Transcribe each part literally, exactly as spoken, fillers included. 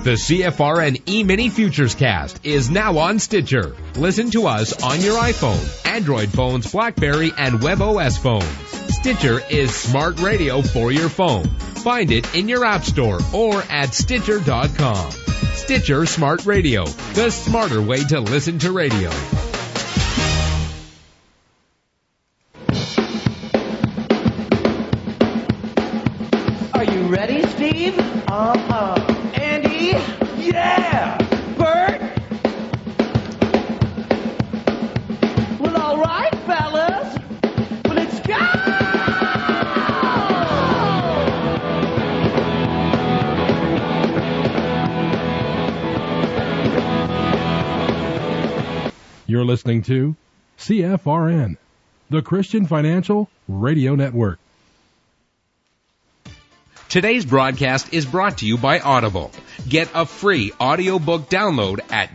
The C F R N E-Mini Futures Cast is now on Stitcher. Listen to us on your iPhone, Android phones, BlackBerry, and WebOS phones. Stitcher is smart radio for your phone. Find it in your app store or at Stitcher dot com. Stitcher Smart Radio, the smarter way to listen to radio. Are you ready, Steve? Uh-huh. Andy? Yeah! Bert? Well, all right, fellas. Well, let's go! You're listening to C F R N, the Christian Financial Radio Network. Today's broadcast is brought to you by Audible. Get a free audiobook download at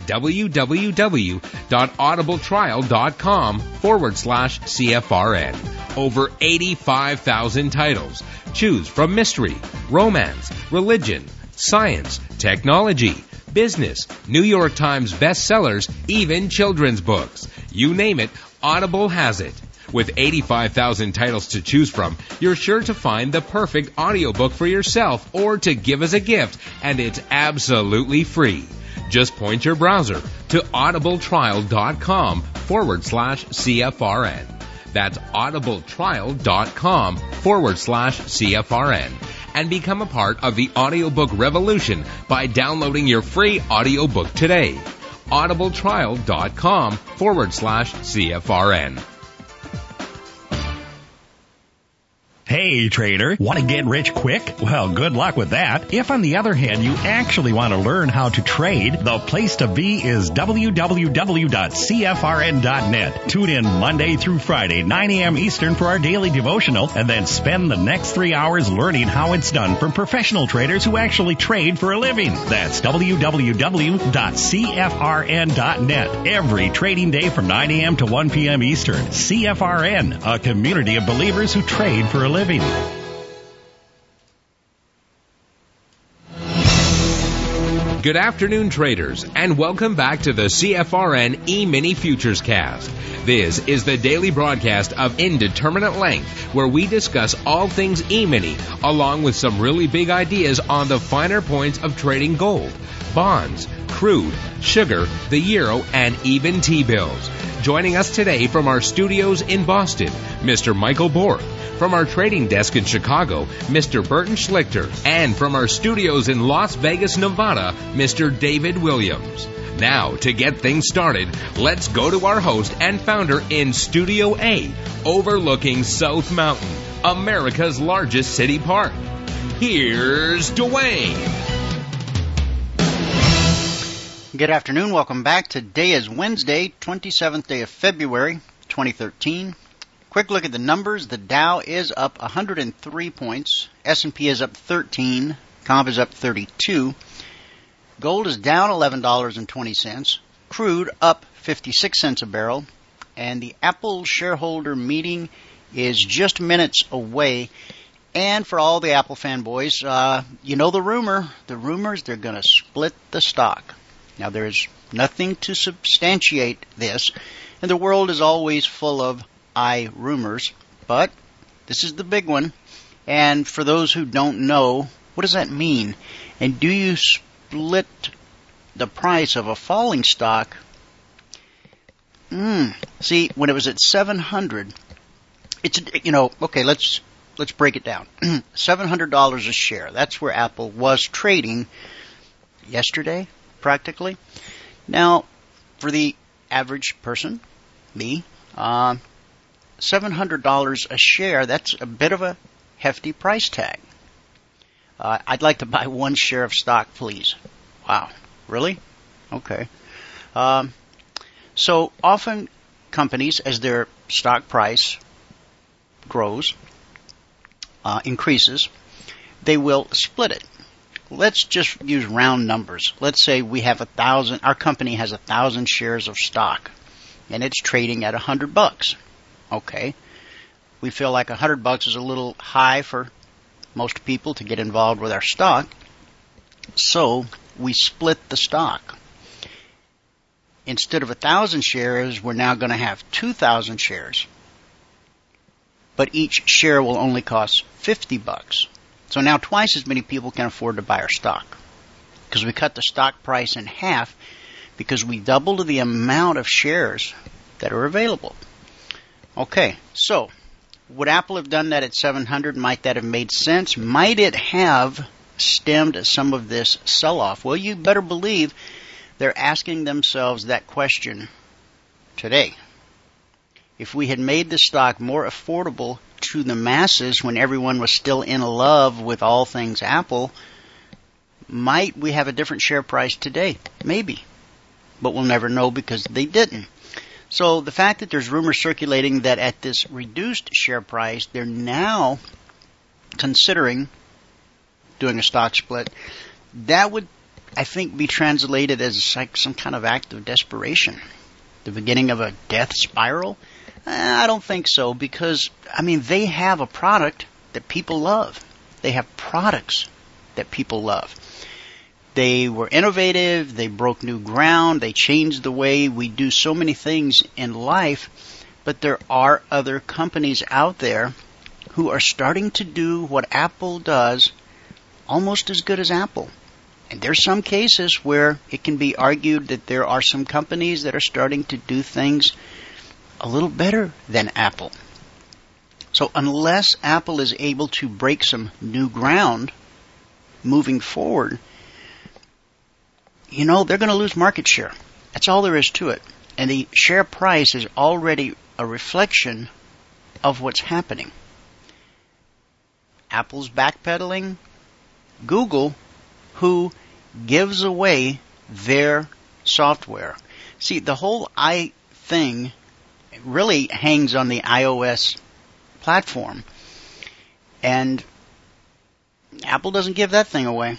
www.audibletrial.com forward slash CFRN. Over eighty-five thousand titles. Choose from mystery, romance, religion, science, technology, business, New York Times bestsellers, even children's books. You name it, Audible has it. With eighty-five thousand titles to choose from, you're sure to find the perfect audiobook for yourself or to give as a gift, and it's absolutely free. Just point your browser to audibletrial.com forward slash CFRN. That's audibletrial.com forward slash CFRN. And become a part of the audiobook revolution by downloading your free audiobook today. audibletrial.com forward slash CFRN. Hey, trader, want to get rich quick? Well, good luck with that. If, on the other hand, you actually want to learn how to trade, the place to be is w w w dot c f r n dot net. Tune in Monday through Friday, nine a.m. Eastern for our daily devotional, and then spend the next three hours learning how it's done from professional traders who actually trade for a living. That's w w w dot c f r n dot net. Every trading day from nine a.m. to one p.m. Eastern. C F R N, a community of believers who trade for a living. Good afternoon, traders, and welcome back to the C F R N E-Mini Futures Cast. This is the daily broadcast of Indeterminate Length, where we discuss all things E-Mini, along with some really big ideas on the finer points of trading gold, bonds, crude, sugar, the euro, and even T-bills. Joining us today from our studios in Boston, Mister Michael Bork. From our trading desk in Chicago, Mister Burton Schlichter. And from our studios in Las Vegas, Nevada, Mister David Williams. Now, to get things started, let's go to our host and founder in Studio A, overlooking South Mountain, America's largest city park. Here's Dwayne. Good afternoon. Welcome back. Today is Wednesday, twenty-seventh day of February, twenty thirteen. Quick look at the numbers. The Dow is up one hundred three points. S and P is up thirteen. Comp is up thirty-two. Gold is down eleven dollars and twenty cents. Crude up fifty-six cents a barrel. And the Apple shareholder meeting is just minutes away. And for all the Apple fanboys, uh, you know the rumor. The rumors, they're going to split the stock. Now, there is nothing to substantiate this. And the world is always full of I rumors, but this is the big one. And for those who don't know, what does that mean? And do you split the price of a falling stock? Mm. See, when it was at seven hundred, it's, you know, okay, let's let's break it down. seven hundred dollars a share. That's where Apple was trading yesterday, practically. Now, for the average person, me, uh, seven hundred dollars a share, that's a bit of a hefty price tag. Uh, I'd like to buy one share of stock, please. Wow. Really? Okay. Um, so often companies, as their stock price grows, uh, increases, they will split it. Let's just use round numbers. Let's say we have a thousand, our company has a thousand shares of stock, and it's trading at a hundred bucks. Okay. We feel like a hundred bucks is a little high for most people to get involved with our stock. So we split the stock. Instead of one thousand shares, we're now going to have two thousand shares. But each share will only cost fifty bucks. So now twice as many people can afford to buy our stock. Because we cut the stock price in half because we doubled the amount of shares that are available. Okay, so would Apple have done that at seven hundred? Might that have made sense? Might it have stemmed some of this sell-off? Well, you better believe they're asking themselves that question today. If we had made the stock more affordable to the masses when everyone was still in love with all things Apple, might we have a different share price today? Maybe. But we'll never know because they didn't. So the fact that there's rumors circulating that at this reduced share price, they're now considering doing a stock split, that would, I think, be translated as like some kind of act of desperation. The beginning of a death spiral? I don't think so because, I mean, they have a product that people love. They have products that people love. They were innovative, they broke new ground, they changed the way we do so many things in life, but there are other companies out there who are starting to do what Apple does almost as good as Apple. And there's some cases where it can be argued that there are some companies that are starting to do things a little better than Apple. So unless Apple is able to break some new ground moving forward, you know, they're going to lose market share. That's all there is to it. And the share price is already a reflection of what's happening. Apple's backpedaling. Google, who gives away their software. See, the whole i thing really hangs on the iOS platform. And Apple doesn't give that thing away.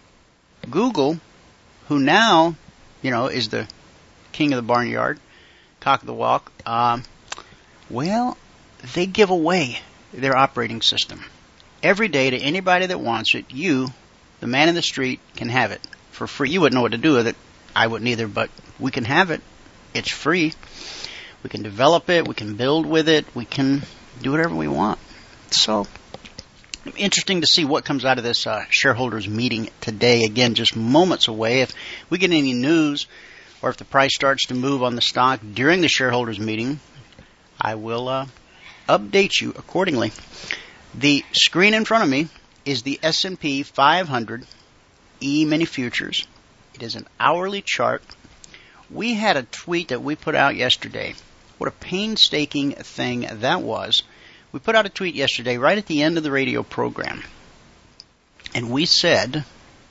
Google, who now, you know, is the king of the barnyard, cock of the walk, um, well, they give away their operating system. Every day to anybody that wants it, you, the man in the street, can have it for free. You wouldn't know what to do with it. I wouldn't either, but we can have it. It's free. We can develop it. We can build with it. We can do whatever we want. So, interesting to see what comes out of this uh, shareholders meeting today. Again, just moments away. If we get any news or if the price starts to move on the stock during the shareholders meeting, I will uh, update you accordingly. The screen in front of me is the S and P five hundred E-mini futures. It is an hourly chart. We had a tweet that we put out yesterday. What a painstaking thing that was. We put out a tweet yesterday right at the end of the radio program. And we said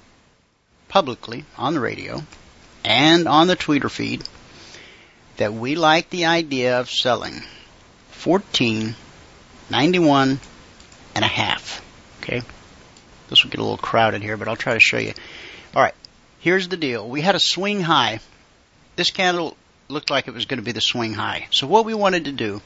publicly on the radio and on the Twitter feed that we like the idea of selling fourteen ninety-one and a half. Okay? This will get a little crowded here, but I'll try to show you. All right. Here's the deal. We had a swing high. This candle looked like it was going to be the swing high. So what we wanted to do,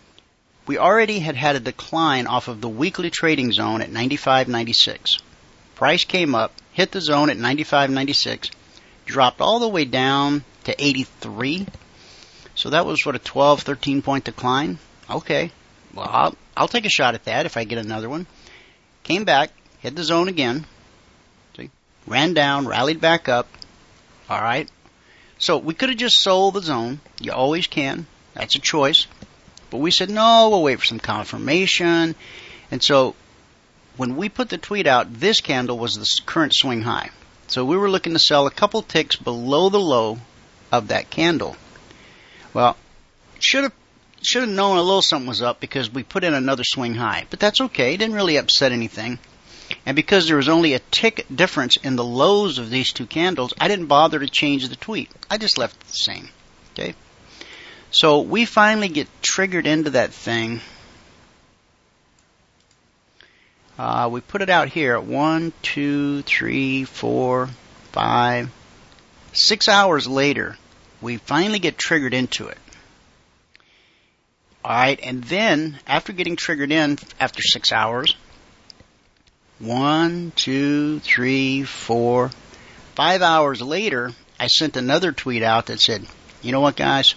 we already had had a decline off of the weekly trading zone at ninety-five ninety-six. Price came up, hit the zone at ninety-five ninety-six, dropped all the way down to eighty-three. So that was, what, a twelve, thirteen point decline? Okay. Well, I'll, I'll take a shot at that if I get another one. Came back, hit the zone again. See? Ran down, rallied back up. All right. So we could have just sold the zone. You always can. That's a choice. But we said, no, we'll wait for some confirmation. And so when we put the tweet out, this candle was the current swing high. So we were looking to sell a couple ticks below the low of that candle. Well, should have should have known a little something was up because we put in another swing high. But that's okay. It didn't really upset anything. And because there was only a tick difference in the lows of these two candles, I didn't bother to change the tweet. I just left it the same. Okay? So we finally get triggered into that thing. Uh, we put it out here at one, two, three, four, five, six hours later. We finally get triggered into it. All right, and then after getting triggered in after six hours, one, two, three, four, five hours later, I sent another tweet out that said, you know what, guys?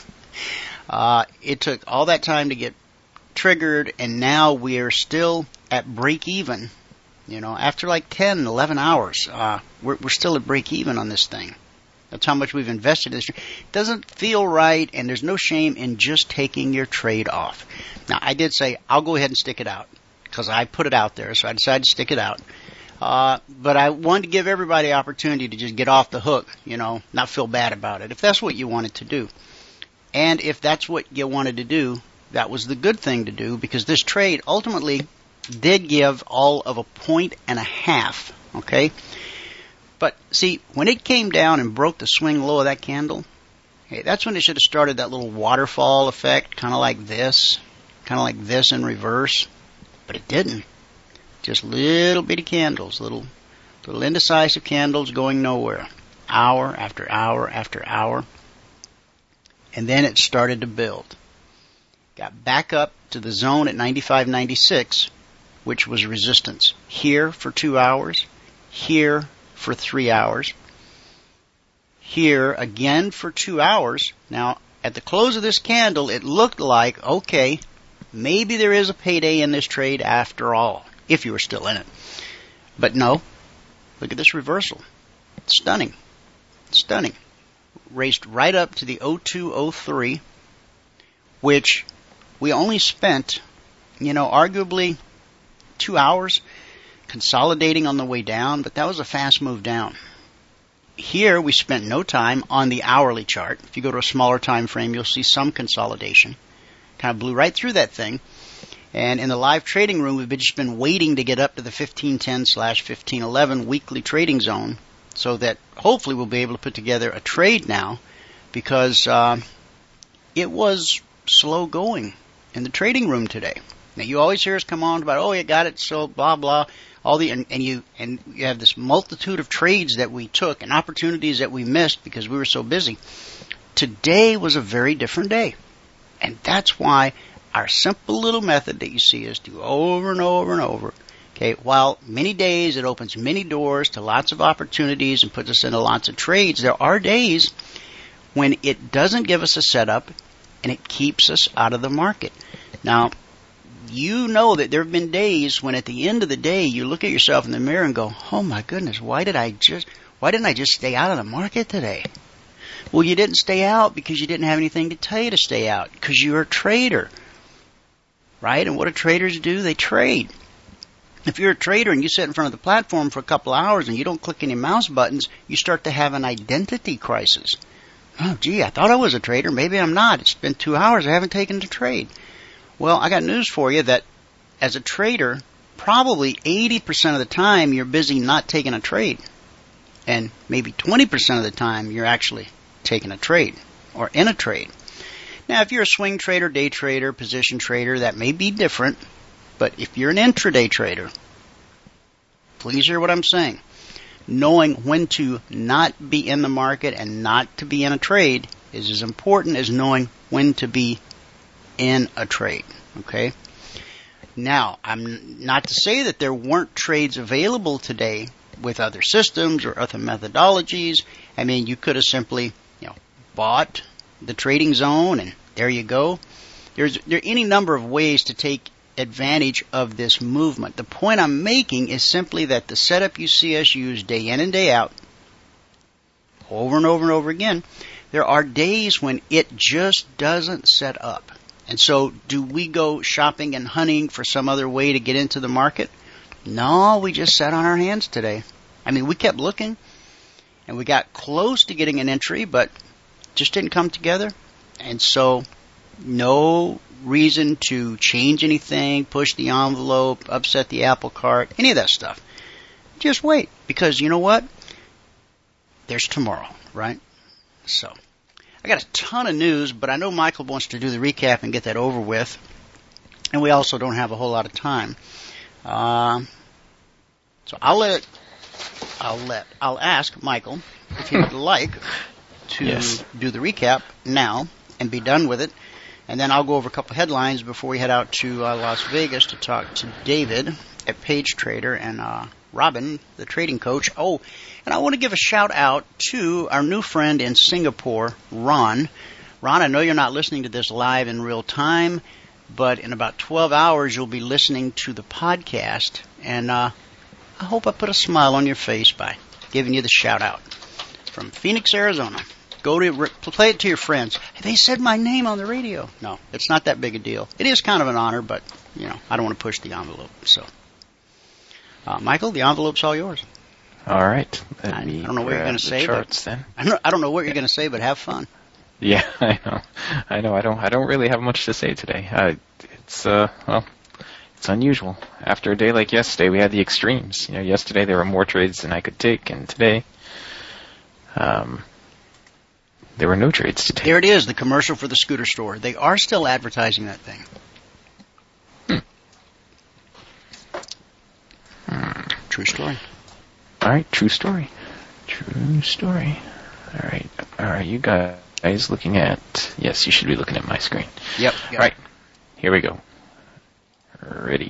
uh, it took all that time to get triggered, and now we are still at break even. You know, after like ten, eleven hours, uh, we're, we're still at break even on this thing. That's how much we've invested in this. It doesn't feel right, and there's no shame in just taking your trade off. Now, I did say I'll go ahead and stick it out because I put it out there, so I decided to stick it out. Uh, but I wanted to give everybody the opportunity to just get off the hook, you know, not feel bad about it, if that's what you wanted to do. And if that's what you wanted to do, that was the good thing to do, because this trade ultimately did give all of a point and a half, okay? But, see, when it came down and broke the swing low of that candle, hey, that's when it should have started that little waterfall effect, kind of like this, kind of like this in reverse. But it didn't. Just little bitty candles, little, little indecisive candles going nowhere. Hour after hour after hour. And then it started to build. Got back up to the zone at ninety-five ninety-six, which was resistance. Here for two hours. Here for three hours. Here again for two hours. Now, at the close of this candle, it looked like, okay, maybe there is a payday in this trade after all, if you were still in it. But no, look at this reversal. Stunning. Stunning. Raced right up to the oh two oh three, which we only spent, you know, arguably two hours consolidating on the way down, but that was a fast move down. Here we spent no time on the hourly chart. If you go to a smaller time frame, you'll see some consolidation. Kind of blew right through that thing. And in the live trading room, we've just been waiting to get up to the fifteen ten slash fifteen eleven weekly trading zone so that hopefully we'll be able to put together a trade now, because uh, it was slow going in the trading room today. Now, you always hear us come on about, oh, you got it, so blah, blah, all the, and, and you and you have this multitude of trades that we took and opportunities that we missed because we were so busy. Today was a very different day. And that's why our simple little method that you see us do over and over and over, okay, while many days it opens many doors to lots of opportunities and puts us into lots of trades, there are days when it doesn't give us a setup and it keeps us out of the market. Now, you know that there have been days when at the end of the day you look at yourself in the mirror and go, oh my goodness, why did I just, why didn't I just stay out of the market today? Well, you didn't stay out because you didn't have anything to tell you to stay out, because you're a trader, right? And what do traders do? They trade. If you're a trader and you sit in front of the platform for a couple hours and you don't click any mouse buttons, you start to have an identity crisis. Oh, gee, I thought I was a trader. Maybe I'm not. It's been two hours. I haven't taken the trade. Well, I got news for you that as a trader, probably eighty percent of the time you're busy not taking a trade. And maybe twenty percent of the time you're actually taking a trade or in a trade. Now, if you're a swing trader, day trader, position trader, that may be different. But if you're an intraday trader, please hear what I'm saying. Knowing when to not be in the market and not to be in a trade is as important as knowing when to be in a trade, okay? Now, I'm not to say that there weren't trades available today with other systems or other methodologies. I mean, you could have simply, you know, bought the trading zone and there you go. There's there are any number of ways to take advantage of this movement. The point I'm making is simply that the setup you see us use day in and day out, over and over and over again, there are days when it just doesn't set up. And so do we go shopping and hunting for some other way to get into the market? No, we just sat on our hands today. I mean, we kept looking, and we got close to getting an entry, but just didn't come together. And so no reason to change anything, push the envelope, upset the apple cart, any of that stuff. Just wait, because you know what? There's tomorrow, right? So I got a ton of news, but I know Michael wants to do the recap and get that over with. And we also don't have a whole lot of time. Uh, so I'll let, I'll let, I'll ask Michael if he would like to yes. do the recap now and be done with it. And then I'll go over a couple headlines before we head out to uh, Las Vegas to talk to David at Page Trader, and uh, Robin, the trading coach. Oh, and I want to give a shout out to our new friend in Singapore, Ron. Ron, I know you're not listening to this live in real time, but in about twelve hours you'll be listening to the podcast, and uh, I hope I put a smile on your face by giving you the shout out from Phoenix, Arizona. Go to play it to your friends. Hey, they said my name on the radio. No, it's not that big a deal. It is kind of an honor, but you know I don't want to push the envelope. So, uh, Michael, the envelope's all yours. All right. I, I don't know what you're going to say. Charts, but, then. I don't, I don't know what you're going to say, but have fun. Yeah, I know. I know. I don't. I don't really have much to say today. Uh, it's uh, well, it's unusual. After a day like yesterday, we had the extremes. You know, yesterday there were more trades than I could take, and today, um, there were no trades to take. There it is, the commercial for the scooter store. They are still advertising that thing. Hmm. Hmm. True story. All right, true story. True story. All right. All right, you guys looking at... Yes, you should be looking at my screen. Yep. All right, here we go. Ready.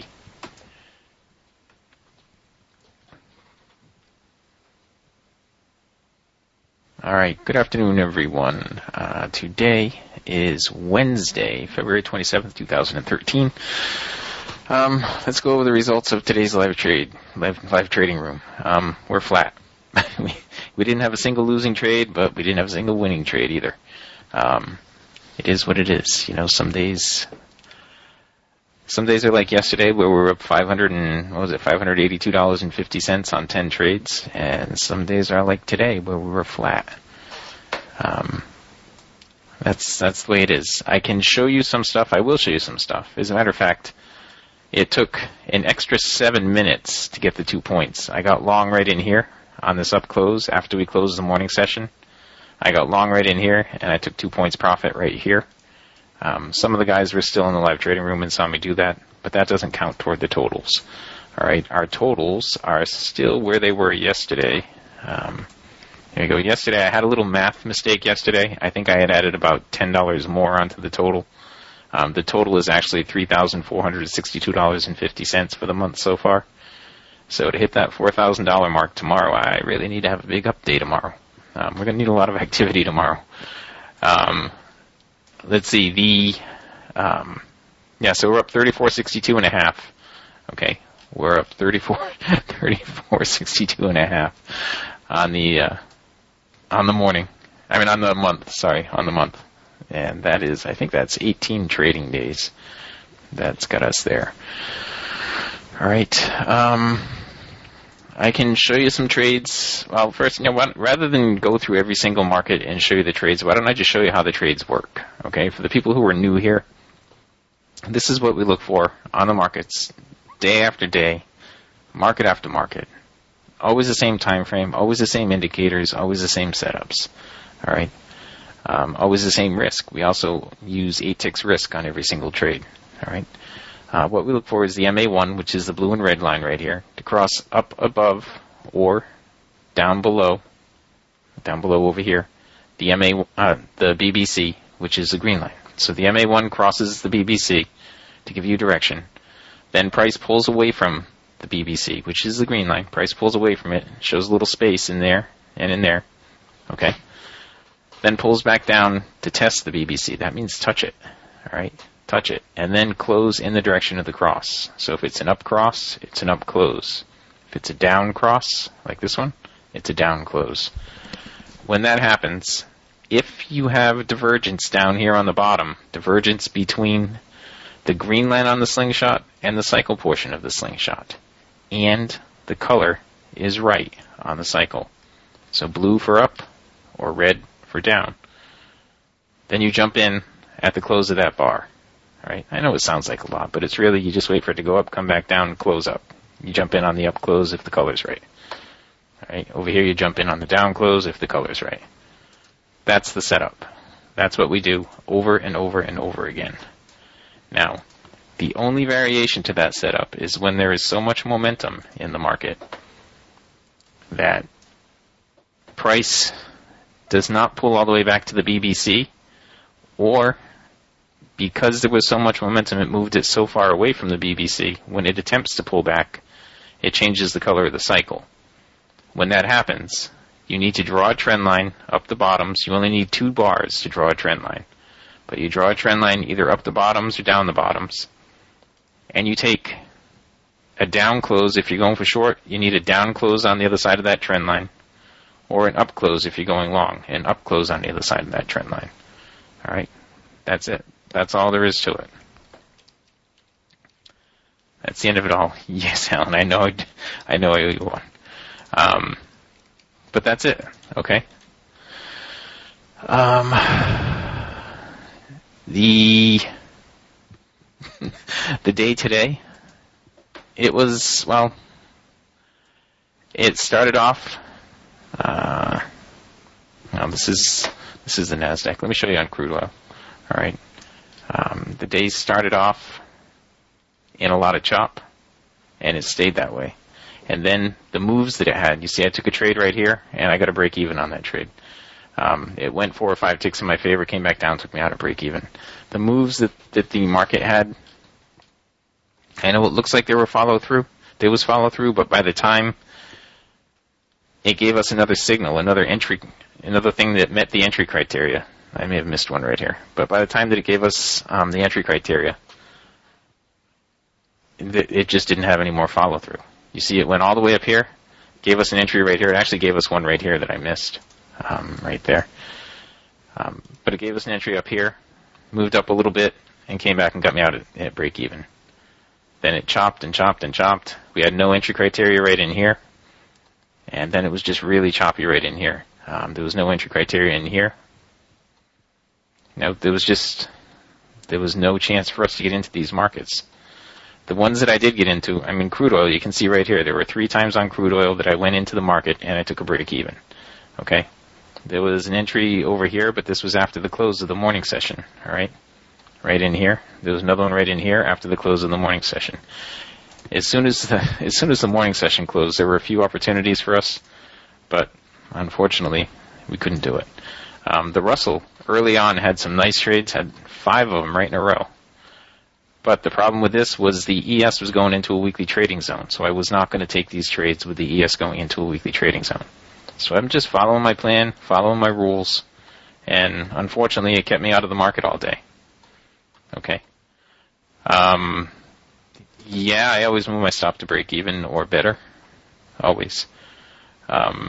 All right, good afternoon, everyone. Uh, today is Wednesday, February twenty-seventh, twenty thirteen. Um, let's go over the results of today's live trade, live, live trading room. Um, we're flat. we, we didn't have a single losing trade, but we didn't have a single winning trade either. Um, it is what it is. You know, some days, some days are like yesterday where we were up five hundred and what was it, five hundred eighty-two dollars and fifty cents on ten trades, and some days are like today where we were flat. Um, that's that's the way it is. I can show you some stuff. I will show you some stuff. As a matter of fact, it took an extra seven minutes to get the two points. I got long right in here on this up close after we closed the morning session. I got long right in here, and I took two points profit right here. Um, some of the guys were still in the live trading room and saw me do that, but that doesn't count toward the totals. All right, our totals are still where they were yesterday. Um, here we go. Yesterday, I had a little math mistake yesterday. I think I had added about ten dollars more onto the total. Um, the total is actually three thousand four hundred sixty-two dollars and fifty cents for the month so far. So to hit that four thousand dollars mark tomorrow, I really need to have a big up day tomorrow. Um, we're going to need a lot of activity tomorrow. Um, let's see, the, um, yeah, so we're up thirty-four sixty-two and a half. Okay, we're up thirty-four, thirty-four sixty-two and a half on the, uh, on the morning. I mean, on the month, sorry, on the month. And that is, I think that's eighteen trading days. That's got us there. All right. Um, I can show you some trades. Well, first, you know what? Rather than go through every single market and show you the trades, why don't I just show you how the trades work? Okay. For the people who are new here, this is what we look for on the markets, day after day, market after market. Always the same time frame, always the same indicators, always the same setups. All right. Um, always the same risk. We also use eight ticks risk on every single trade. All right. Uh, what we look for is the M A one, which is the blue and red line right here, to cross up above or down below, down below over here, the M A, uh, the B B C, which is the green line. So the M A one crosses the B B C to give you direction. Then price pulls away from the B B C, which is the green line. Price pulls away from it, shows a little space in there and in there. Okay. Then pulls back down to test the B B C. That means touch it. All right. Touch it, and then close in the direction of the cross. So if it's an up cross, it's an up close. If it's a down cross, like this one, it's a down close. When that happens, if you have divergence down here on the bottom, divergence between the green line on the slingshot and the cycle portion of the slingshot, and the color is right on the cycle, so blue for up or red for down, then you jump in at the close of that bar. Right? I know it sounds like a lot, but it's really, you just wait for it to go up, come back down, and close up. You jump in on the up close if the color's right. All right? Over here, you jump in on the down close if the color's right. That's the setup. That's what we do over and over and over again. Now, the only variation to that setup is when there is so much momentum in the market that price does not pull all the way back to the B B C, or because there was so much momentum, it moved it so far away from the B B C. When it attempts to pull back, it changes the color of the cycle. When that happens, you need to draw a trend line up the bottoms. You only need two bars to draw a trend line. But you draw a trend line either up the bottoms or down the bottoms. And you take a down close. If you're going for short, you need a down close on the other side of that trend line. Or an up close if you're going long. An up close on the other side of that trend line. All right? That's it. That's all there is to it. That's the end of it all. Yes, Alan, I know I, I know I owe you one. Um, but that's it, okay? Um, the the day today, it was, well, it started off, uh, now this is, this is the NASDAQ. Let me show you on crude oil, all right? Um, the day started off in a lot of chop, and it stayed that way. And then the moves that it had, you see I took a trade right here, and I got a break even on that trade. Um, it went four or five ticks in my favor, came back down, took me out of break even. The moves that, that the market had, I know it looks like they were follow through. There was follow through, but by the time it gave us another signal, another entry, another thing that met the entry criteria. I may have missed one right here. But by the time that it gave us um, the entry criteria, it, it just didn't have any more follow through. You see it went all the way up here, gave us an entry right here. It actually gave us one right here that I missed, um, right there. Um, but it gave us an entry up here, moved up a little bit, and came back and got me out at, at break even. Then it chopped and chopped and chopped. We had no entry criteria right in here. And then it was just really choppy right in here. Um, there was no entry criteria in here. No, there was just, there was no chance for us to get into these markets. The ones that I did get into, I mean, crude oil, you can see right here, there were three times on crude oil that I went into the market and I took a break even. Okay? There was an entry over here, but this was after the close of the morning session. All right? Right in here. There was another one right in here after the close of the morning session. As soon as the, as soon as the morning session closed, there were a few opportunities for us, but unfortunately, we couldn't do it. Um, the Russell early on had some nice trades, had five of them right in a row. But the problem with this was the E S was going into a weekly trading zone, so I was not going to take these trades with the E S going into a weekly trading zone. So I'm just following my plan, following my rules, and unfortunately it kept me out of the market all day. Okay. Um, yeah, I always move my stop to break even or better. Always. Um,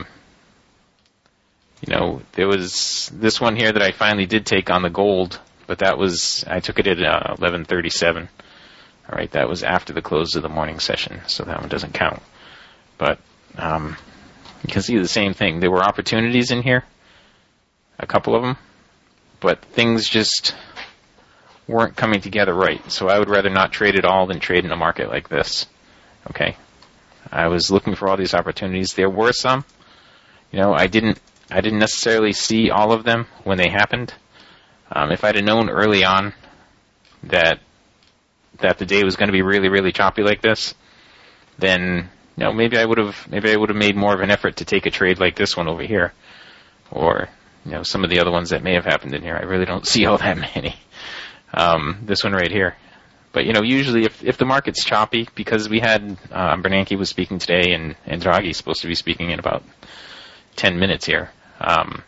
you know, there was this one here that I finally did take on the gold, but that was, I took it at uh, eleven thirty-seven. All right, that was after the close of the morning session, so that one doesn't count. But um, you can see the same thing. There were opportunities in here, a couple of them, but things just weren't coming together right. So I would rather not trade at all than trade in a market like this. Okay, I was looking for all these opportunities. There were some. You know, I didn't, I didn't necessarily see all of them when they happened. Um, if I'd have known early on that that the day was going to be really, really choppy like this, then you know maybe I would have maybe I would have made more of an effort to take a trade like this one over here, or you know some of the other ones that may have happened in here. I really don't see all that many. Um, this one right here, but you know usually if if the market's choppy, because we had uh, Bernanke was speaking today and and Draghi's supposed to be speaking in about ten minutes here. Um,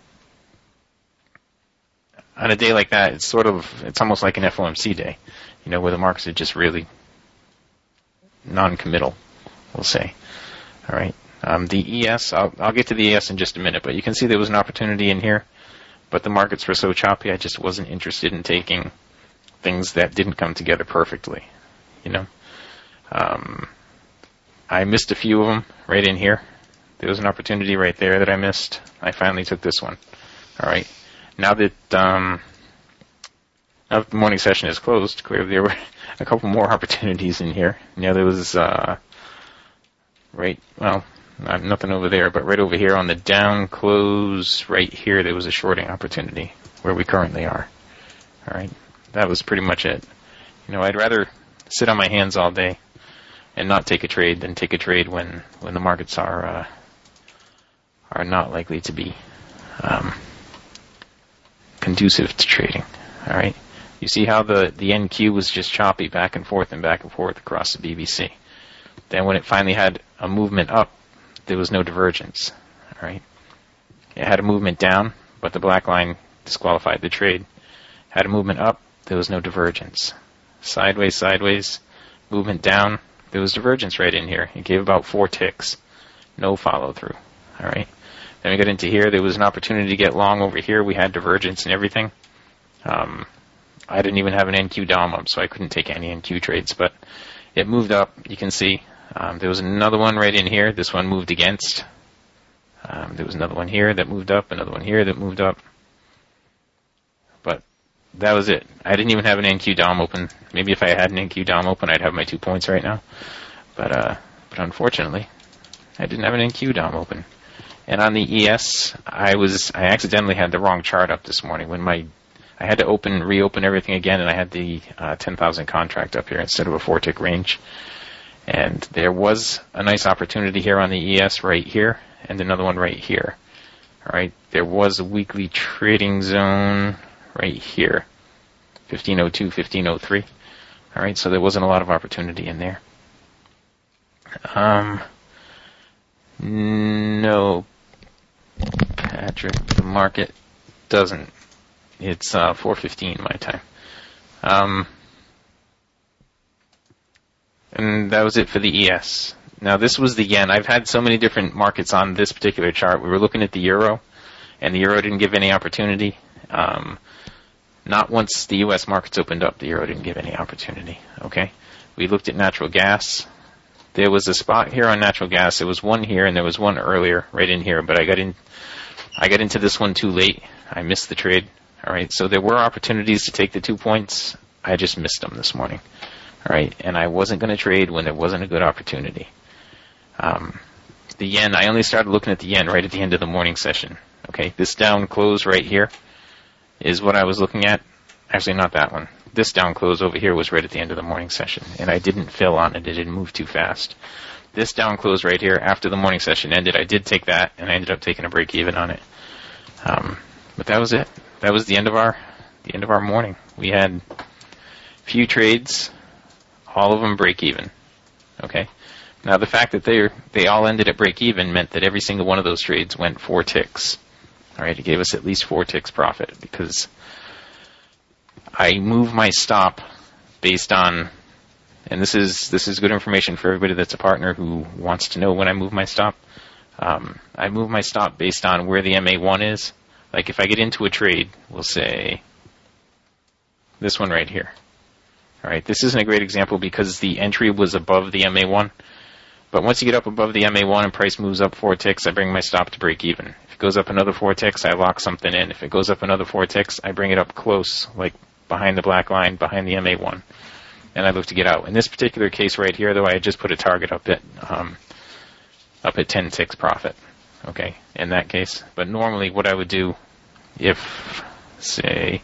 On a day like that, it's sort of, it's almost like an F O M C day, you know, where the markets are just really non-committal, we'll say. All right. Um, the E S, I'll, I'll get to the E S in just a minute, but you can see there was an opportunity in here, but the markets were so choppy, I just wasn't interested in taking things that didn't come together perfectly, you know. Um, I missed a few of them right in here. There was an opportunity right there that I missed. I finally took this one. All right. Now that um, now that the morning session is closed, clearly there were a couple more opportunities in here. Yeah, there was uh, right, well, not, nothing over there, but right over here on the down close, right here, there was a shorting opportunity where we currently are. All right, that was pretty much it. You know, I'd rather sit on my hands all day and not take a trade than take a trade when, when the markets are uh, are not likely to be Um, conducive to trading. All right. You see how the, the N Q was just choppy back and forth and back and forth across the B B C. Then when it finally had a movement up, there was no divergence. All right. It had a movement down, but the black line disqualified the trade. Had a movement up, there was no divergence. Sideways, sideways, movement down, there was divergence right in here. It gave about four ticks. No follow through. All right. Then we got into here. There was an opportunity to get long over here. We had divergence and everything. Um, I didn't even have an N Q D O M up, so I couldn't take any N Q trades, but it moved up. You can see um, there was another one right in here. This one moved against. Um, there was another one here that moved up, another one here that moved up. But that was it. I didn't even have an N Q D O M open. Maybe if I had an N Q D O M open, I'd have my two points right now. But uh, but unfortunately, I didn't have an N Q D O M open. And on the E S, I was I accidentally had the wrong chart up this morning when my I had to open reopen everything again, and I had the uh, ten thousand contract up here instead of a four tick range. And there was a nice opportunity here on the E S right here, and another one right here. All right, there was a weekly trading zone right here, fifteen oh two, fifteen oh three. All right, so there wasn't a lot of opportunity in there. Um, no, Patrick, the market doesn't. It's uh, four fifteen my time. Um, and that was it for the E S. Now this was the yen. I've had so many different markets on this particular chart. We were looking at the euro, and the euro didn't give any opportunity. Um, not once the U S markets opened up, the euro didn't give any opportunity. Okay, we looked at natural gas. There was a spot here on natural gas. There was one here, and there was one earlier right in here. But I got in. I got into this one too late. I missed the trade. All right, so there were opportunities to take the two points. I just missed them this morning. All right, and I wasn't going to trade when there wasn't a good opportunity. Um, the yen, I only started looking at the yen right at the end of the morning session. Okay, this down close right here is what I was looking at. Actually, not that one. This down close over here was right at the end of the morning session, and I didn't fill on it. It didn't move too fast. This down close right here after the morning session ended, I did take that, and I ended up taking a break even on it. Um, but that was it. That was the end of our the end of our morning. We had few trades, all of them break even. Okay. Now the fact that they they all ended at break even meant that every single one of those trades went four ticks. All right, it gave us at least four ticks profit because I move my stop based on, and this is this is good information for everybody that's a partner who wants to know when I move my stop. Um, I move my stop based on where the M A one is. Like if I get into a trade, we'll say this one right here. All right, this isn't a great example because the entry was above the M A one. But once you get up above the M A one and price moves up four ticks, I bring my stop to break even. If it goes up another four ticks, I lock something in. If it goes up another four ticks, I bring it up close, like behind the black line, behind the M A one. And I look to get out. In this particular case right here, though, I just put a target up at um, up at ten ticks profit. Okay, in that case. But normally what I would do if, say,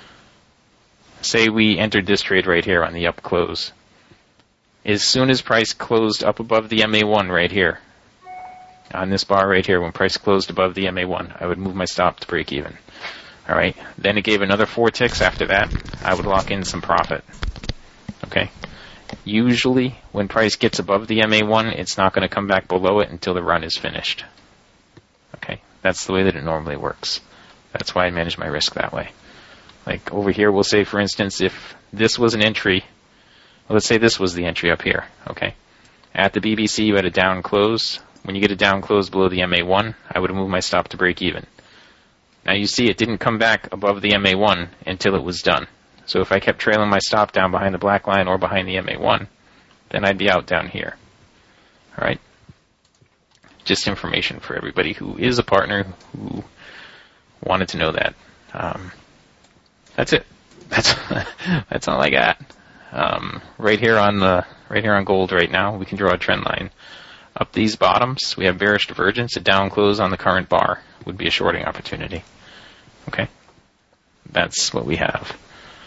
say we entered this trade right here on the up close, as soon as price closed up above the M A one right here, on this bar right here, when price closed above the M A one, I would move my stop to break even. All right, then it gave another four ticks after that. I would lock in some profit. Okay. Usually, when price gets above the M A one, it's not going to come back below it until the run is finished. Okay, that's the way that it normally works. That's why I manage my risk that way. Like over here, we'll say, for instance, if this was an entry, well, let's say this was the entry up here. Okay, at the B B C, you had a down close. When you get a down close below the M A one, I would move my stop to break even. Now you see, it didn't come back above the M A one until it was done. So if I kept trailing my stop down behind the black line or behind the M A one, then I'd be out down here. All right? Just information for everybody who is a partner who wanted to know that. Um, that's it. That's that's all I got. Um, right here on the right here on gold right now, we can draw a trend line. Up these bottoms, we have bearish divergence. A down close on the current bar would be a shorting opportunity. Okay? That's what we have.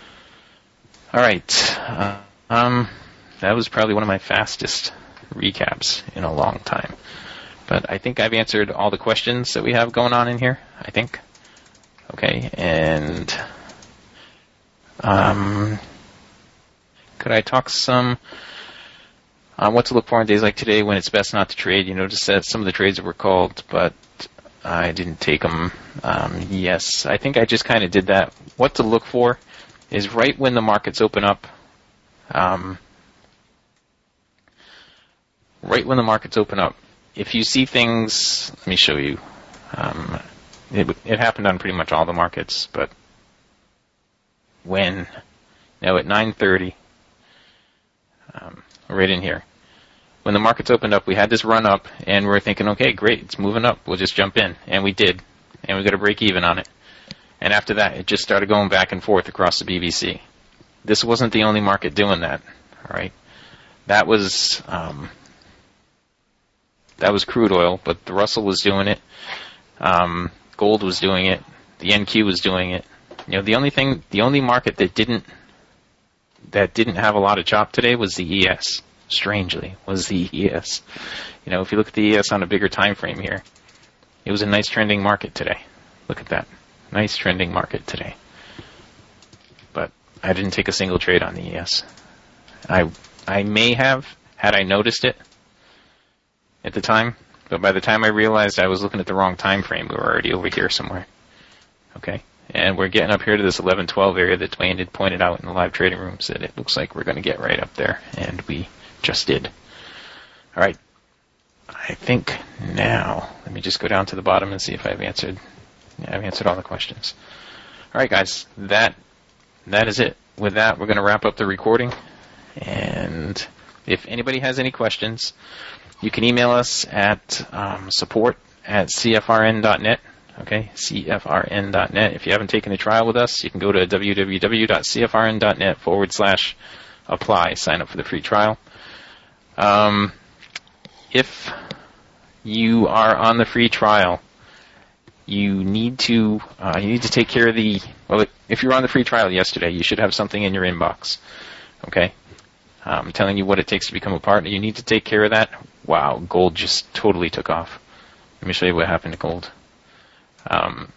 All right. Uh, um, that was probably one of my fastest recaps in a long time. But I think I've answered all the questions that we have going on in here, I think. Okay, and um, could I talk some... Um, what to look for on days like today when it's best not to trade. You notice that some of the trades that were called, but I didn't take them. Um, yes, I think I just kind of did that. What to look for is right when the markets open up. Um, right when the markets open up. If you see things, let me show you. Um, it, it happened on pretty much all the markets, but when, now at nine thirty, um, right in here, when the markets opened up, we had this run up, and we we're thinking, okay, great, it's moving up, we'll just jump in, and we did, and we got to break even on it. And after that, it just started going back and forth across the B B C. This wasn't the only market doing that, all right? That was um, that was crude oil, but the Russell was doing it. Um, gold was doing it. The N Q was doing it. You know, the only thing, the only market that didn't that didn't have a lot of chop today was the E S. Strangely, was the E S. You know, if you look at the E S on a bigger time frame here, it was a nice trending market today. Look at that, nice trending market today. But I didn't take a single trade on the E S. I I may have had I noticed it at the time, but by the time I realized I was looking at the wrong time frame, we were already over here somewhere. Okay. And we're getting up here to this eleven twelve area that Dwayne had pointed out in the live trading rooms that it looks like we're going to get right up there, and we just did. All right. I think now, let me just go down to the bottom and see if I've answered. Yeah, I've answered all the questions. All right, guys, that that is it. With that, we're going to wrap up the recording. And if anybody has any questions, you can email us at um, support at c f r n dot net. Okay, c f r n dot net. If you haven't taken a trial with us, you can go to w w w dot c f r n dot net forward slash apply. Sign up for the free trial. Um, if you are on the free trial, you need to uh, you need to take care of the. Well, if you were on the free trial yesterday, you should have something in your inbox. Okay, um, telling you what it takes to become a partner. You need to take care of that. Wow, gold just totally took off. Let me show you what happened to gold. Um,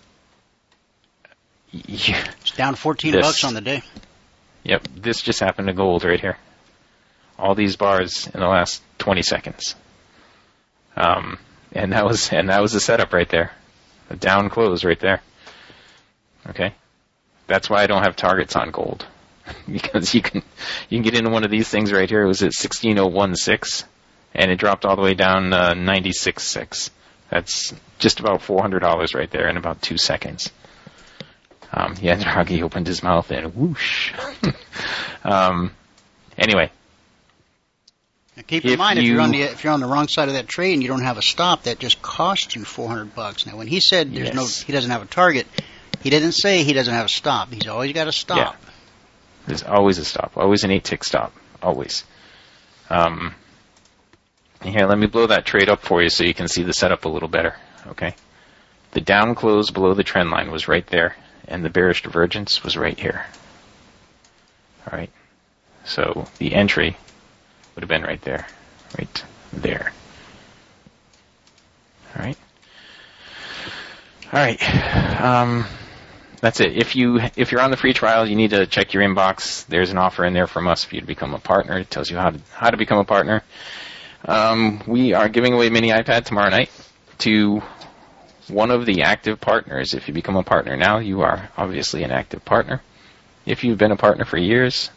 yeah, it's down fourteen this, bucks on the day. Yep, this just happened to gold right here. All these bars in the last twenty seconds. Um, and that was and that was the setup right there. A down close right there. Okay, that's why I don't have targets on gold, because you can you can get into one of these things right here. It was at sixteen oh one six, and it dropped all the way down uh, ninety-six six. That's just about four hundred dollars right there in about two seconds. Um, yeah, Draghi opened his mouth and whoosh. um, anyway. Now keep in mind, you, if you're on the if you're on the wrong side of that trade and you don't have a stop, that just costs you four hundred bucks. Now, when he said there's yes. no, he doesn't have a target, he didn't say he doesn't have a stop. He's always got a stop. Yeah. There's always a stop. Always an eight tick stop. Always. Um. Here, let me blow that trade up for you so you can see the setup a little better, okay? The down close below the trend line was right there, and the bearish divergence was right here. All right? So the entry would have been right there, right there. All right? All right. Um, that's it. If you if you're on the free trial, you need to check your inbox. There's an offer in there from us for you to become a partner. It tells you how to how to become a partner. Um, we are giving away a mini iPad tomorrow night to one of the active partners. If you become a partner now, you are obviously an active partner. If you've been a partner for years,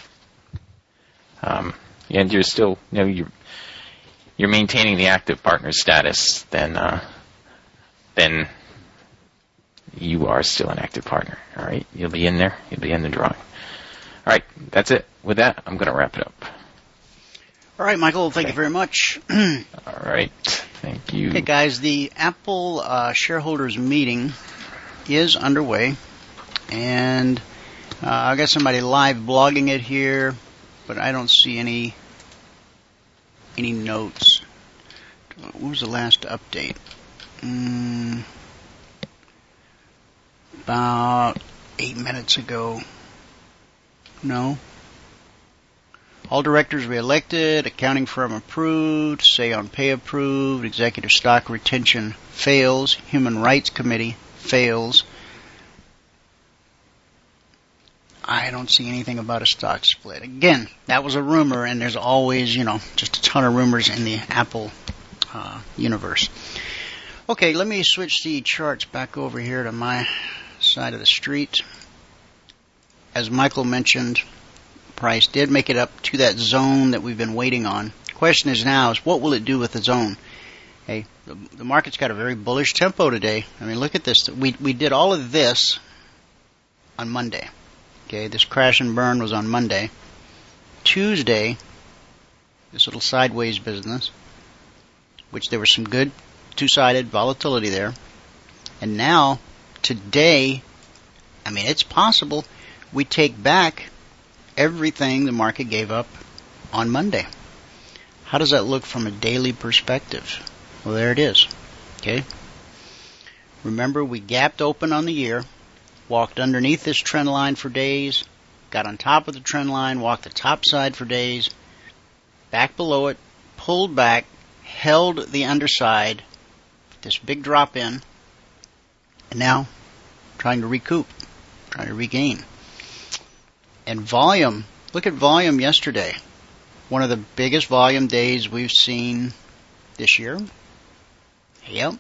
um, and you're still, you know, you're you're maintaining the active partner status, then uh, then you are still an active partner. All right, you'll be in there. You'll be in the drawing. All right, that's it. With that, I'm going to wrap it up. All right, Michael, thank okay. you very much. All right, thank you. Okay, guys, the Apple uh, shareholders meeting is underway, and uh, I got somebody live blogging it here, but I don't see any any notes. What was the last update? Mm, about eight minutes ago. No. All directors reelected, accounting firm approved, say on pay approved, executive stock retention fails, human rights committee fails. I don't see anything about a stock split. Again, that was a rumor, and there's always, you know, just a ton of rumors in the Apple uh, universe. Okay, let me switch the charts back over here to my side of the street. As Michael mentioned, price did make it up to that zone that we've been waiting on. Question is now is what will it do with the zone? Hey, the, the market's got a very bullish tempo today. I mean, look at this. We we did all of this on Monday. Okay, this crash and burn was on Monday. Tuesday, this little sideways business, which there was some good two-sided volatility there. And now, today, I mean, it's possible we take back everything the market gave up on Monday. How does that look from a daily perspective? Well, there it is. Okay. Remember, we gapped open on the year, walked underneath this trend line for days, got on top of the trend line, walked the top side for days, back below it, pulled back, held the underside, this big drop in, and now trying to recoup, trying to regain. And volume, look at volume yesterday. One of the biggest volume days we've seen this year. Yep.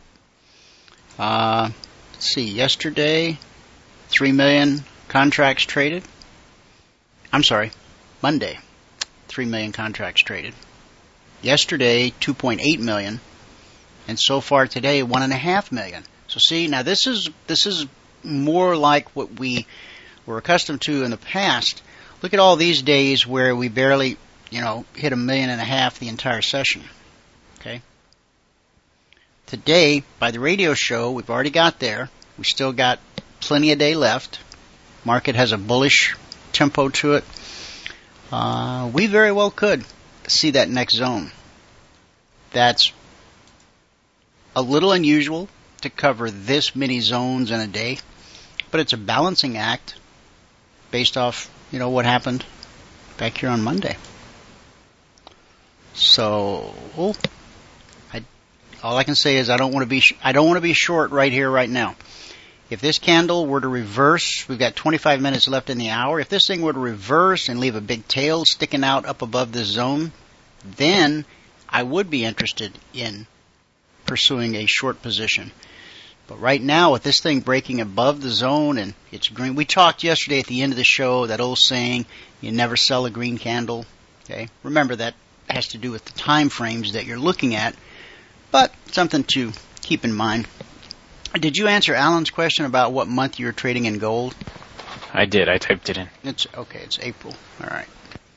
Uh, let's see, yesterday, three million contracts traded. I'm sorry, Monday, three million contracts traded. Yesterday, two point eight million. And so far today, one point five million. So see, now this is this is more like what we were accustomed to in the past. Look at all these days where we barely, you know, hit a million and a half the entire session. Okay? Today, by the radio show, we've already got there. We still got plenty of day left. Market has a bullish tempo to it. Uh, we very well could see that next zone. That's a little unusual to cover this many zones in a day, but it's a balancing act based off, you know, what happened back here on Monday. So, I, all I can say is I don't want to be sh- I don't want to be short right here, right now. If this candle were to reverse, we've got twenty-five minutes left in the hour. If this thing were to reverse and leave a big tail sticking out up above this zone, then I would be interested in pursuing a short position. But right now, with this thing breaking above the zone and it's green, we talked yesterday at the end of the show, that old saying, you never sell a green candle. Okay, remember that has to do with the time frames that you're looking at, but something to keep in mind. Did you answer Alan's question about what month you're trading in gold? I did. I typed it in. It's okay. It's April. All right.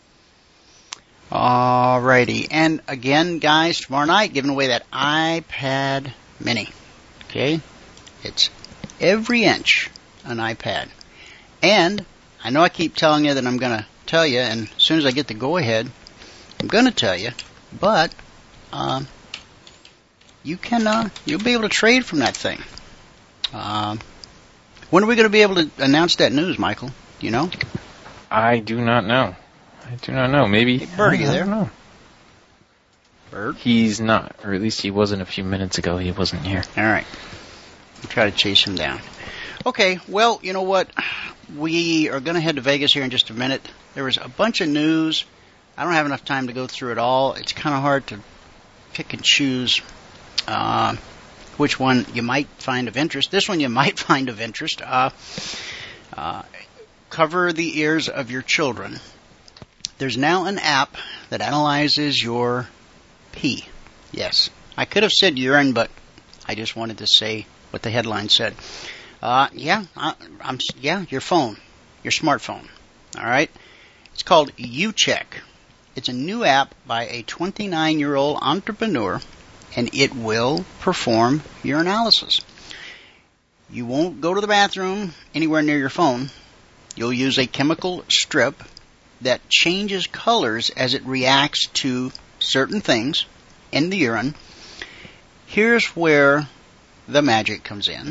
All righty. And again, guys, tomorrow night, giving away that iPad Mini. Okay? It's every inch an iPad. And I know I keep telling you that I'm going to tell you, and as soon as I get the go-ahead, I'm going to tell you, but um, you can, uh, you'll be able to trade from that thing. Um, when are we going to be able to announce that news, Michael? Do you know? I do not know. I do not know. Maybe. Hey, Bert, are you there? I don't know. Bert? He's not, or at least he wasn't a few minutes ago. He wasn't here. All right. We'll try to chase him down. Okay, well, you know what? We are going to head to Vegas here in just a minute. There was a bunch of news. I don't have enough time to go through it all. It's kind of hard to pick and choose uh, which one you might find of interest. This one you might find of interest. Uh, uh, cover the ears of your children. There's now an app that analyzes your pee. Yes. I could have said urine, but I just wanted to say what the headline said. Uh, yeah, I, I'm, yeah, your phone, your smartphone. All right. It's called UCheck. It's a new app by a twenty-nine-year-old entrepreneur, and it will perform your analysis. You won't go to the bathroom anywhere near your phone. You'll use a chemical strip that changes colors as it reacts to certain things in the urine. Here's where the magic comes in.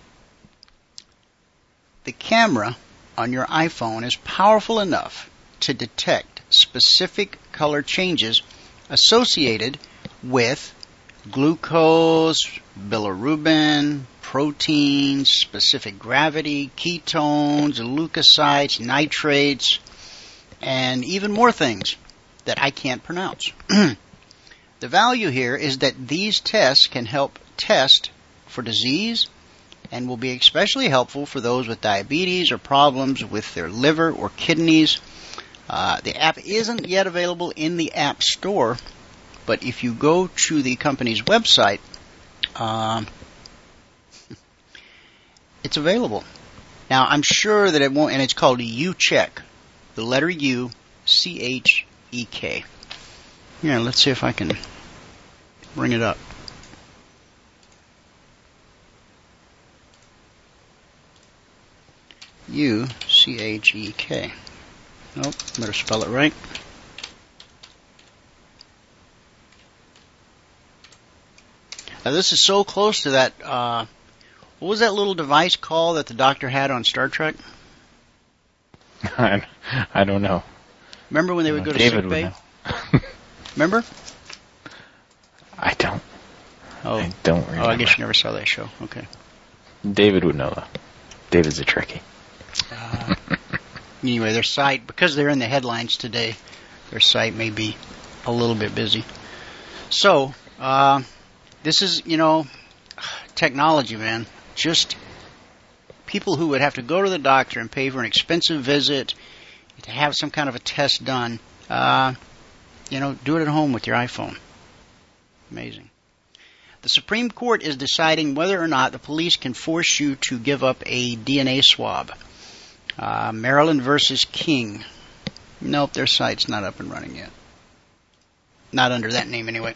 The camera on your iPhone is powerful enough to detect specific color changes associated with glucose, bilirubin, proteins, specific gravity, ketones, leukocytes, nitrates, and even more things that I can't pronounce. The value here is that these tests can help test for disease and will be especially helpful for those with diabetes or problems with their liver or kidneys. Uh, the app isn't yet available in the App Store, but if you go to the company's website, uh, it's available. Now, I'm sure that it won't, and it's called UCheck, the letter U, C H E K. Here, let's see if I can bring it up. U C H E K. Nope, better spell it right. Now, this is so close to that, uh, what was that little device called that the doctor had on Star Trek? I, I don't know. Remember when they would go to David sick bay? would know. Remember? I don't. Oh, I don't remember. Oh, I guess you never saw that show. Okay. David would know, though. David's a Trekkie. Uh, anyway, their site, because they're in the headlines today, their site may be a little bit busy. So, uh, this is, you know, technology, man. Just people who would have to go to the doctor and pay for an expensive visit to have some kind of a test done, uh, you know, do it at home with your iPhone. Amazing. The Supreme Court is deciding whether or not the police can force you to give up a D N A swab. Uh, Maryland versus King. Nope, their site's not up and running yet. Not under that name, anyway.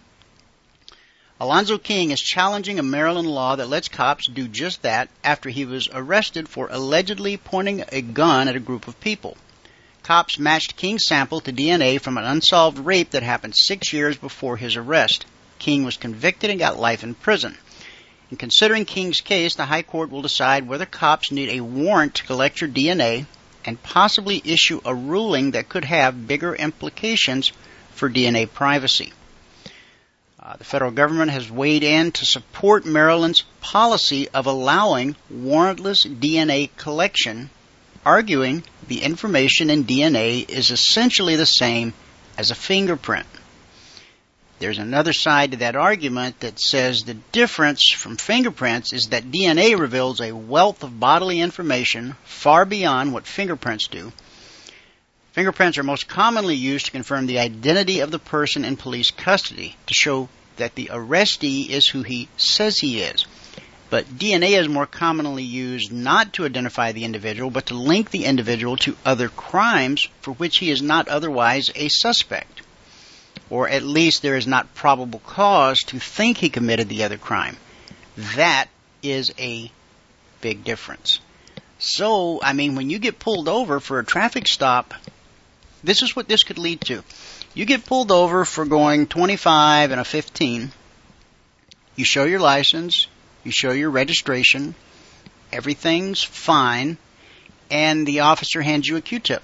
Alonzo King is challenging a Maryland law that lets cops do just that after he was arrested for allegedly pointing a gun at a group of people. Cops matched King's sample to D N A from an unsolved rape that happened six years before his arrest. King was convicted and got life in prison. In considering King's case, the High Court will decide whether cops need a warrant to collect your D N A and possibly issue a ruling that could have bigger implications for D N A privacy. Uh, the federal government has weighed in to support Maryland's policy of allowing warrantless D N A collection, arguing the information in D N A is essentially the same as a fingerprint. There's another side to that argument that says the difference from fingerprints is that D N A reveals a wealth of bodily information far beyond what fingerprints do. Fingerprints are most commonly used to confirm the identity of the person in police custody, to show that the arrestee is who he says he is. But D N A is more commonly used not to identify the individual, but to link the individual to other crimes for which he is not otherwise a suspect. Or at least there is not probable cause to think he committed the other crime. That is a big difference. So, I mean, when you get pulled over for a traffic stop, this is what this could lead to. You get pulled over for going twenty-five and a fifteen. You show your license, you show your registration, everything's fine, and the officer hands you a Q-tip.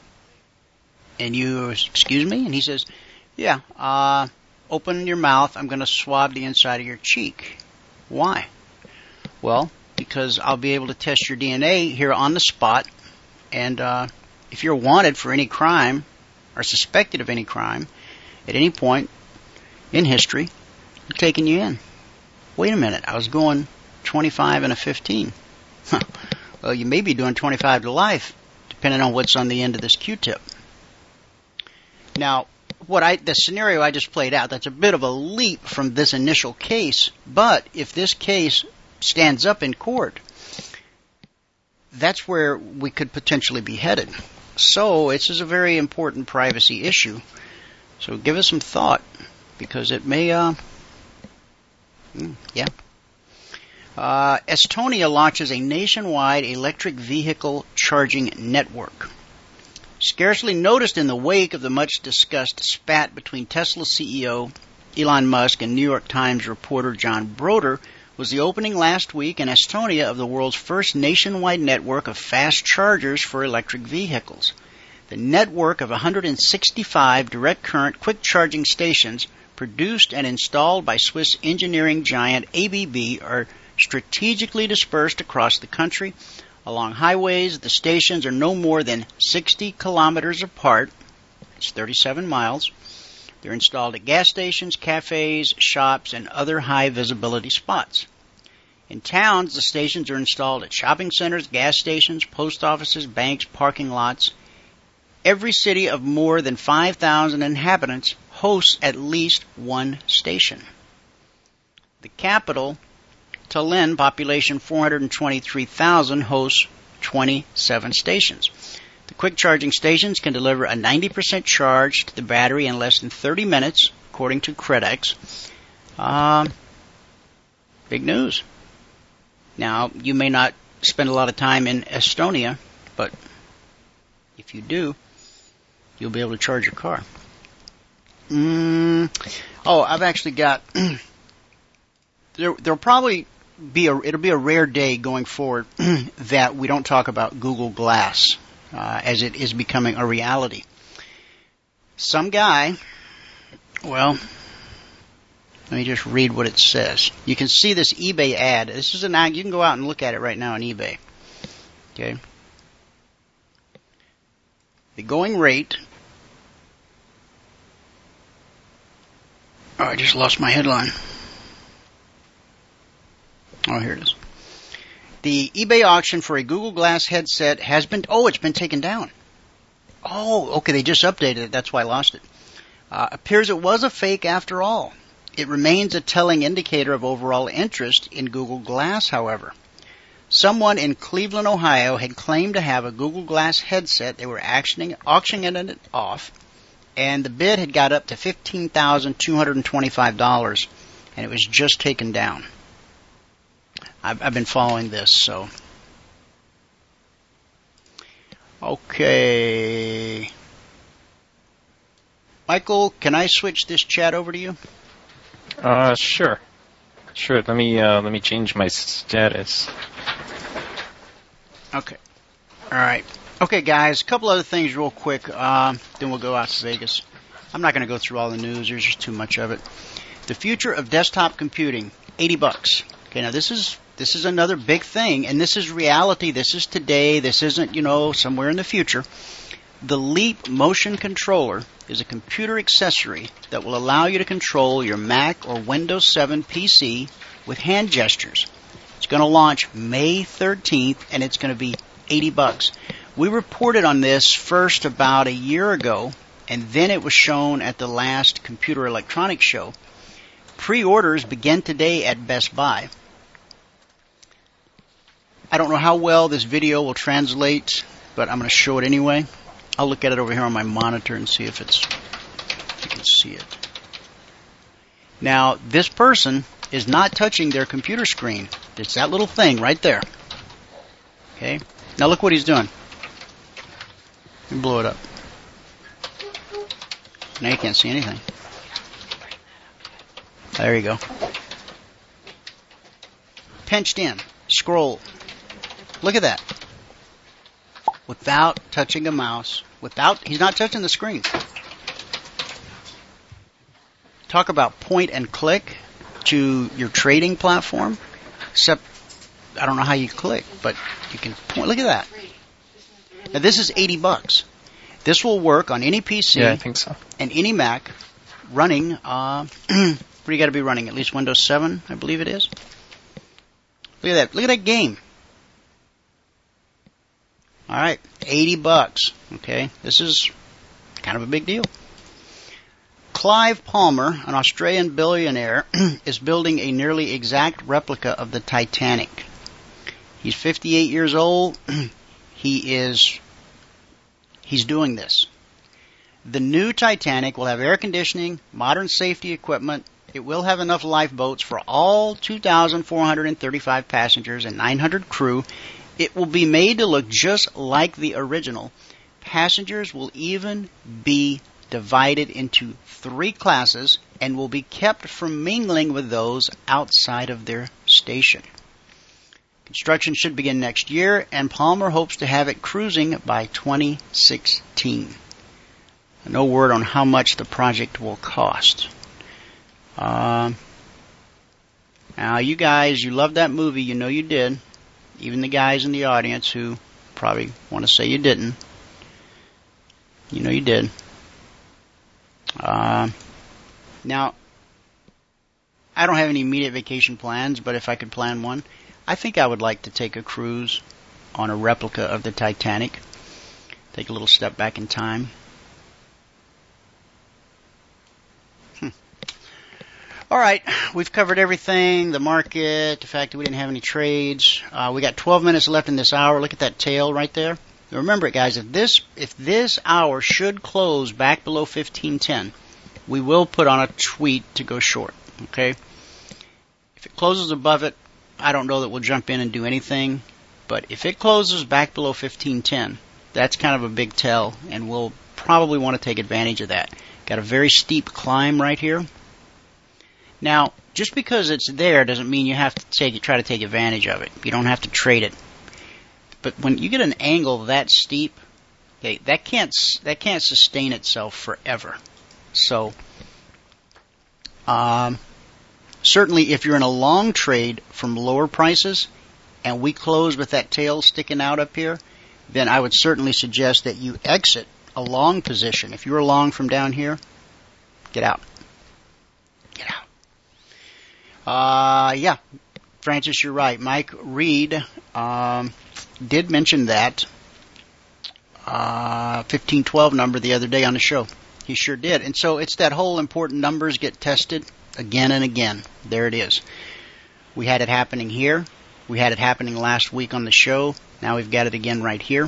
And you, excuse me? And he says, yeah, uh, open your mouth, I'm going to swab the inside of your cheek. Why? Well, because I'll be able to test your D N A here on the spot, and uh, if you're wanted for any crime, or suspected of any crime, at any point in history, I'm taking you in. Wait a minute, I was going twenty-five and a fifteen. Huh. Well, you may be doing twenty-five to life, depending on what's on the end of this Q-tip. Now, what I the scenario I just played out, that's a bit of a leap from this initial case, but if this case stands up in court, that's where we could potentially be headed. So this is a very important privacy issue. So give it some thought, because it may, uh, yeah. Uh, Estonia launches a nationwide electric vehicle charging network. Scarcely noticed in the wake of the much-discussed spat between Tesla C E O Elon Musk and New York Times reporter John Broder was the opening last week in Estonia of the world's first nationwide network of fast chargers for electric vehicles. The network of one hundred sixty-five direct current quick charging stations produced and installed by Swiss engineering giant A B B, are strategically dispersed across the country. Along highways, the stations are no more than sixty kilometers apart. It's thirty-seven miles. They're installed at gas stations, cafes, shops, and other high-visibility spots. In towns, the stations are installed at shopping centers, gas stations, post offices, banks, parking lots. Every city of more than five thousand inhabitants hosts at least one station. The capital, Tallinn, population four hundred twenty-three thousand, hosts twenty-seven stations. The quick charging stations can deliver a ninety percent charge to the battery in less than thirty minutes, according to Credex. Um, big news. Now, you may not spend a lot of time in Estonia, but if you do, you'll be able to charge your car. Mm, oh, I've actually got... there, there'll probably be a... It'll be a rare day going forward that we don't talk about Google Glass, uh, as it is becoming a reality. Some guy... Well... Let me just read what it says. You can see this eBay ad. This is an ad. You can go out and look at it right now on eBay. Okay. The going rate. Oh, I just lost my headline. Oh, here it is. The eBay auction for a Google Glass headset has been... Oh, it's been taken down. Oh, okay. They just updated it. That's why I lost it. Uh, appears it was a fake after all. It remains a telling indicator of overall interest in Google Glass, however. Someone in Cleveland, Ohio had claimed to have a Google Glass headset. They were auctioning, auctioning it off, and the bid had got up to fifteen thousand two hundred twenty-five dollars, and it was just taken down. I've, I've been following this, so... Okay. Michael, can I switch this chat over to you? Uh, sure. Sure, let me, uh, let me change my status. Okay. Alright. Okay, guys, a couple other things real quick, uh, then we'll go out to Vegas. I'm not going to go through all the news, there's just too much of it. The future of desktop computing, eighty bucks. Okay, now this is, this is another big thing, and this is reality, this is today, this isn't, you know, somewhere in the future. The Leap Motion Controller is a computer accessory that will allow you to control your Mac or Windows seven P C with hand gestures. It's going to launch May thirteenth, and it's going to be eighty bucks. We reported on this first about a year ago, and then it was shown at the last Computer Electronics Show. Pre-orders begin today at Best Buy. I don't know how well this video will translate, but I'm going to show it anyway. I'll look at it over here on my monitor and see if it's, if you can see it. Now, this person is not touching their computer screen. It's that little thing right there. Okay? Now look what he's doing. Let me blow it up. Now you can't see anything. There you go. Pinched in. Scroll. Look at that. Without touching a mouse. Without, he's not touching the screen. Talk about point and click to your trading platform. Except, I don't know how you click, but you can point. Look at that. Now this is eighty bucks. This will work on any P C. Yeah, I think so. And any Mac running, uh, what do you got to be running? At least Windows seven, I believe it is. Look at that. Look at that game. All right, eighty bucks. Okay, this is kind of a big deal. Clive Palmer, an Australian billionaire, is building a nearly exact replica of the Titanic. He's fifty-eight years old. He is he's doing this. The new Titanic will have air conditioning, modern safety equipment. It will have enough lifeboats for all two thousand four hundred thirty-five passengers and nine hundred crew. It will be made to look just like the original. Passengers will even be divided into three classes and will be kept from mingling with those outside of their station. Construction should begin next year, and Palmer hopes to have it cruising by twenty sixteen. No word on how much the project will cost. Uh, now, you guys, you loved that movie. You know you did. Even the guys in the audience who probably want to say you didn't. You know you did. Uh, now, I don't have any immediate vacation plans, but if I could plan one, I think I would like to take a cruise on a replica of the Titanic. Take a little step back in time. Hmm. All right, we've covered everything, the market, the fact that we didn't have any trades. Uh, we got twelve minutes left in this hour. Look at that tail right there. Remember it, guys, if this if this hour should close back below fifteen ten, we will put on a tweet to go short, okay? If it closes above it, I don't know that we'll jump in and do anything, but if it closes back below fifteen ten, that's kind of a big tell, and we'll probably want to take advantage of that. Got a very steep climb right here. Now, just because it's there doesn't mean you have to take try to take advantage of it. You don't have to trade it. But when you get an angle that steep, okay, that can't that can't sustain itself forever. So, um, certainly if you're in a long trade from lower prices, and we close with that tail sticking out up here, then I would certainly suggest that you exit a long position. If you're long from down here, get out. Get out. Uh, yeah, Francis, you're right. Mike Reed um, did mention that uh, fifteen twelve number the other day on the show. He sure did. And so it's that whole important numbers get tested again and again. There it is. We had it happening here. We had it happening last week on the show. Now we've got it again right here.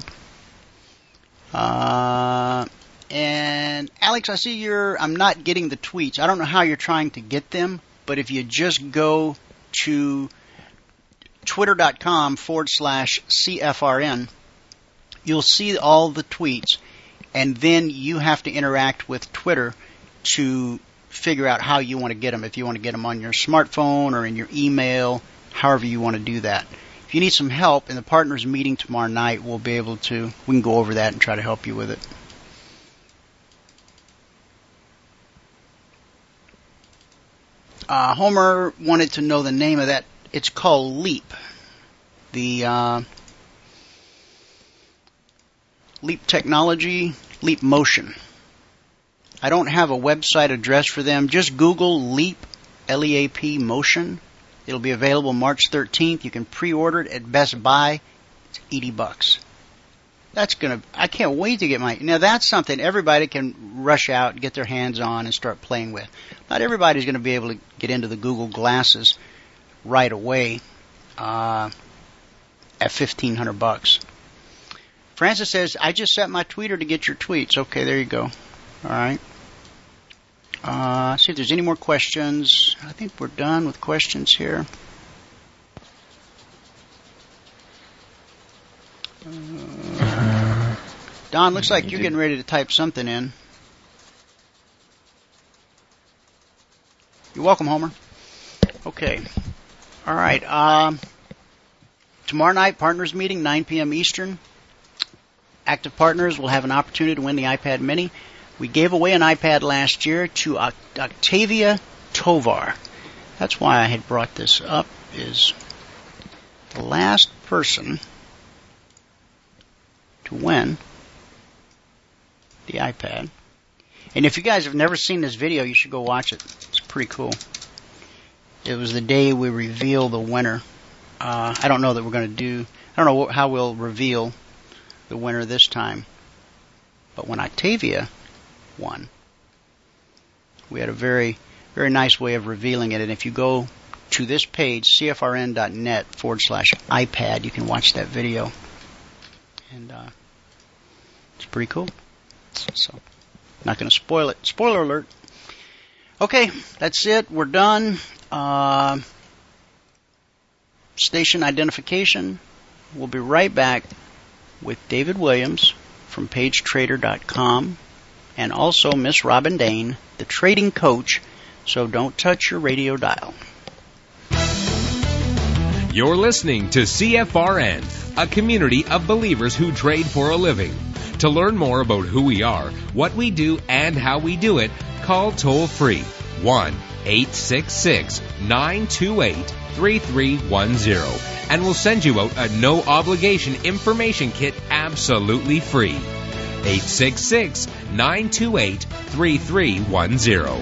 Uh, and Alex, I see you're, I'm not getting the tweets. I don't know how you're trying to get them, but if you just go to twitter.com forward slash CFRN, you'll see all the tweets, and then you have to interact with Twitter to figure out how you want to get them. If you want to get them on your smartphone or in your email, however you want to do that. If you need some help in the partners meeting tomorrow night, we'll be able to, we can go over that and try to help you with it. Uh, Homer wanted to know the name of that. It's called Leap. The uh, Leap Technology, Leap Motion. I don't have a website address for them. Just Google Leap, L E A P Motion. It'll be available March thirteenth. You can pre-order it at Best Buy. It's eighty bucks. That's gonna, I can't wait to get my, now that's something everybody can rush out and get their hands on and start playing with. Not everybody's going to be able to get into the Google glasses right away uh, at fifteen hundred bucks. Francis says, I just set my tweeter to get your tweets. Okay, there you go. All right. Uh, see if there's any more questions. I think we're done with questions here. Uh, Don, looks like you're getting ready to type something in. You're welcome, Homer. Okay. All right. Um, tomorrow night, partners meeting, nine p.m. Eastern. Active partners will have an opportunity to win the iPad Mini. We gave away an iPad last year to Octavia Tovar. That's why I had brought this up, is the last person to win the iPad. And if you guys have never seen this video, you should go watch it. It's pretty cool. It was the day we reveal the winner. Uh, I don't know that we're going to do, I don't know how we'll reveal the winner this time. But when Octavia won, we had a very, very nice way of revealing it. And if you go to this page, cfrn.net forward slash iPad, you can watch that video. And uh, it's pretty cool. So, not going to spoil it. Spoiler alert. Okay, that's it. We're done. Uh, station identification. We'll be right back with David Williams from page trader dot com and also Miss Robin Dane, the trading coach. So don't touch your radio dial. You're listening to C F R N, a community of believers who trade for a living. To learn more about who we are, what we do, and how we do it, call toll-free one eight six six, nine two eight, three three one zero, and we'll send you out a no-obligation information kit absolutely free. eight six six, nine two eight, three three one zero.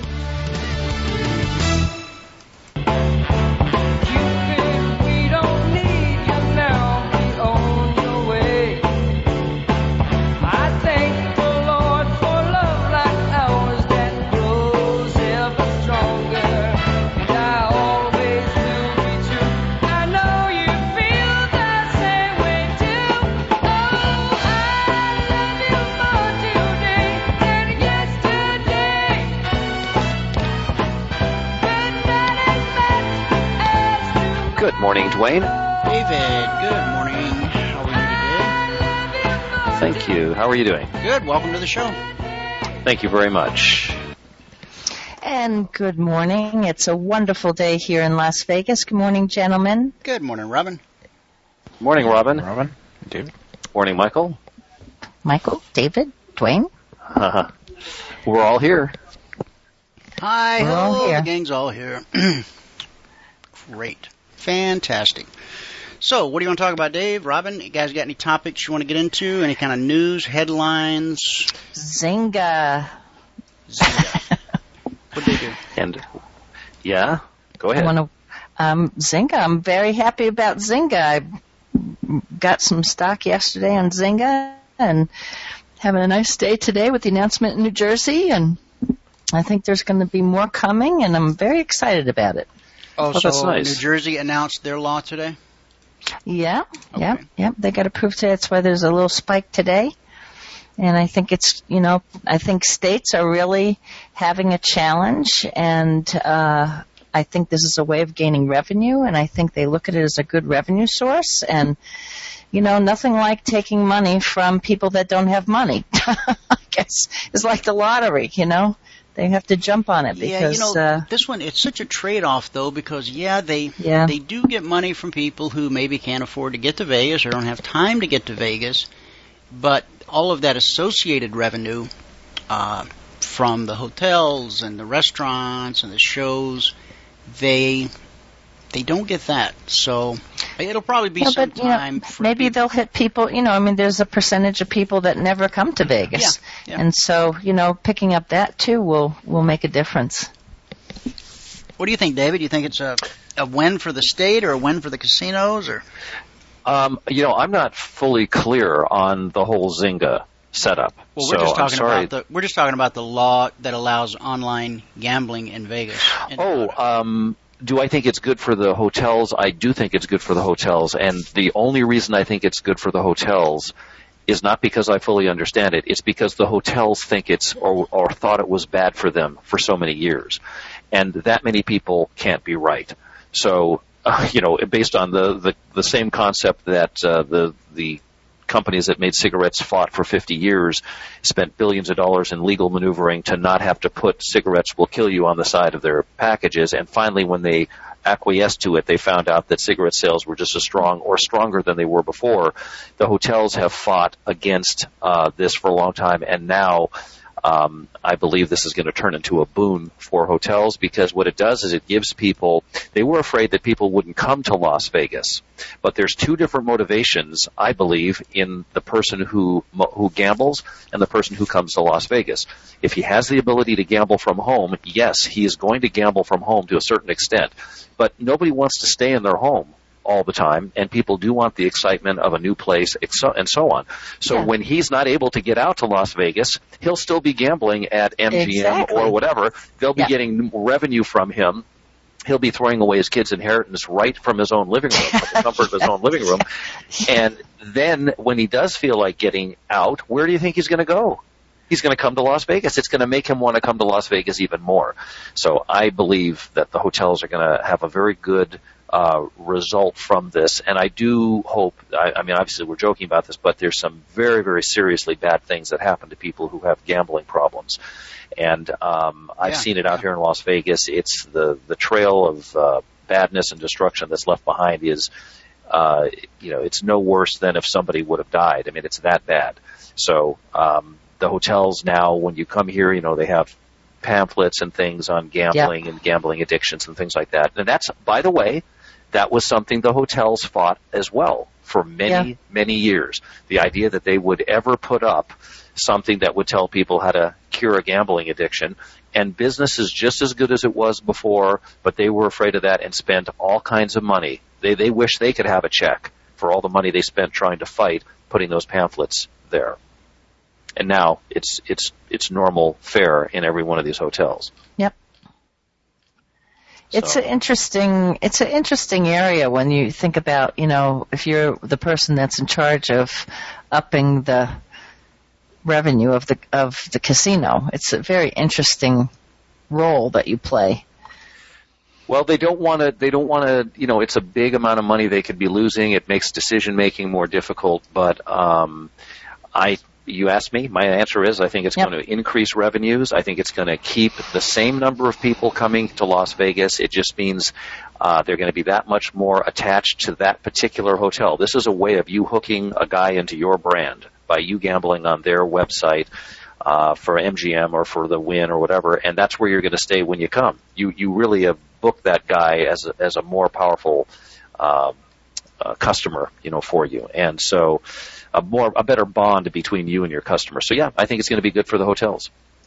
Good morning, Dwayne. David, good morning. How are you today? Thank you. How are you doing? Good. Welcome to the show. Thank you very much. And good morning. It's a wonderful day here in Las Vegas. Good morning, gentlemen. Good morning, Robin. Morning, Robin. Robin, David. Morning, Michael. Michael, David, Dwayne. Uh, we're all here. Hi, We're all hello. here. The gang's all here. Great. Fantastic. So, what do you want to talk about, Dave? Robin, you guys got any topics you want to get into? Any kind of news, headlines? Zynga. Zynga. What did they do? And, yeah, go ahead. I want to, um, Zynga. I'm very happy about Zynga. I got some stock yesterday on Zynga and having a nice day today with the announcement in New Jersey, and I think there's going to be more coming, and I'm very excited about it. Oh, Oh, so that's nice. New Jersey announced their law today? Yeah, yeah, Okay. yeah. They got approved today. That's why there's a little spike today. And I think it's, you know, I think states are really having a challenge, and uh, I think this is a way of gaining revenue, and I think they look at it as a good revenue source. And, you know, nothing like taking money from people that don't have money. I guess it's like the lottery, you know. They have to jump on it because yeah, you know, uh, this one, it's such a trade-off, though, because, yeah, they Yeah. they do get money from people who maybe can't afford to get to Vegas or don't have time to get to Vegas, but all of that associated revenue uh, from the hotels and the restaurants and the shows, they they don't get that. So it'll probably be yeah, some but, you know, time for maybe people. they'll hit people, you know, I mean, there's a percentage of people that never come to Vegas. Yeah, yeah. And so, you know, picking up that too will, will make a difference. What do you think, David? Do you think it's a, a win for the state or a win for the casinos? Or Um, you know, I'm not fully clear on the whole Zynga setup. Well, so we're just I'm talking sorry. about the we're just talking about the law that allows online gambling in Vegas. In Oh, Nevada. um, do I think it's good for the hotels? I do think it's good for the hotels, and the only reason I think it's good for the hotels is not because I fully understand it. It's because the hotels think it's or, or thought it was bad for them for so many years, and that many people can't be right. So, uh, you know, based on the, the, the same concept that uh, the the companies that made cigarettes fought for fifty years, spent billions of dollars in legal maneuvering to not have to put cigarettes will kill you on the side of their packages. And finally, when they acquiesced to it, they found out that cigarette sales were just as strong or stronger than they were before. The hotels have fought against uh, this for a long time, and now Um, I believe this is going to turn into a boon for hotels, because what it does is it gives people, they were afraid that people wouldn't come to Las Vegas, but there's two different motivations, I believe, in the person who who gambles and the person who comes to Las Vegas. If he has the ability to gamble from home, yes, he is going to gamble from home to a certain extent, but nobody wants to stay in their home all the time, and people do want the excitement of a new place, and so on. So Yeah. when he's not able to get out to Las Vegas, he'll still be gambling at M G M Exactly. or whatever. They'll be Yeah. getting revenue from him. He'll be throwing away his kid's inheritance right from his own living room, from the comfort of his own living room. And then when he does feel like getting out, where do you think he's going to go? He's going to come to Las Vegas. It's going to make him want to come to Las Vegas even more. So I believe that the hotels are going to have a very good Uh, result from this, and I do hope, I, I mean, obviously we're joking about this, but there's some very, very seriously bad things that happen to people who have gambling problems. And um, I've Yeah, seen it out yeah. here in Las Vegas. It's the, the trail of uh, badness and destruction that's left behind is, uh, you know, it's no worse than if somebody would have died. I mean, it's that bad. So um, the hotels now, when you come here, you know, they have pamphlets and things on gambling Yep. and gambling addictions and things like that. And that's, by the way, that was something the hotels fought as well for many, Yeah. many years. The idea that they would ever put up something that would tell people how to cure a gambling addiction. And business is just as good as it was before, but they were afraid of that and spent all kinds of money. They they wish they could have a check for all the money they spent trying to fight putting those pamphlets there. And now it's it's it's normal fare in every one of these hotels. Yep. It's So- an interesting, it's an interesting area when you think about, you know, if you're the person that's in charge of upping the revenue of the of the casino. It's a very interesting role that you play. Well, they don't want to. They don't want to. You know, it's a big amount of money they could be losing. It makes decision making more difficult. But um, I, you asked me. My answer is I think it's Yep. going to increase revenues. I think it's going to keep the same number of people coming to Las Vegas. It just means uh, they're going to be that much more attached to that particular hotel. This is a way of you hooking a guy into your brand by you gambling on their website. Uh, for M G M or for the Wynn or whatever, and that's where you're going to stay when you come. You you really have booked that guy as a, as a more powerful uh, uh, customer, you know, for you, and so a more a better bond between you and your customer. So yeah, I think it's going to be good for the hotels.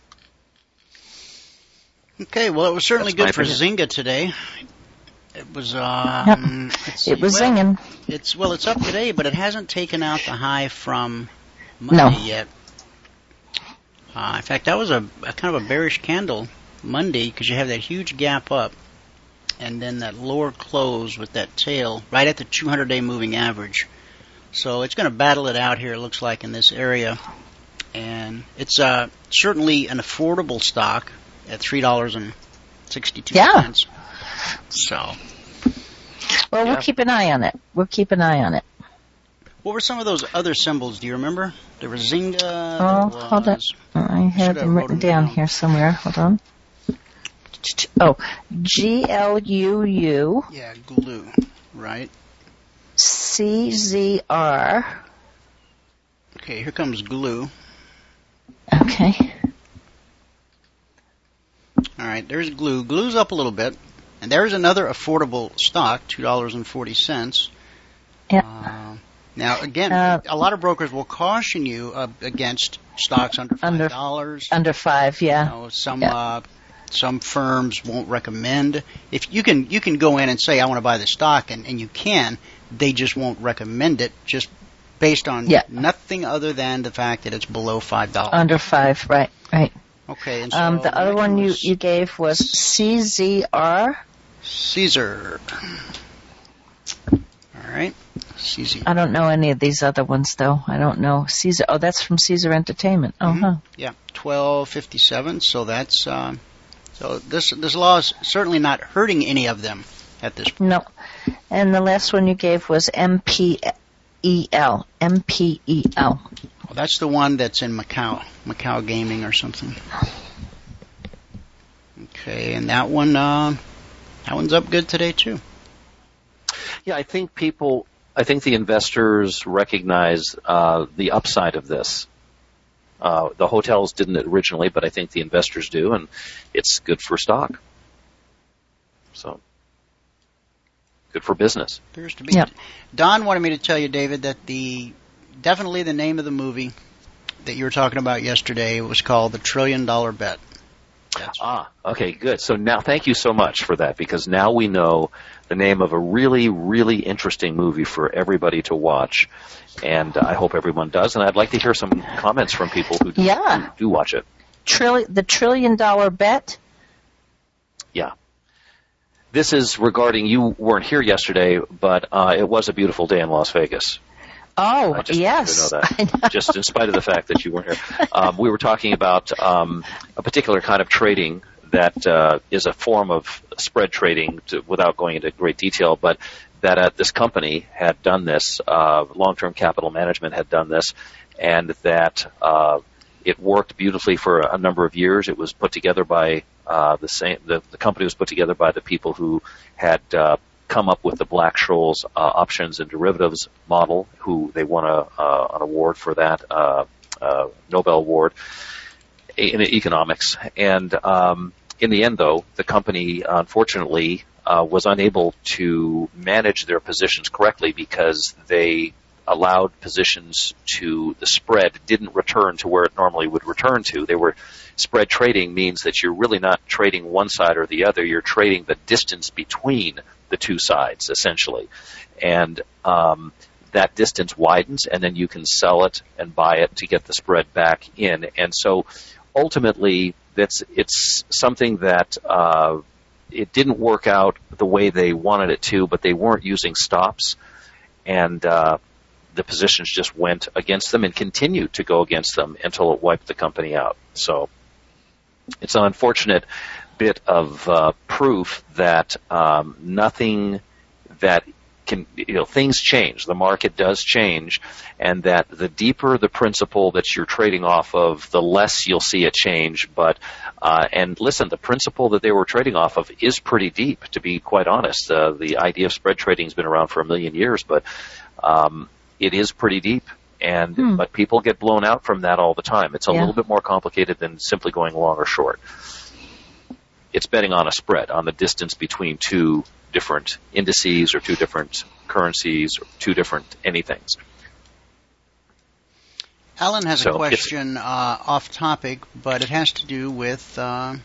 Okay, well, it was certainly That's my good for opinion. Zynga today. It was, um, let's It see, was well, zinging. It's well, it's up today, but it hasn't taken out the high from No. Monday yet. Uh, in fact, that was a, a kind of a bearish candle Monday because you have that huge gap up, and then that lower close with that tail right at the two hundred day moving average. So it's going to battle it out here. It looks like in this area, and it's uh, certainly an affordable stock at three dollars and sixty-two cents. Yeah. So. Well, Yeah. we'll keep an eye on it. We'll keep an eye on it. What were some of those other symbols? Do you remember? There was Zynga. Oh, there hold on. was- I have have them wrote written them down down. here somewhere. Hold on. Oh, G L U U Yeah, glue. Right. C Z R. Okay, here comes glue. Okay. All right, there's glue. Glue's up a little bit, and there's another affordable stock, two dollars and forty cents. Yeah. Uh, now, again, Uh, a lot of brokers will caution you uh, against stocks under Under- five dollars. Under five, yeah. You know, some Yeah. uh, some firms won't recommend. If you can, you can go in and say, "I want to buy the stock," and, and you can. They just won't recommend it, just based on Yeah. nothing other than the fact that it's below five dollars. Under five, right, right. Okay, and so Um, the other next one you, was you gave was C Z R. Caesar. All right, Caesar. I don't know any of these other ones, though. I don't know. Caesar. Oh, that's from Caesar Entertainment. Oh, Mhm. huh. Yeah, twelve fifty seven. So that's um, so this this law is certainly not hurting any of them at this point. No. And the last one you gave was M P E L. M P E L. Well, that's the one that's in Macau, Macau Gaming or something. Okay, and that one, uh, that one's up good today too. Yeah, I think people, I think the investors recognize uh, the upside of this. Uh, the hotels didn't originally, but I think the investors do, and it's good for stock. So, good for business. Appears to be. Yep. Don wanted me to tell you, David, that the definitely the name of the movie that you were talking about yesterday was called The Trillion Dollar Bet. That's Ah, okay, good. So now, thank you so much for that, because now we know the name of a really, really interesting movie for everybody to watch, and I hope everyone does. And I'd like to hear some comments from people who do, Yeah. who do watch it. Trilli- the Trillion Dollar Bet. Yeah. This is regarding, you weren't here yesterday, but uh, it was a beautiful day in Las Vegas. Oh, I just yes. wanted I to know know. that, just in spite of the fact that you weren't here. Um, we were talking about um, a particular kind of trading that uh, is a form of spread trading, to, without going into great detail, but that uh, this company had done this, uh, long-term capital management had done this, and that uh, it worked beautifully for a number of years. It was put together by uh, the same, the, the company was put together by the people who had uh, come up with the Black-Scholes uh, options and derivatives model, who they won a, uh, an award for that, uh, uh, Nobel Award. in economics. And um, in the end, though, the company, unfortunately, uh, was unable to manage their positions correctly because they allowed positions to the spread didn't return to where it normally would return to. They were spread trading means that you're really not trading one side or the other. You're trading the distance between the two sides, essentially. And um, that distance widens, and then you can sell it and buy it to get the spread back in. And so ultimately, that's it's something that uh, it didn't work out the way they wanted it to, but they weren't using stops. And uh, the positions just went against them and continued to go against them until it wiped the company out. So it's an unfortunate bit of uh, proof that um, nothing that can, you know, things change. The market does change, and that the deeper the principle that you're trading off of, the less you'll see it change. But uh, and listen, the principle that they were trading off of is pretty deep, to be quite honest. Uh, the idea of spread trading has been around for a million years, but um, it is pretty deep. And hmm. but people get blown out from that all the time. It's a yeah. little bit more complicated than simply going long or short. It's betting on a spread, on the distance between two different indices or two different currencies or two different anythings. Alan has so a question uh, off topic, but it has to do with uh,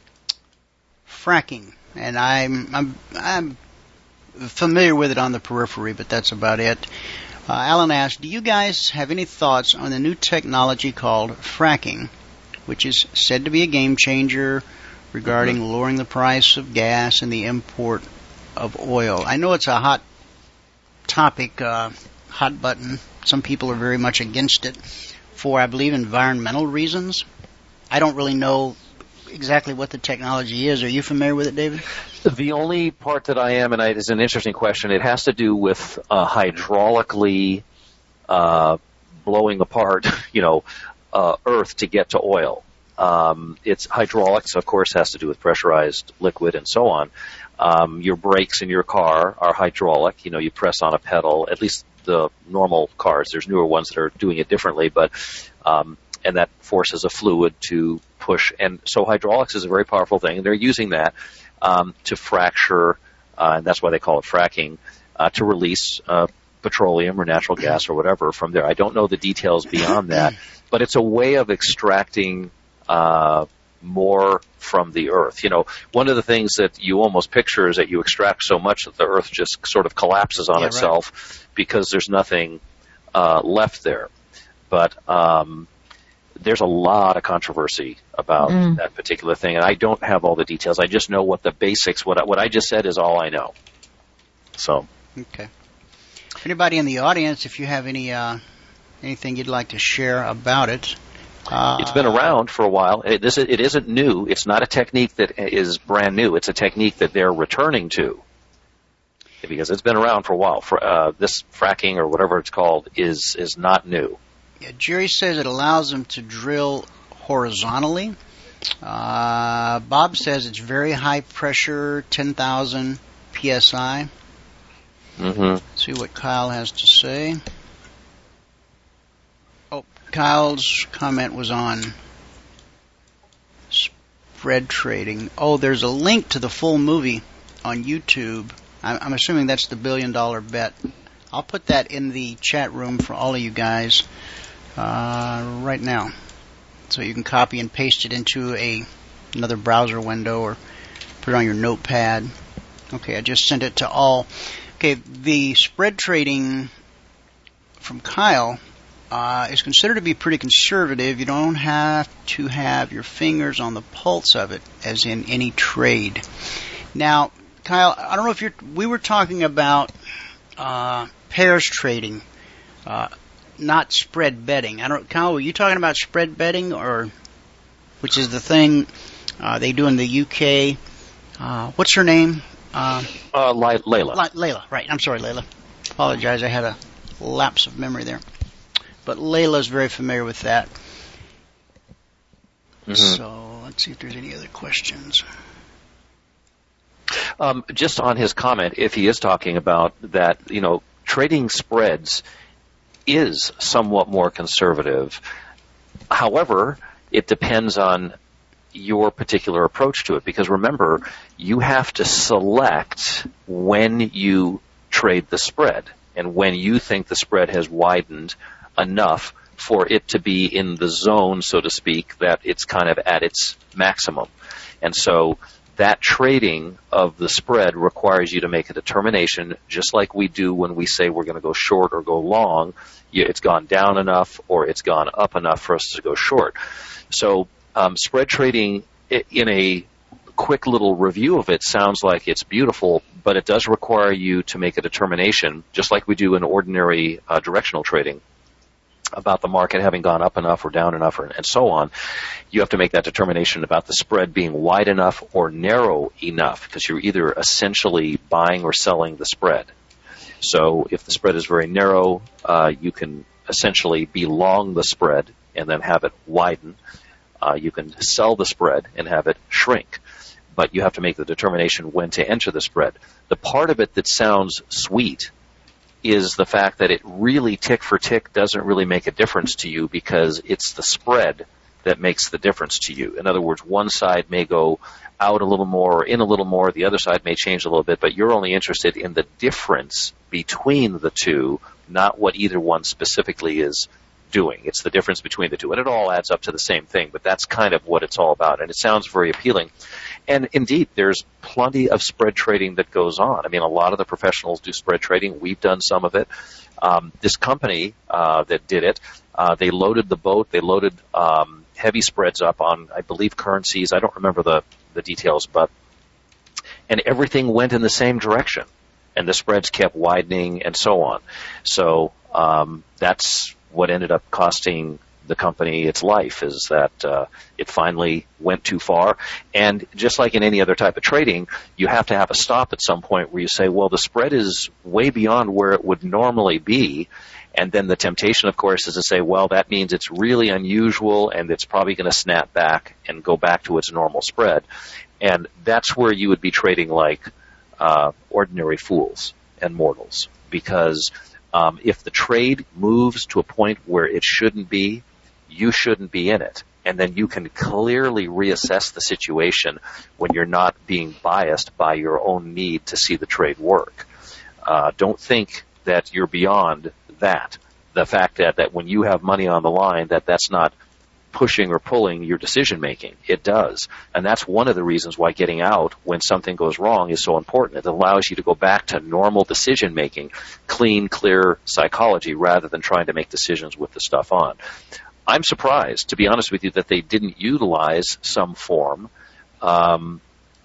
fracking, and I'm, I'm I'm familiar with it on the periphery, but that's about it. Uh, Alan asked, do you guys have any thoughts on the new technology called fracking, which is said to be a game changer regarding mm-hmm. lowering the price of gas and the import of oil? I know it's a hot topic, uh, hot button. Some people are very much against it for, I believe, environmental reasons. I don't really know exactly what the technology is. Are you familiar with it, David? The only part that I am, and I, it's an interesting question, it has to do with uh, hydraulically uh, blowing apart, you know, uh, earth to get to oil. Um, it's hydraulics, of course, has to do with pressurized liquid and so on. Um, your brakes in your car are hydraulic. You know, you press on a pedal, at least the normal cars. There's newer ones that are doing it differently, but um, and that forces a fluid to push. And so hydraulics is a very powerful thing, and they're using that um, to fracture, uh, and that's why they call it fracking, uh, to release uh, petroleum or natural gas or whatever from there. I don't know the details beyond that, but it's a way of extracting uh, more from the earth. You know, one of the things that you almost picture is that you extract so much that the earth just sort of collapses on yeah, itself right. because there's nothing uh, left there. But um, there's a lot of controversy about mm. that particular thing, and I don't have all the details. I just know what the basics, what I, what I just said is all I know. So. Okay. Anybody in the audience, if you have any uh, anything you'd like to share about it. Uh, it's been around for a while. It, this, it isn't new. It's not a technique that is brand new. It's a technique that they're returning to because it's been around for a while. For, uh, this fracking or whatever it's called is is not new. Yeah, Jerry says it allows them to drill horizontally. Uh, Bob says it's very high pressure, ten thousand P S I. Mm-hmm. Let's see what Kyle has to say. Oh, Kyle's comment was on spread trading. Oh, there's a link to the full movie on YouTube. I'm assuming that's the billion dollar bet. I'll put that in the chat room for all of you guys uh, right now, so you can copy and paste it into a another browser window or put it on your notepad. Okay, I just sent it to all. Okay, the spread trading from Kyle uh, is considered to be pretty conservative. You don't have to have your fingers on the pulse of it, as in any trade. Now, Kyle, I don't know if you're. We were talking about uh, pairs trading, uh, not spread betting. I don't. Kyle, were you talking about spread betting, or which is the thing uh, they do in the U K? Uh, what's her name? Uh, uh, Layla. La- Layla, right. I'm sorry, Layla. Apologize, I had a lapse of memory there. But Layla's very familiar with that. Mm-hmm. So let's see if there's any other questions. Um, just on his comment, if he is talking about that, you know, trading spreads is somewhat more conservative. However, it depends on your particular approach to it. Because remember, you have to select when you trade the spread and when you think the spread has widened enough for it to be in the zone, so to speak, that it's kind of at its maximum. And so that trading of the spread requires you to make a determination, just like we do when we say we're going to go short or go long. It's gone down enough or it's gone up enough for us to go short. So um, spread trading, in a quick little review of it, sounds like it's beautiful, but it does require you to make a determination, just like we do in ordinary uh, directional trading, about the market having gone up enough or down enough or, and so on. You have to make that determination about the spread being wide enough or narrow enough, because you're either essentially buying or selling the spread. So if the spread is very narrow, uh, you can essentially be long the spread and then have it widen. Uh, you can sell the spread and have it shrink. But you have to make the determination when to enter the spread. The part of it that sounds sweet is the fact that it really tick for tick doesn't really make a difference to you, because it's the spread that makes the difference to you. In other words, one side may go out a little more or in a little more, the other side may change a little bit, but you're only interested in the difference between the two, not what either one specifically is doing. It's the difference between the two. And it all adds up to the same thing, but that's kind of what it's all about. And it sounds very appealing. And indeed, there's plenty of spread trading that goes on. I mean, a lot of the professionals do spread trading. We've done some of it. Um, this company uh, that did it, uh, they loaded the boat. They loaded um, heavy spreads up on, I believe, currencies. I don't remember the, the details, but and everything went in the same direction. And the spreads kept widening and so on. So um, that's what ended up costing the company its life, is that uh, it finally went too far. And just like in any other type of trading, you have to have a stop at some point where you say, well, the spread is way beyond where it would normally be. And then the temptation, of course, is to say, well, that means it's really unusual and it's probably going to snap back and go back to its normal spread. And that's where you would be trading like uh, ordinary fools and mortals, because um, if the trade moves to a point where it shouldn't be, you shouldn't be in it. And then you can clearly reassess the situation when you're not being biased by your own need to see the trade work. Uh, don't think that you're beyond that. The fact that, that when you have money on the line, that that's not pushing or pulling your decision making. It does. And that's one of the reasons why getting out when something goes wrong is so important. It allows you to go back to normal decision making, clean, clear psychology, rather than trying to make decisions with the stuff on. I'm surprised, to be honest with you, that they didn't utilize some form um,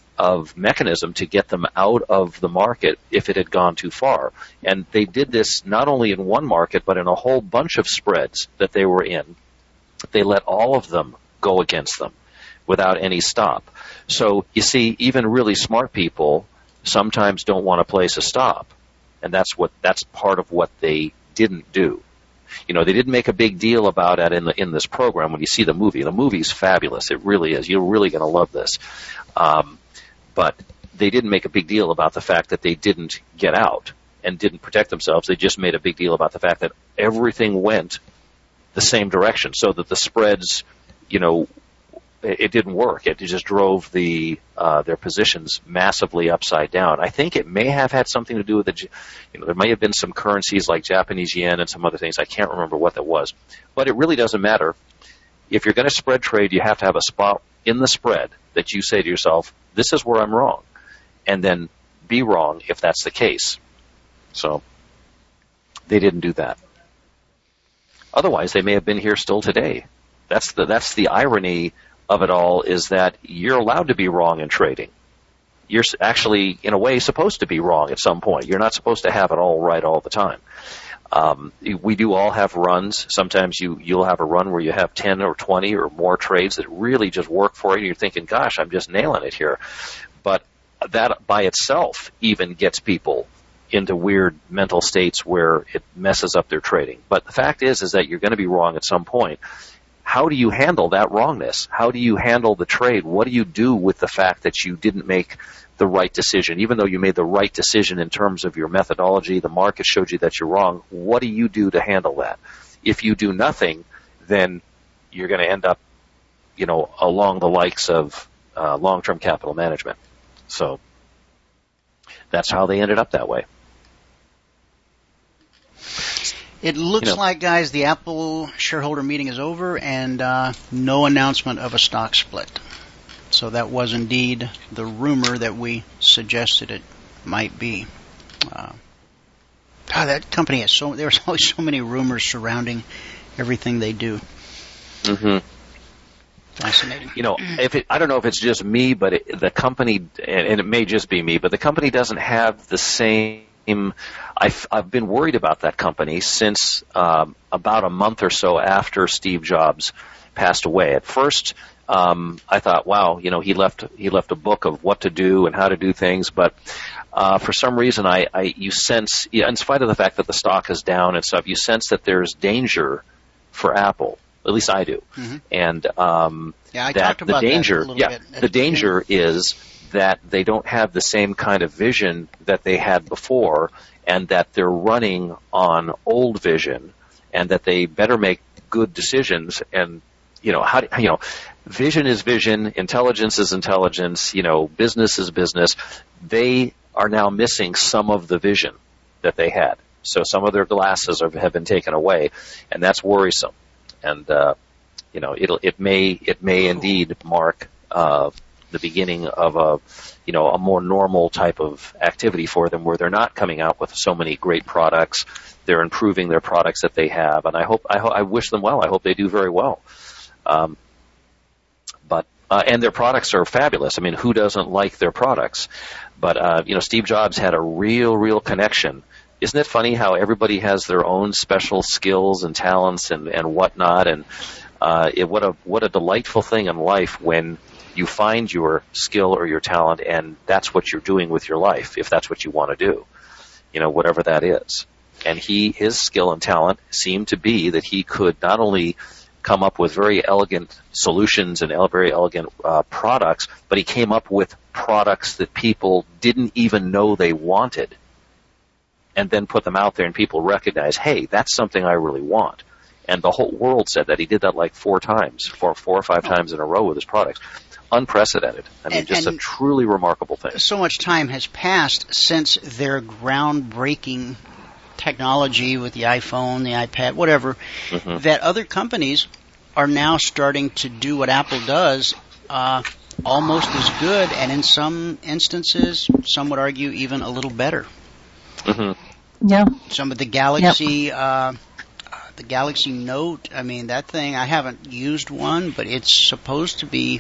of mechanism to get them out of the market if it had gone too far. And they did this not only in one market, but in a whole bunch of spreads that they were in. They let all of them go against them without any stop. So, you see, even really smart people sometimes don't want to place a stop. And that's what that's part of what they didn't do. You know, they didn't make a big deal about it in the in this program. When you see the movie, the movie's fabulous. It really is. You're really going to love this. Um, but they didn't make a big deal about the fact that they didn't get out and didn't protect themselves. They just made a big deal about the fact that everything went the same direction, so that the spreads, you know, it, it didn't work. It just drove the uh, their positions massively upside down. I think it may have had something to do with the, you know, there may have been some currencies like Japanese yen and some other things. I can't remember what that was, but it really doesn't matter. If you're going to spread trade, you have to have a spot in the spread that you say to yourself, "This is where I'm wrong," and then be wrong if that's the case. So they didn't do that. Otherwise, they may have been here still today. That's the that's the irony of it all, is that you're allowed to be wrong in trading. You're actually, in a way, supposed to be wrong at some point. You're not supposed to have it all right all the time. Um, we do all have runs. Sometimes you, you'll have a run where you have ten or twenty or more trades that really just work for you. You're thinking, gosh, I'm just nailing it here. But that by itself even gets people into weird mental states where it messes up their trading. But the fact is, is that you're going to be wrong at some point. How do you handle that wrongness? How do you handle the trade? What do you do with the fact that you didn't make the right decision? Even though you made the right decision in terms of your methodology, the market showed you that you're wrong. What do you do to handle that? If you do nothing, then you're going to end up you know, along the likes of uh, long-term capital management. So that's how they ended up that way. It looks You know. like, guys, the Apple shareholder meeting is over and uh, no announcement of a stock split. So that was indeed the rumor that we suggested it might be. Uh, God, that company has so there's always so many rumors surrounding everything they do. Mm-hmm. Fascinating. You know, if it, I don't know if it's just me, but it, the company, and, and it may just be me, but the company doesn't have the same. I've, I've been worried about that company since um, about a month or so after Steve Jobs passed away. At first, um, I thought, wow, you know, he left he left a book of what to do and how to do things, but uh, for some reason, I, I you sense, yeah, in spite of the fact that the stock is down and stuff, you sense that there's danger for Apple. At least I do, Mm-hmm. and um, Yeah, I that talked about the that danger, a little yeah, bit at the the danger is that they don't have the same kind of vision that they had before, and that they're running on old vision, and that they better make good decisions. And you know, how do, you know, vision is vision, intelligence is intelligence, you know, business is business. They are now missing some of the vision that they had. So some of their glasses are, have been taken away, and that's worrisome. And uh, you know, it'll it may it may indeed mark uh, the beginning of a you know a more normal type of activity for them, where they're not coming out with so many great products. They're improving their products that they have, and I hope I, ho- I wish them well. I hope they do very well. Um, but uh, and their products are fabulous. I mean, who doesn't like their products? But uh, you know, Steve Jobs had a real, real connection. Isn't it funny how everybody has their own special skills and talents and, and whatnot? And uh, it, what a what a delightful thing in life when you find your skill or your talent, and that's what you're doing with your life, if that's what you want to do, you know, whatever that is. And he, his skill and talent seemed to be that he could not only come up with very elegant solutions and very elegant uh, products, but he came up with products that people didn't even know they wanted, and then put them out there, and people recognize, hey, that's something I really want. And the whole world said that. He did that like four times, four, four or five times in a row with his products. Unprecedented. I mean, And- just and a truly remarkable thing. So much time has passed since their groundbreaking technology with the iPhone, the iPad, whatever, Mm-hmm. that other companies are now starting to do what Apple does uh, almost as good, and in some instances, some would argue even a little better. Mm-hmm. Yeah. Some of the Galaxy, uh, uh, the Galaxy Note, I mean, that thing, I haven't used one, but it's supposed to be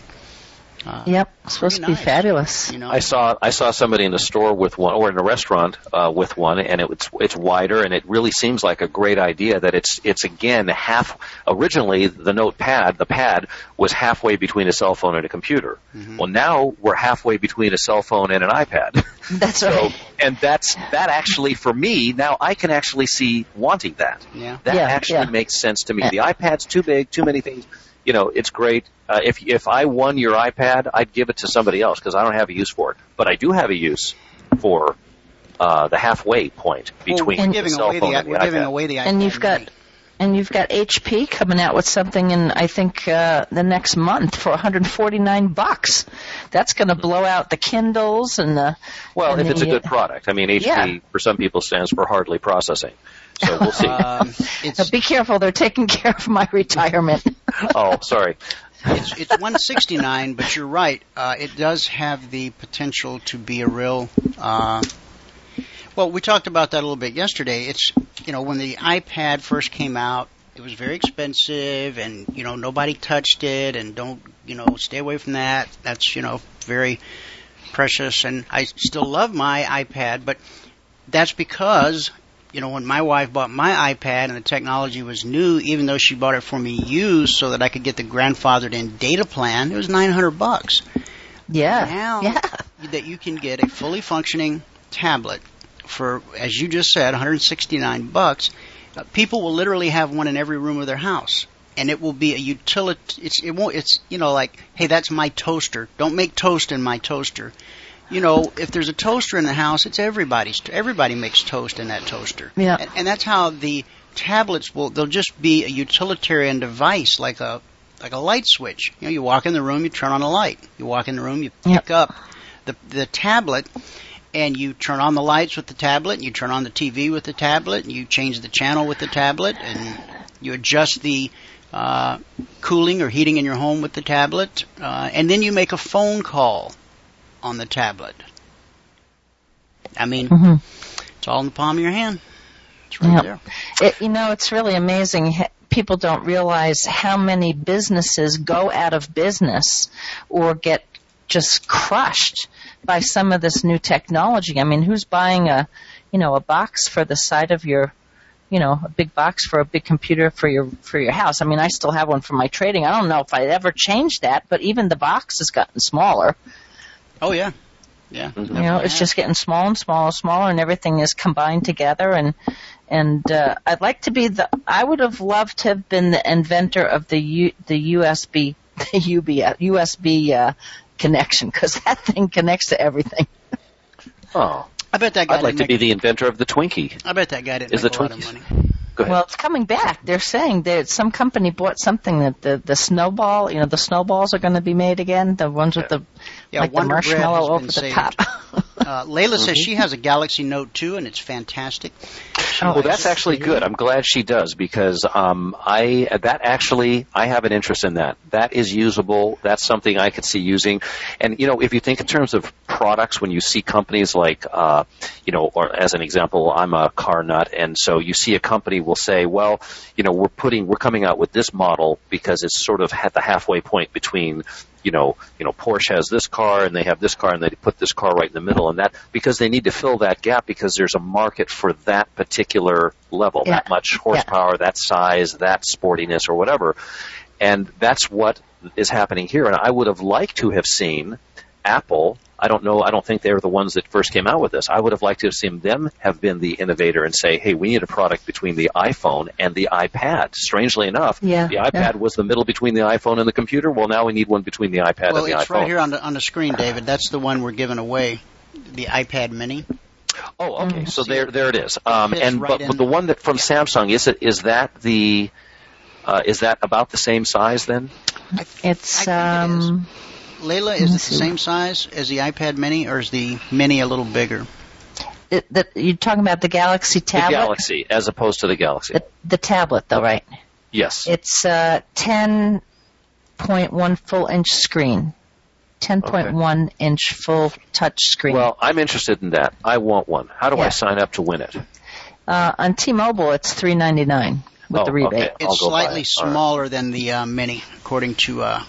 uh, Yep. It's supposed to be nice. fabulous. You know, I saw I saw somebody in the store with one, or in a restaurant uh, with one, and it, it's it's wider, and it really seems like a great idea. That it's it's again half. Originally, the Notepad, the pad, was halfway between a cell phone and a computer. Mm-hmm. Well, now we're halfway between a cell phone and an iPad. That's So, right. and that's that actually for me now. I can actually see wanting that. Yeah. That Yeah, actually yeah. makes sense to me. Yeah. The iPad's too big, too many things. You know, it's great. Uh, if if I won your iPad, I'd give it to somebody else because I don't have a use for it. But I do have a use for uh, the halfway point well, between we're the giving cell away phone the, and the we're iPad. giving away the iPad. And you've got tonight. and you've got H P coming out with something in I think uh, the next month for one hundred forty-nine bucks. That's going to blow out the Kindles and the. Well, and if it's a the- good product. I mean, H P Yeah. for some people stands for hardly processing. So we'll see. Um, Now, it's be careful, they're taking care of my retirement. Oh, sorry. it's it's one sixty-nine, but you're right. Uh, it does have the potential to be a real. Uh, well, we talked about that a little bit yesterday. It's you know when the iPad first came out, it was very expensive, and you know nobody touched it, and don't you know stay away from that. That's you know very precious, and I still love my iPad, but that's because. You know, when my wife bought my iPad and the technology was new, even though she bought it for me used so that I could get the grandfathered in data plan, it was nine hundred bucks. Yeah. Now Yeah. that you can get a fully functioning tablet for, as you just said, one hundred sixty-nine bucks, uh, people will literally have one in every room of their house. And it will be a utility. It's, it won't, it's, you know, like, hey, that's my toaster. Don't make toast in my toaster. You know, if there's a toaster in the house, it's everybody's. Everybody makes toast in that toaster. Yeah. And, and that's how the tablets will, they'll just be a utilitarian device, like a, like a light switch. You know, you walk in the room, you turn on a light. You walk in the room, you pick Yep. up the the tablet, and you turn on the lights with the tablet, and you turn on the T V with the tablet, and you change the channel with the tablet, and you adjust the uh, cooling or heating in your home with the tablet, uh, and then you make a phone call on the tablet. I mean, Mm-hmm. it's all in the palm of your hand. It's right Yep. there. It, you know, it's really amazing. H- People don't realize how many businesses go out of business or get just crushed by some of this new technology. I mean, who's buying a, you know, a box for the side of your, you know, a big box for a big computer for your for your house? I mean, I still have one for my trading. I don't know if I'd ever change that, but even the box has gotten smaller. Oh, yeah. Yeah. You know, it's just getting smaller and smaller and smaller, and everything is combined together. And and uh, I'd like to be the. I would have loved to have been the inventor of the U, the U S B the U B, U S B uh, connection, because that thing connects to everything. Oh, I bet that guy I'd like didn't to make, be the inventor of the Twinkie. I bet that guy didn't Is make the a lot of Twinkies- money. Go ahead. Well, it's coming back. They're saying that some company bought something that the the snowball, you know, the snowballs are going to be made again. The ones with the Yeah, like the Wonder Bread has marshmallow been over the saved. top. Uh, Layla says she has a Galaxy Note two, and it's fantastic. She Well, likes that's it. actually good. I'm glad she does because um, I that actually I have an interest in that. That is usable. That's something I could see using. And you know, if you think in terms of products, when you see companies like, uh, you know, or as an example, I'm a car nut, and so you see a company will say, well, you know, we're putting we're coming out with this model because it's sort of at the halfway point between. You know, you know, Porsche has this car and they have this car and they put this car right in the middle, and that because they need to fill that gap because there's a market for that particular level, Yeah. that much horsepower, that size, that sportiness, or whatever, and that's what is happening here. And I would have liked to have seen Apple. I don't know. I don't think they were the ones that first came out with this. I would have liked to have seen them have been the innovator and say, hey, we need a product between the iPhone and the iPad. Strangely enough, Yeah, the iPad yeah. was the middle between the iPhone and the computer. Well, now we need one between the iPad Well, and the it's iPhone. right here on the on the screen, David. That's the one we're giving away, the iPad Mini. Oh, okay. Mm. So there, there it is. Um, Fits and right but, in. but the one that from Samsung is it is that the uh, is that about the same size then? It's I think it is. um. Layla, Let is me it the see. same size as the iPad Mini, or is the Mini a little bigger? It, the, you're talking about the Galaxy tablet. The Galaxy, as opposed to the Galaxy. The, the tablet, though, right? Yes. It's uh ten point one full inch screen, ten point one inch full touch screen. Well, I'm interested in that. I want one. How do I Yeah. sign up to win it? uh, on T-Mobile, it's three ninety-nine with Oh, the rebate. okay. I'll It's go buy slightly it. All right. smaller than the uh, Mini, according to uh,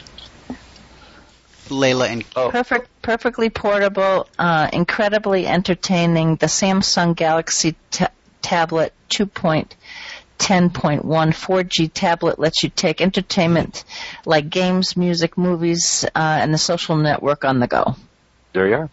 Layla and Oh, Perfect, perfectly portable, uh, incredibly entertaining. The Samsung Galaxy ta- Tablet two point ten point one four G tablet lets you take entertainment like games, music, movies, uh, and the social network on the go. there you are.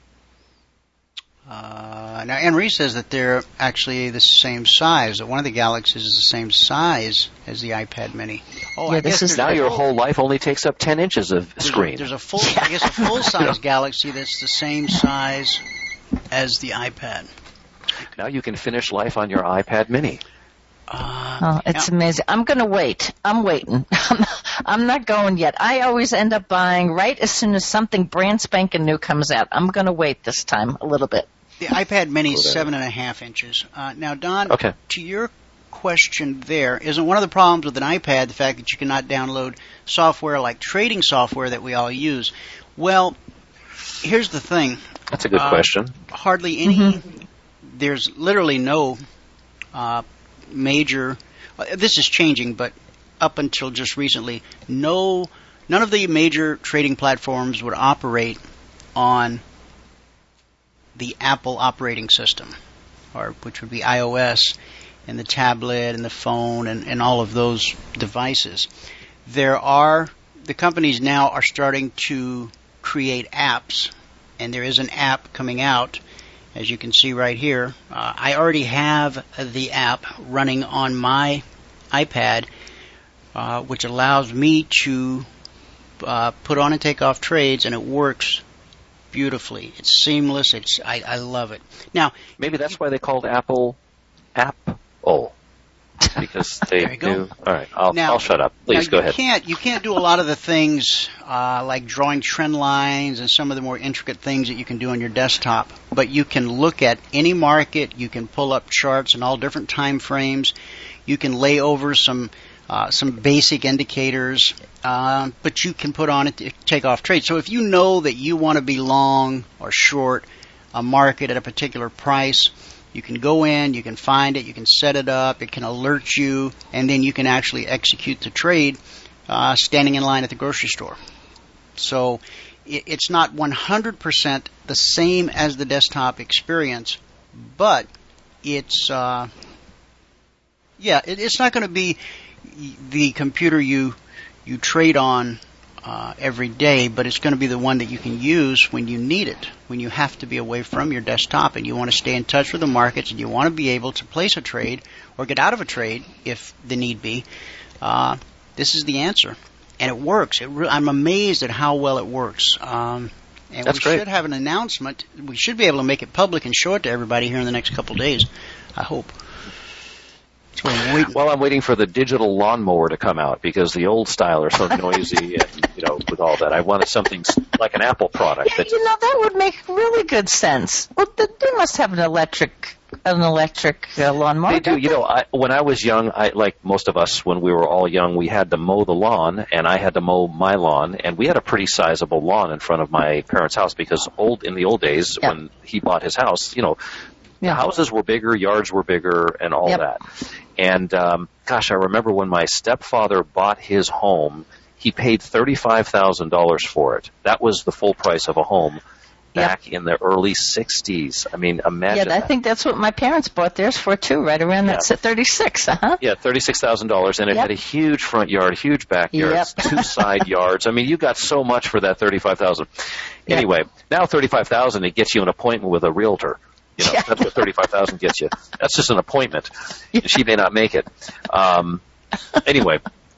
Uh, now, Anne Marie says that they're actually the same size. That one of the Galaxies is the same size as the iPad Mini. Oh, Yeah, I this guess is- there's Now a your full- whole life only takes up ten inches of there's a- screen. There's a full, I guess, a full size Galaxy that's the same size as the iPad. Now you can finish life on your iPad Mini. Uh, Oh, it's now- amazing. I'm going to wait. I'm waiting. I'm not going yet. I always end up buying right as soon as something brand spanking new comes out. I'm going to wait this time a little bit. The iPad Mini is Whatever. seven and a half inches. Uh, now, Don, Okay. to your question there, isn't one of the problems with an iPad the fact that you cannot download software like trading software that we all use? Well, here's the thing. That's a good Uh, question. Hardly any, there's literally no uh, major, uh, this is changing, but up until just recently, no, none of the major trading platforms would operate on the Apple operating system, or which would be iOS and the tablet and the phone and, and all of those devices. There are, the companies now are starting to create apps, and there is an app coming out, as you can see right here. Uh, I already have the app running on my iPad, uh, which allows me to uh, put on and take off trades, and it works beautifully. It's seamless. It's I, I love it. Now, Maybe that's why they called Apple App. Oh, because they There you go. do. All right, I'll, Now- I'll shut up. Please now, go you ahead. Can't, you can't do a lot of the things uh, like drawing trend lines and some of the more intricate things that you can do on your desktop. But you can look at any market. You can pull up charts in all different time frames. You can lay over some uh, some basic indicators. Uh, but you can put on it to take off trade. So if you know that you want to be long or short a market at a particular price, you can go in, you can find it, you can set it up, it can alert you, and then you can actually execute the trade uh, standing in line at the grocery store. So it, it's not one hundred percent the same as the desktop experience, but it's, uh, yeah, it, it's not going to be the computer you you trade on Uh, every day, but it's going to be the one that you can use when you need it, when you have to be away from your desktop and you want to stay in touch with the markets and you want to be able to place a trade or get out of a trade if the need be. Uh, this is the answer, and it works. It re- I'm amazed at how well it works. Um, and That's we great. should have an announcement. We should be able to make it public and show it to everybody here in the next couple of days. I hope. So I'm waiting. Well, I'm waiting for the digital lawnmower to come out because the old style are so noisy and, you know, with all that. I wanted something s- like an Apple product. Yeah, that you know, that would make really good sense. Well, th- they must have an electric, an electric uh, lawnmower. They do. don't You know, I, when I was young, I like most of us, when we were all young, we had to mow the lawn, and I had to mow my lawn, and we had a pretty sizable lawn in front of my parents' house because old in the old days, Yeah. when he bought his house, you know, Yeah. houses were bigger, yards were bigger, and all Yep. that. And um, gosh, I remember when my stepfather bought his home, he paid thirty-five thousand dollars for it. That was the full price of a home back in the early sixties. I mean, imagine Yeah, I that. think that's what my parents bought theirs for too, right around that Yeah. thirty-six, uh-huh. Yeah, thirty-six thousand dollars, and it Yep. had a huge front yard, huge backyard, Yep. two side yards. I mean, you got so much for that thirty-five thousand dollars. Yep. Anyway, now thirty-five thousand dollars, it gets you an appointment with a realtor. You know, Yeah. that's what thirty-five thousand dollars gets you. That's just an appointment. She may not make it. Um, anyway,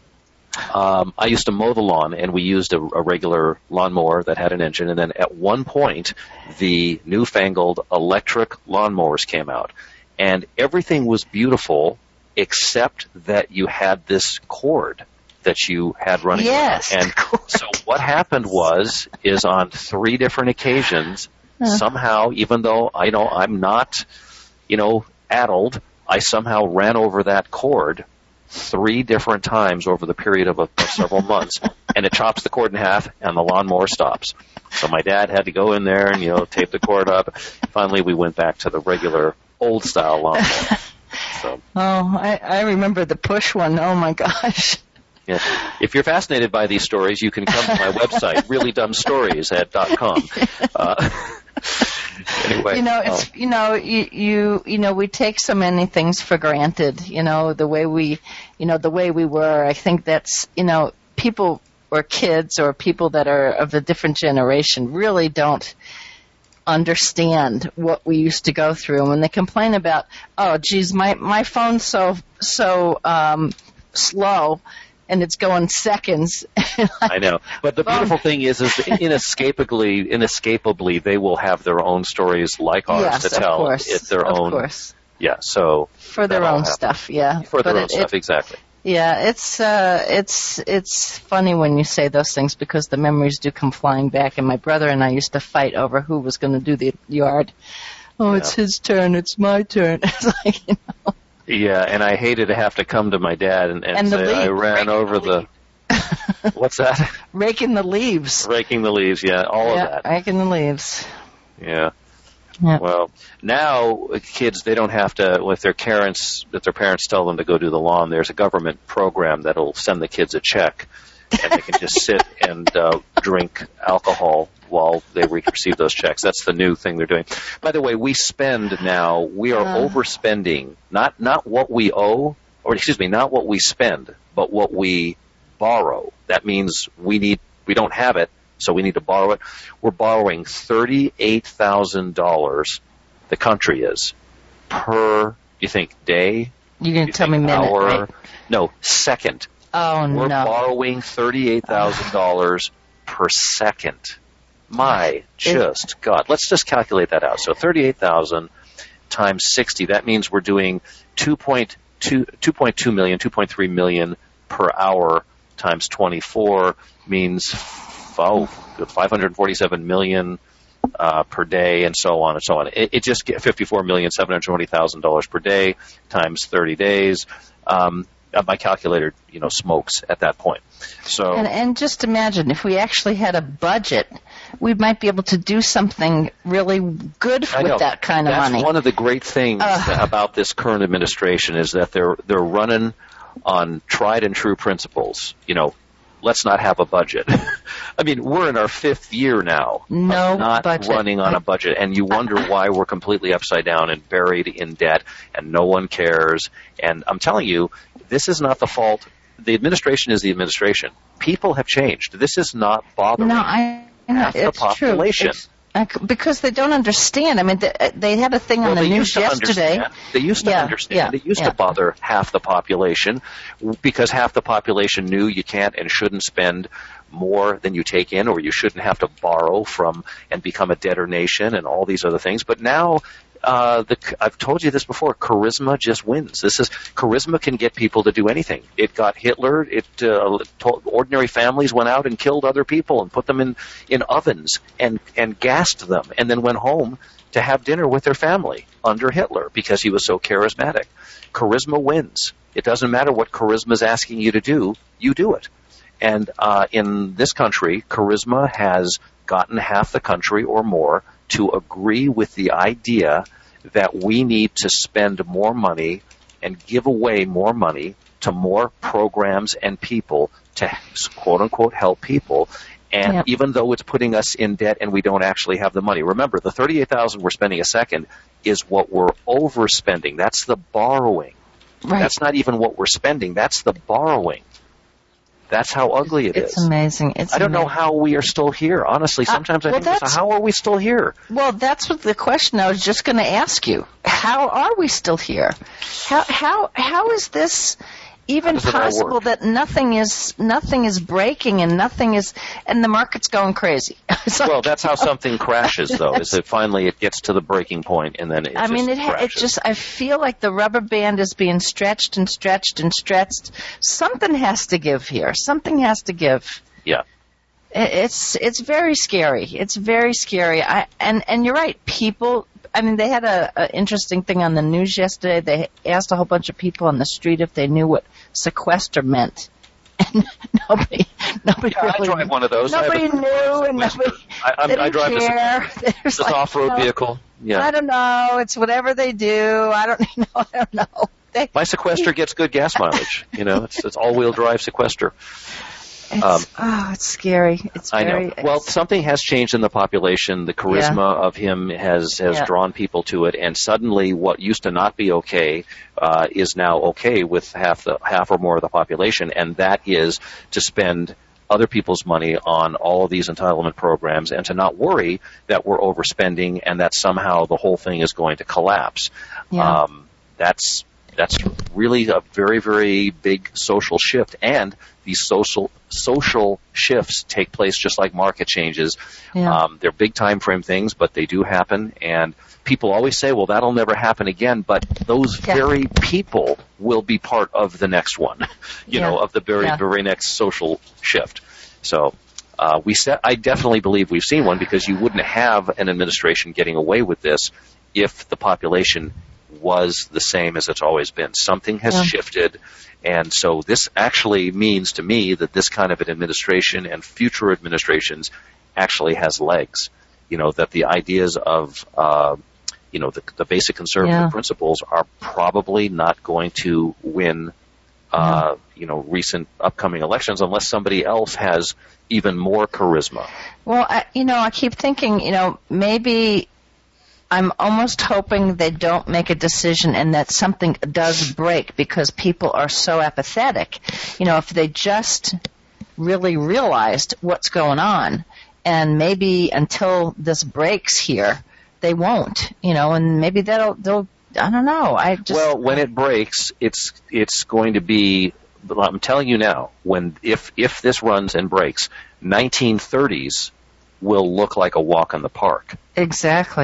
um, I used to mow the lawn, and we used a, a regular lawnmower that had an engine. And then at one point, the newfangled electric lawnmowers came out, and everything was beautiful except that you had this cord that you had running. Yes, around. And so what happened was, is on three different occasions, somehow, even though I know I'm not, you know, addled, I somehow ran over that cord three different times over the period of, a, of several months, and it chops the cord in half, and the lawnmower stops. So my dad had to go in there and, you know, tape the cord up. Finally, we went back to the regular old-style lawnmower. So, Oh, I, I remember the push one. Oh, my gosh. yeah. If you're fascinated by these stories, you can come to my website, really dumb stories at dot com. Uh, anyway, You know, it's um, you know, you, you you know, we take so many things for granted. You know, the way we, you know, the way we were. I think that's, you know, people or kids or people that are of a different generation really don't understand what we used to go through. And when they complain about, oh, geez, my my phone's so so um, slow, and it's going seconds. I know. But the beautiful thing is, is inescapably, inescapably, they will have their own stories like ours Yes, to of tell. course, It's their of own. course. Yeah. So For their that all own happens. stuff, yeah. For their But own it- stuff, it- exactly. Yeah, it's uh, it's it's funny when you say those things because the memories do come flying back. And my brother and I used to fight over who was going to do the yard. Oh, Yeah. it's his turn. It's my turn. It's like, you know. Yeah, and I hated to have to come to my dad and, and, And the say I leaf, ran raking over the the. What's that? Raking the leaves. Raking the leaves. Yeah, all yeah, of that. raking the leaves. Yeah. Yeah. Well, now uh, kids, they don't have to, if their parents, if their parents tell them to go do the lawn, there's a government program that'll send the kids a check, and they can just sit and uh, drink alcohol while they receive those checks. That's the new thing they're doing. By the way, we spend now, we are Uh. overspending, not, not what we owe, or excuse me, not what we spend, but what we borrow. That means we need, we don't have it, so we need to borrow it. We're borrowing thirty-eight thousand dollars, the country is, per, you think, day? You're going You to tell me think minute, hour? right? No, second. Oh, We're no. borrowing thirty-eight thousand dollars per second. My, just God. Let's just calculate that out. So thirty-eight thousand times sixty, that means we're doing two point two, two point two million, two point three million per hour times twenty-four means oh, five hundred forty-seven million uh, per day, and so on and so on. It, it just get fifty-four million seven hundred twenty thousand dollars per day times thirty days. Um, my calculator, you know, smokes at that point. So and, and just imagine if we actually had a budget, we might be able to do something really good with that kind of That's money. That's one of the great things uh, about this current administration is that they're they're running on tried and true principles. You know, let's not have a budget. I mean, we're in our fifth year now no of not budget. running on a budget, and you wonder why we're completely upside down and buried in debt, and no one cares. And I'm telling you, this is not the fault. The administration is the administration. People have changed. This is not bothering no, I, I know, half it's the population. True. It's, I, because they don't understand. I mean, they, they had a thing well, on the they news used to yesterday. Understand. They used to yeah, understand. Yeah, they used yeah. to bother half the population because half the population knew you can't and shouldn't spend more than you take in, or you shouldn't have to borrow from and become a debtor nation and all these other things. But now, uh, the, I've told you this before, charisma just wins. This is charisma can get people to do anything. It got Hitler. It uh, told, ordinary families went out and killed other people and put them in, in ovens and, and gassed them, and then went home to have dinner with their family under Hitler because he was so charismatic. Charisma wins. It doesn't matter what charisma is asking you to do, you do it. And uh, in this country, charisma has gotten half the country or more to agree with the idea that we need to spend more money and give away more money to more programs and people to quote-unquote help people. And yep. even though it's putting us in debt and we don't actually have the money. Remember, the thirty-eight thousand dollars we're spending a second is what we're overspending. That's the borrowing. Right. That's not even what we're spending. That's the borrowing. That's how ugly it it's is. Amazing. It's I don't amazing. know how we are still here. Honestly, sometimes uh, well, I think, this, how are we still here? Well, that's what the question I was just going to ask you. How are we still here? How how how is this even possible that nothing is nothing is breaking and nothing is and the market's going crazy? Like, well, that's how something crashes, though. Is that finally it gets to the breaking point and then it I just mean, it crashes. it just I feel like the rubber band is being stretched and stretched and stretched. Something has to give here. Something has to give. Yeah. It's it's very scary. It's very scary. I and and you're right. People. I mean, they had a, a interesting thing on the news yesterday. They asked a whole bunch of people on the street if they knew what sequester meant, and nobody, nobody yeah, really. I drive one of those. Nobody I a, knew, and nobody. I, I'm, they didn't I drive care. this like, off-road you know, vehicle. Yeah. I don't know. It's whatever they do. I don't you know. I don't know. They, My sequester gets good gas mileage. You know, it's, it's all-wheel drive sequester. It's, um, oh, it's scary. It's I very, know. Well, something has changed in the population. The charisma yeah. of him has has yeah. drawn people to it, and suddenly, what used to not be okay uh, is now okay with half the half or more of the population, and that is to spend other people's money on all of these entitlement programs, and to not worry that we're overspending and that somehow the whole thing is going to collapse. Yeah. Um, that's that's really a very, very big social shift, and these social social shifts take place just like market changes. Yeah. Um, they're big time frame things, but they do happen, and people always say, well, that'll never happen again, but those yeah. very people will be part of the next one, you yeah. know, of the very, yeah. very next social shift. So uh, we set, I definitely believe we've seen one, because you wouldn't have an administration getting away with this if the population was the same as it's always been. Something has yeah. shifted, and so this actually means to me that this kind of an administration and future administrations actually has legs. You know, that the ideas of, uh, you know, the, the basic conservative yeah. principles are probably not going to win, uh, yeah. you know, recent upcoming elections unless somebody else has even more charisma. Well, I, you know, I keep thinking, you know, maybe I'm almost hoping they don't make a decision and that something does break, because people are so apathetic. You know, if they just really realized what's going on, and maybe until this breaks here, they won't, you know, and maybe that'll, they'll, I don't know. I just. Well, when it breaks, it's, it's going to be, I'm telling you now, when, if, if this runs and breaks, nineteen thirties will look like a walk in the park. Exactly.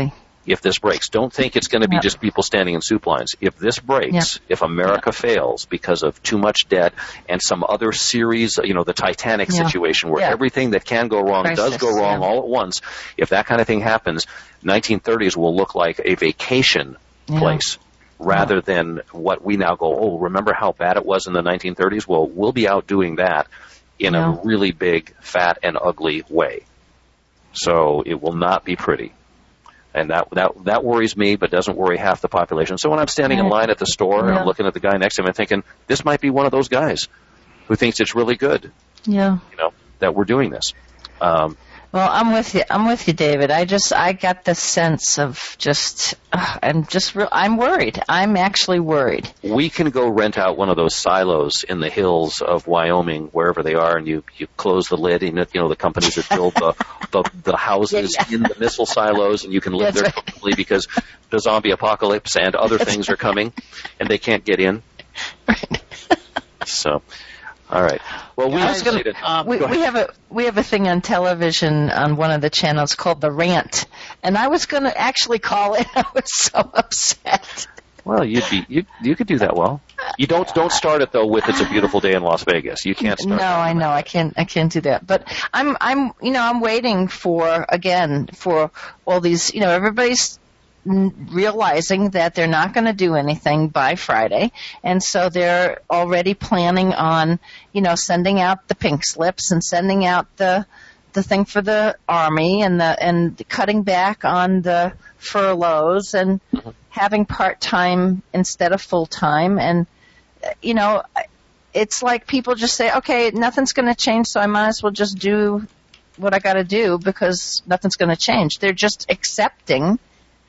if this breaks. Don't think it's going to be Yep. just people standing in soup lines. If this breaks, Yep. if America fails because of too much debt and some other series, you know, the Titanic Yeah. situation where Yeah. everything that can go wrong Crisis, does go wrong yeah. all at once, if that kind of thing happens, nineteen thirties will look like a vacation Yeah. place rather than what we now go, oh, remember how bad it was in the nineteen thirties? Well, we'll be out doing that in Yeah. a really big, fat, and ugly way. So it will not be pretty. And that, that that worries me, but doesn't worry half the population. So when I'm standing in Right. line at the store and Yeah. I'm looking at the guy next to me and thinking, this might be one of those guys who thinks it's really good, Yeah. you know, that we're doing this. Um, Well, I'm with you. I'm with you, David. I just, I got the sense of just, uh, I'm just, real, I'm worried. I'm actually worried. we can go rent out one of those silos in the hills of Wyoming, wherever they are, and you, you close the lid, and you know the companies that build the the, the houses Yeah, yeah. in the missile silos, and you can live That's there right. comfortably because the zombie apocalypse and other things are coming, and they can't get in. So, all right. Well, we Guys, decided- um, We, Go ahead. we have a we have a thing on television on one of the channels called The Rant, and I was going to actually call it. I was so upset. Well, you'd be you you could do that well. You don't don't start it though with "It's a Beautiful Day in Las Vegas." You can't start. No, that. I know I can't. I can't do that. But I'm, I'm, you know, I'm waiting for again for all these. You know, everybody's n- realizing that they're not going to do anything by Friday, and so they're already planning on, you know, sending out the pink slips and sending out the the thing for the army and the and cutting back on the furloughs and Mm-hmm. having part time instead of full time and uh, you know. It's like people just say, okay, nothing's going to change, so I might as well just do what I got to do because nothing's going to change. They're just accepting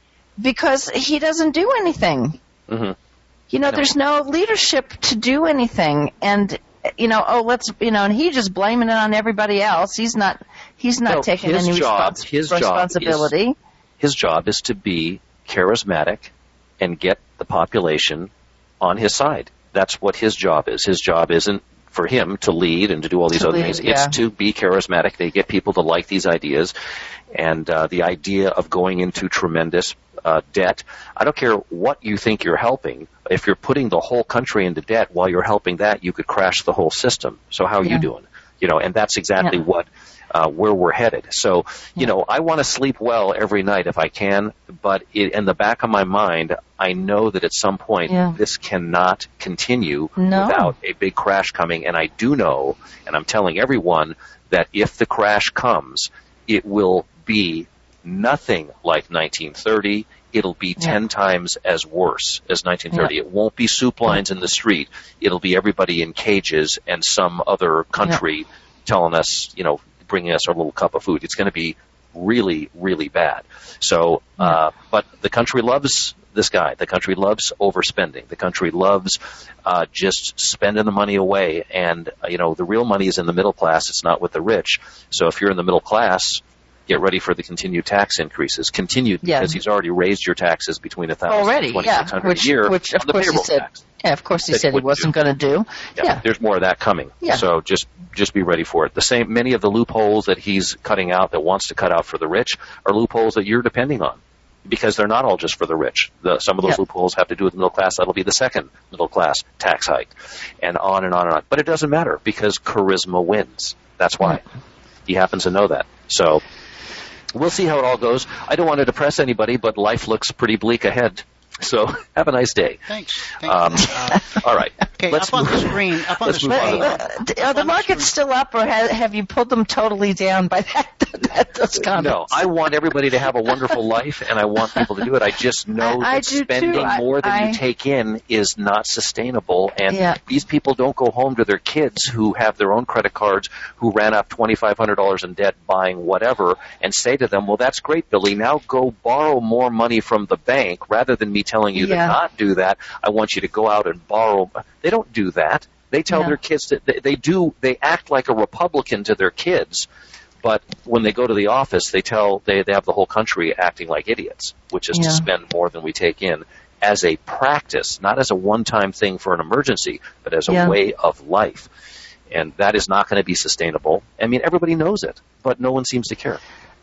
because he doesn't do anything. Mm-hmm. You know, No. there's no leadership to do anything. And, you know, oh, let's, you know, and he just blaming it on everybody else. He's not, he's not No, taking his any job- respons- his job is- responsibility. His job is to be charismatic and get the population on his side. That's what his job is. His job isn't for him to lead and to do all these To other lead, things. yeah. It's to be charismatic. They get people to like these ideas. And uh, the idea of going into tremendous uh, debt, I don't care what you think you're helping. If you're putting the whole country into debt while you're helping that, you could crash the whole system. So how are Yeah. you doing? You know, and that's exactly Yeah. what uh, where we're headed. So, you know, I want to sleep well every night if I can, but it, in the back of my mind, I know that at some point Yeah. this cannot continue No. without a big crash coming. And I do know, and I'm telling everyone, that if the crash comes, it will be nothing like nineteen thirty. It'll be ten times as worse as nineteen thirty. Yeah. It won't be soup lines in the street. It'll be everybody in cages and some other country telling us, you know, bringing us our little cup of food. It's going to be really, really bad. So, uh, but the country loves this guy. The country loves overspending. The country loves uh, just spending the money away. And, uh, you know, the real money is in the middle class. It's not with the rich. So if you're in the middle class, get ready for the continued tax increases. Continued Yeah. because he's already raised your taxes between a thousand Already, and yeah. twenty-six hundred Which, a year which of on the course he payroll said, tax. yeah, of course he That said he wouldn't wasn't do. going to do. Yeah, Yeah. there's more of that coming. Yeah. So just just be ready for it. The same, many of the loopholes that he's cutting out, that wants to cut out for the rich, are loopholes that you're depending on, because they're not all just for the rich. The, some of those Yeah. loopholes have to do with the middle class. That'll be the second middle class tax hike, and on and on and on. But it doesn't matter because charisma wins. That's why. He happens to know that. So we'll see how it all goes. I don't want to depress anybody, but life looks pretty bleak ahead. So have a nice day. Thanks. Thanks. Um, Uh, all right. okay, let's up on move- the screen. Up on let's the move screen. on to Uh, d- Up are the on the markets screen. still up, or have, have you pulled them totally down by that, that those comments? No, I want everybody to have a wonderful life, and I want people to do it. I just know I- I that do too. spending I- more than I- you take in is not sustainable, and Yeah. these people don't go home to their kids who have their own credit cards, who ran up twenty-five hundred dollars in debt buying whatever, and say to them, well, that's great, Billy, now go borrow more money from the bank, rather than me telling you Yeah. to not do that. I want you to go out and borrow. They don't do that. They tell Yeah. their kids that they, they do, they act like a Republican to their kids, but when they go to the office, they tell, they, they have the whole country acting like idiots, which is Yeah. to spend more than we take in as a practice, not as a one-time thing for an emergency, but as a Yeah. way of life. And that is not going to be sustainable. I mean, everybody knows it, but no one seems to care.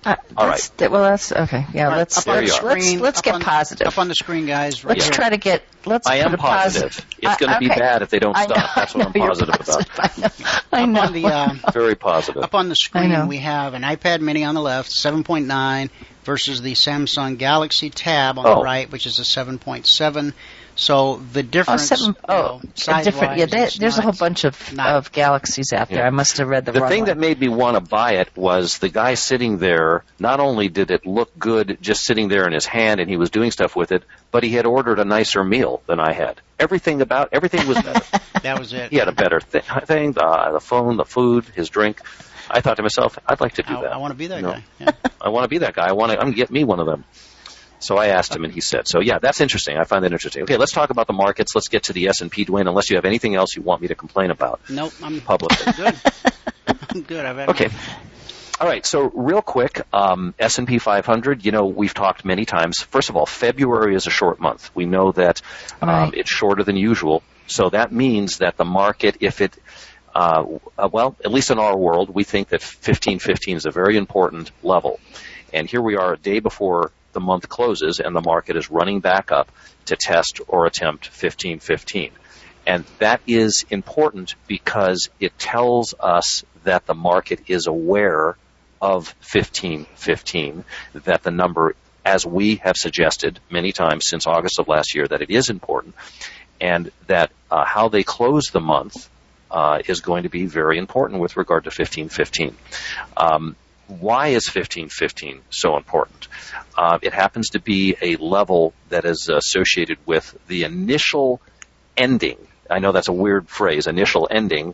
Uh, All that's, right. Well, that's okay. Yeah, Right, let's up on the let's let's, screen- let's up get on- positive. Up on the screen, guys. Right Let's here. try to get. Let's I put am a positive. positive. It's going to be okay. bad if they don't I stop. know, That's what I I'm know you're positive about. positive. I know. Up on the uh, Very positive. up on the I know. screen, we have an iPad Mini on the left, seven point nine, versus the Samsung Galaxy Tab on Oh. the right, which is a seven point seven. So the Oh, difference, seven, you know, oh, a different. Yeah, size-wise, there, it's there's a not- whole bunch of, not- of galaxies out there. Yeah. I must have read the, The wrong thing one. that made me want to buy it was the guy sitting there, not only did it look good just sitting there in his hand and he was doing stuff with it, but he had ordered a nicer meal than I had. Everything about, everything was better. That was it. He had a better th- thing, the, the phone, the food, his drink. I thought to myself, I'd like to do I, that. I want to be that You know? guy. Yeah. I want to be that guy. I want to, I'm going to get me one of them. So I asked him, and he said, so yeah, that's interesting. I find that interesting. Okay, let's talk about the markets. Let's get to the S and P, Dwayne, unless you have anything else you want me to complain about Nope, I'm publicly. good. I'm good. I've had Okay. All right, so real quick, um, S and P five hundred, you know, we've talked many times. First of all, February is a short month. We know that um, Right. it's shorter than usual. So that means that the market, if it, uh, uh, well, at least in our world, we think that fifteen fifteen is a very important level. And here we are a day before the month closes, and the market is running back up to test or attempt fifteen fifteen. And that is important because it tells us that the market is aware of fifteen fifteen, that the number, as we have suggested many times since August of last year, that it is important, and that uh, how they close the month uh, is going to be very important with regard to fifteen fifteen. Um, why is fifteen fifteen so important? Uh, it happens to be a level that is associated with the initial ending. I know that's a weird phrase, initial ending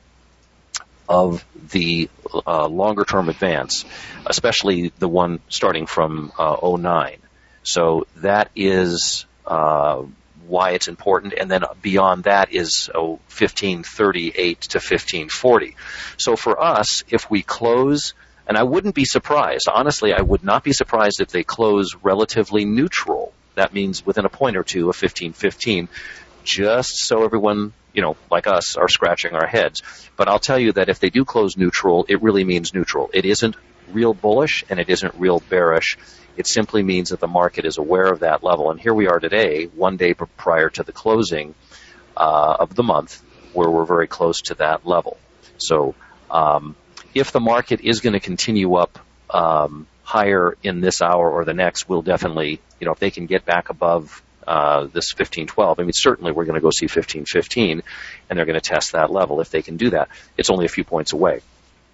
of the uh, longer-term advance, especially the one starting from uh, oh nine. So that is uh, why it's important. And then beyond that is oh, fifteen thirty-eight to fifteen forty. So for us, if we close, and I wouldn't be surprised, honestly, I would not be surprised if they close relatively neutral. That means within a point or two of fifteen fifteen, just so everyone, you know, like us, are scratching our heads. But I'll tell you that if they do close neutral, it really means neutral. It isn't real bullish and it isn't real bearish. It simply means that the market is aware of that level. And here we are today, one day prior to the closing uh, of the month, where we're very close to that level. So um, if the market is going to continue up um, higher in this hour or the next, we'll definitely, you know, if they can get back above uh, this fifteen twelve, I mean, certainly we're going to go see fifteen fifteen, and they're going to test that level if they can do that. It's only a few points away.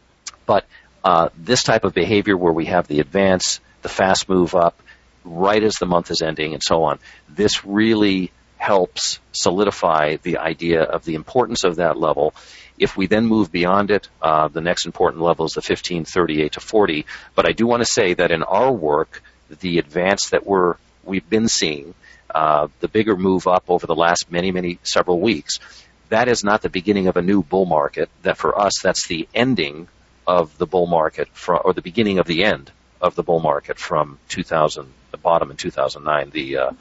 But uh, this type of behavior where we have the advance, the fast move up, right as the month is ending and so on, this really helps solidify the idea of the importance of that level. If we then move beyond it, uh, the next important level is the fifteen thirty-eight to forty. But I do want to say that in our work, the advance that we're, we've been seeing, uh, the bigger move up over the last many, many, several weeks, that is not the beginning of a new bull market. That for us, that's the ending of the bull market, from, or the beginning of the end of the bull market from two thousand, the bottom in two thousand nine, the uh,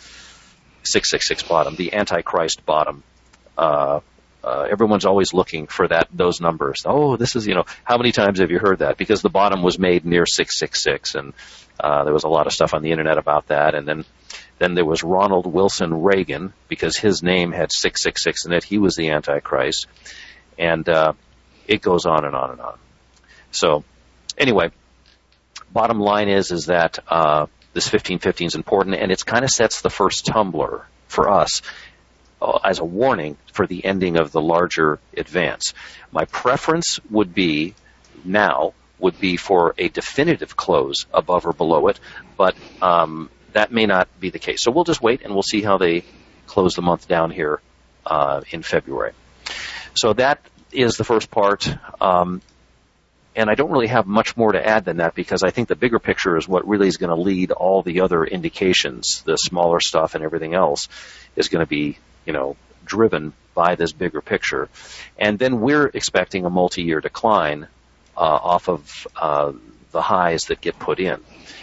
six six six bottom, the Antichrist bottom. Uh, uh, everyone's always looking for that, those numbers. Oh, this is, you know, how many times have you heard that? Because the bottom was made near six six six, and uh, there was a lot of stuff on the internet about that. And then, then there was Ronald Wilson Reagan, because his name had six six six in it. He was the Antichrist. And uh, it goes on and on and on. So, anyway, bottom line is, is that uh, this fifteen fifteen is important, and it kind of sets the first tumbler for us uh, as a warning for the ending of the larger advance. My preference would be now would be for a definitive close above or below it, but um, that may not be the case. So we'll just wait and we'll see how they close the month down here uh, in February. So that is the first part. Um, And I don't really have much more to add than that, because I think the bigger picture is what really is going to lead all the other indications. The smaller stuff and everything else is going to be, you know, driven by this bigger picture. And then we're expecting a multi-year decline uh, off of uh, the highs that get put in.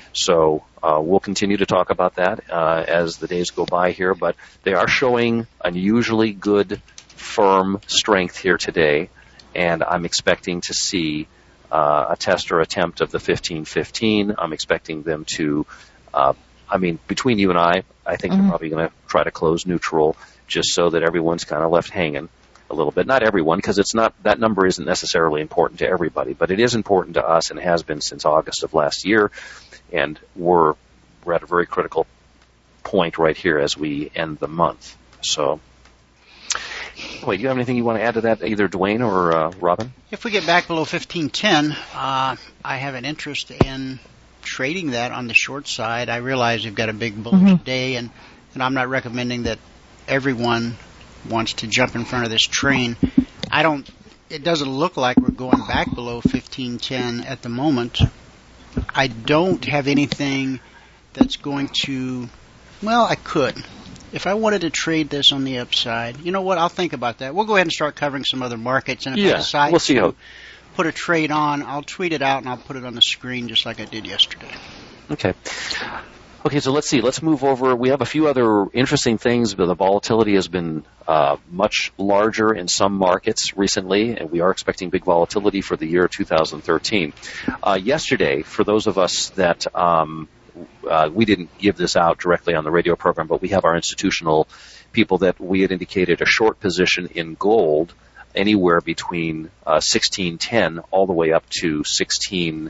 So uh, we'll continue to talk about that uh, as the days go by here. But they are showing unusually good, firm strength here today. And I'm expecting to see uh, a test or attempt of the fifteen fifteen. I'm expecting them to, uh, I mean, between you and I, I think mm-hmm. they're probably going to try to close neutral just so that everyone's kind of left hanging a little bit. Not everyone, because it's not, that number isn't necessarily important to everybody, but it is important to us and has been since August of last year. And we're, we're at a very critical point right here as we end the month. So, wait, do you have anything you want to add to that, either Dwayne or uh, Robin? If we get back below fifteen ten, uh, I have an interest in trading that on the short side. I realize you've got a big bullish mm-hmm. day, and, and I'm not recommending that everyone wants to jump in front of this train. I don't, it doesn't look like we're going back below fifteen ten at the moment. I don't have anything that's going to, well, I could. If I wanted to trade this on the upside, you know what, I'll think about that. We'll go ahead and start covering some other markets, and if yeah, I decide we'll see to how. put a trade on, I'll tweet it out and I'll put it on the screen just like I did yesterday. Okay. Okay, so let's see. Let's move over. We have a few other interesting things, but the volatility has been uh, much larger in some markets recently, and we are expecting big volatility for the year two thousand thirteen. Uh, yesterday, for those of us that um, uh, we didn't give this out directly on the radio program, but we have our institutional people that we had indicated a short position in gold anywhere between uh, sixteen ten all the way up to sixteen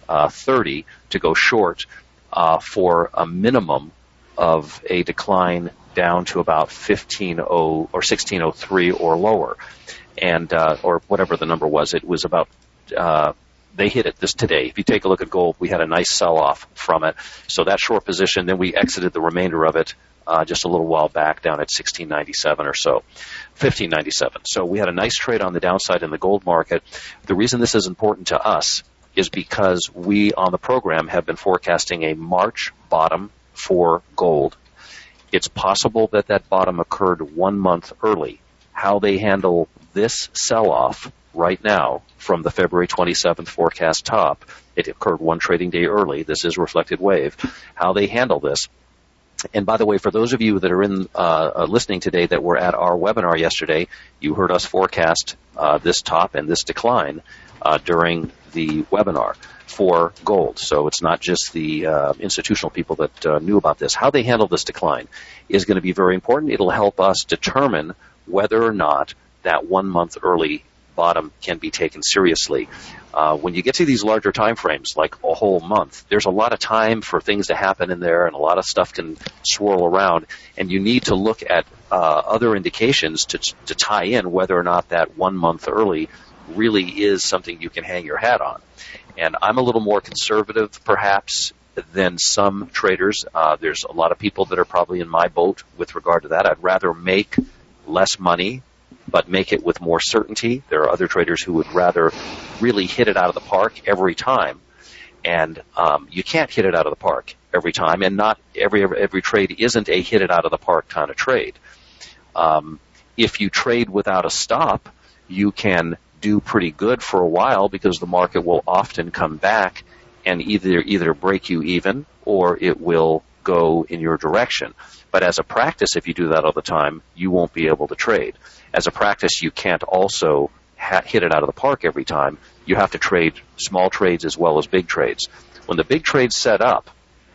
thirty to go short. Uh, for a minimum of a decline down to about fifteen oh or sixteen oh three or lower, and uh, or whatever the number was. It was about uh, they hit it this today. If you take a look at gold, we had a nice sell-off from it. So that short position, then we exited the remainder of it uh, just a little while back down at sixteen ninety-seven or so, fifteen ninety-seven. So we had a nice trade on the downside in the gold market. The reason this is important to us is because we on the program have been forecasting a March bottom for gold. It's possible that that bottom occurred one month early. How they handle this sell-off right now from the February twenty-seventh forecast top, it occurred one trading day early. This is reflected wave. How they handle this. And by the way, for those of you that are in uh, listening today that were at our webinar yesterday, you heard us forecast uh, this top and this decline uh, during the webinar for gold. So it's not just the uh, institutional people that uh, knew about this. How they handle this decline is going to be very important. It'll help us determine whether or not that one month early bottom can be taken seriously. Uh, when you get to these larger time frames, like a whole month, there's a lot of time for things to happen in there, and a lot of stuff can swirl around, and you need to look at uh, other indications to, to tie in whether or not that one month early really is something you can hang your hat on. And I'm a little more conservative, perhaps, than some traders. Uh, there's a lot of people that are probably in my boat with regard to that. I'd rather make less money, but make it with more certainty. There are other traders who would rather really hit it out of the park every time. And um, you can't hit it out of the park every time, and not every every, every trade isn't a hit it out of the park kind of trade. Um, if you trade without a stop, you can do pretty good for a while because the market will often come back and either either break you even or it will go in your direction. But as a practice, if you do that all the time, you won't be able to trade. As a practice, you can't also ha- hit it out of the park every time. You have to trade small trades as well as big trades. When the big trades set up,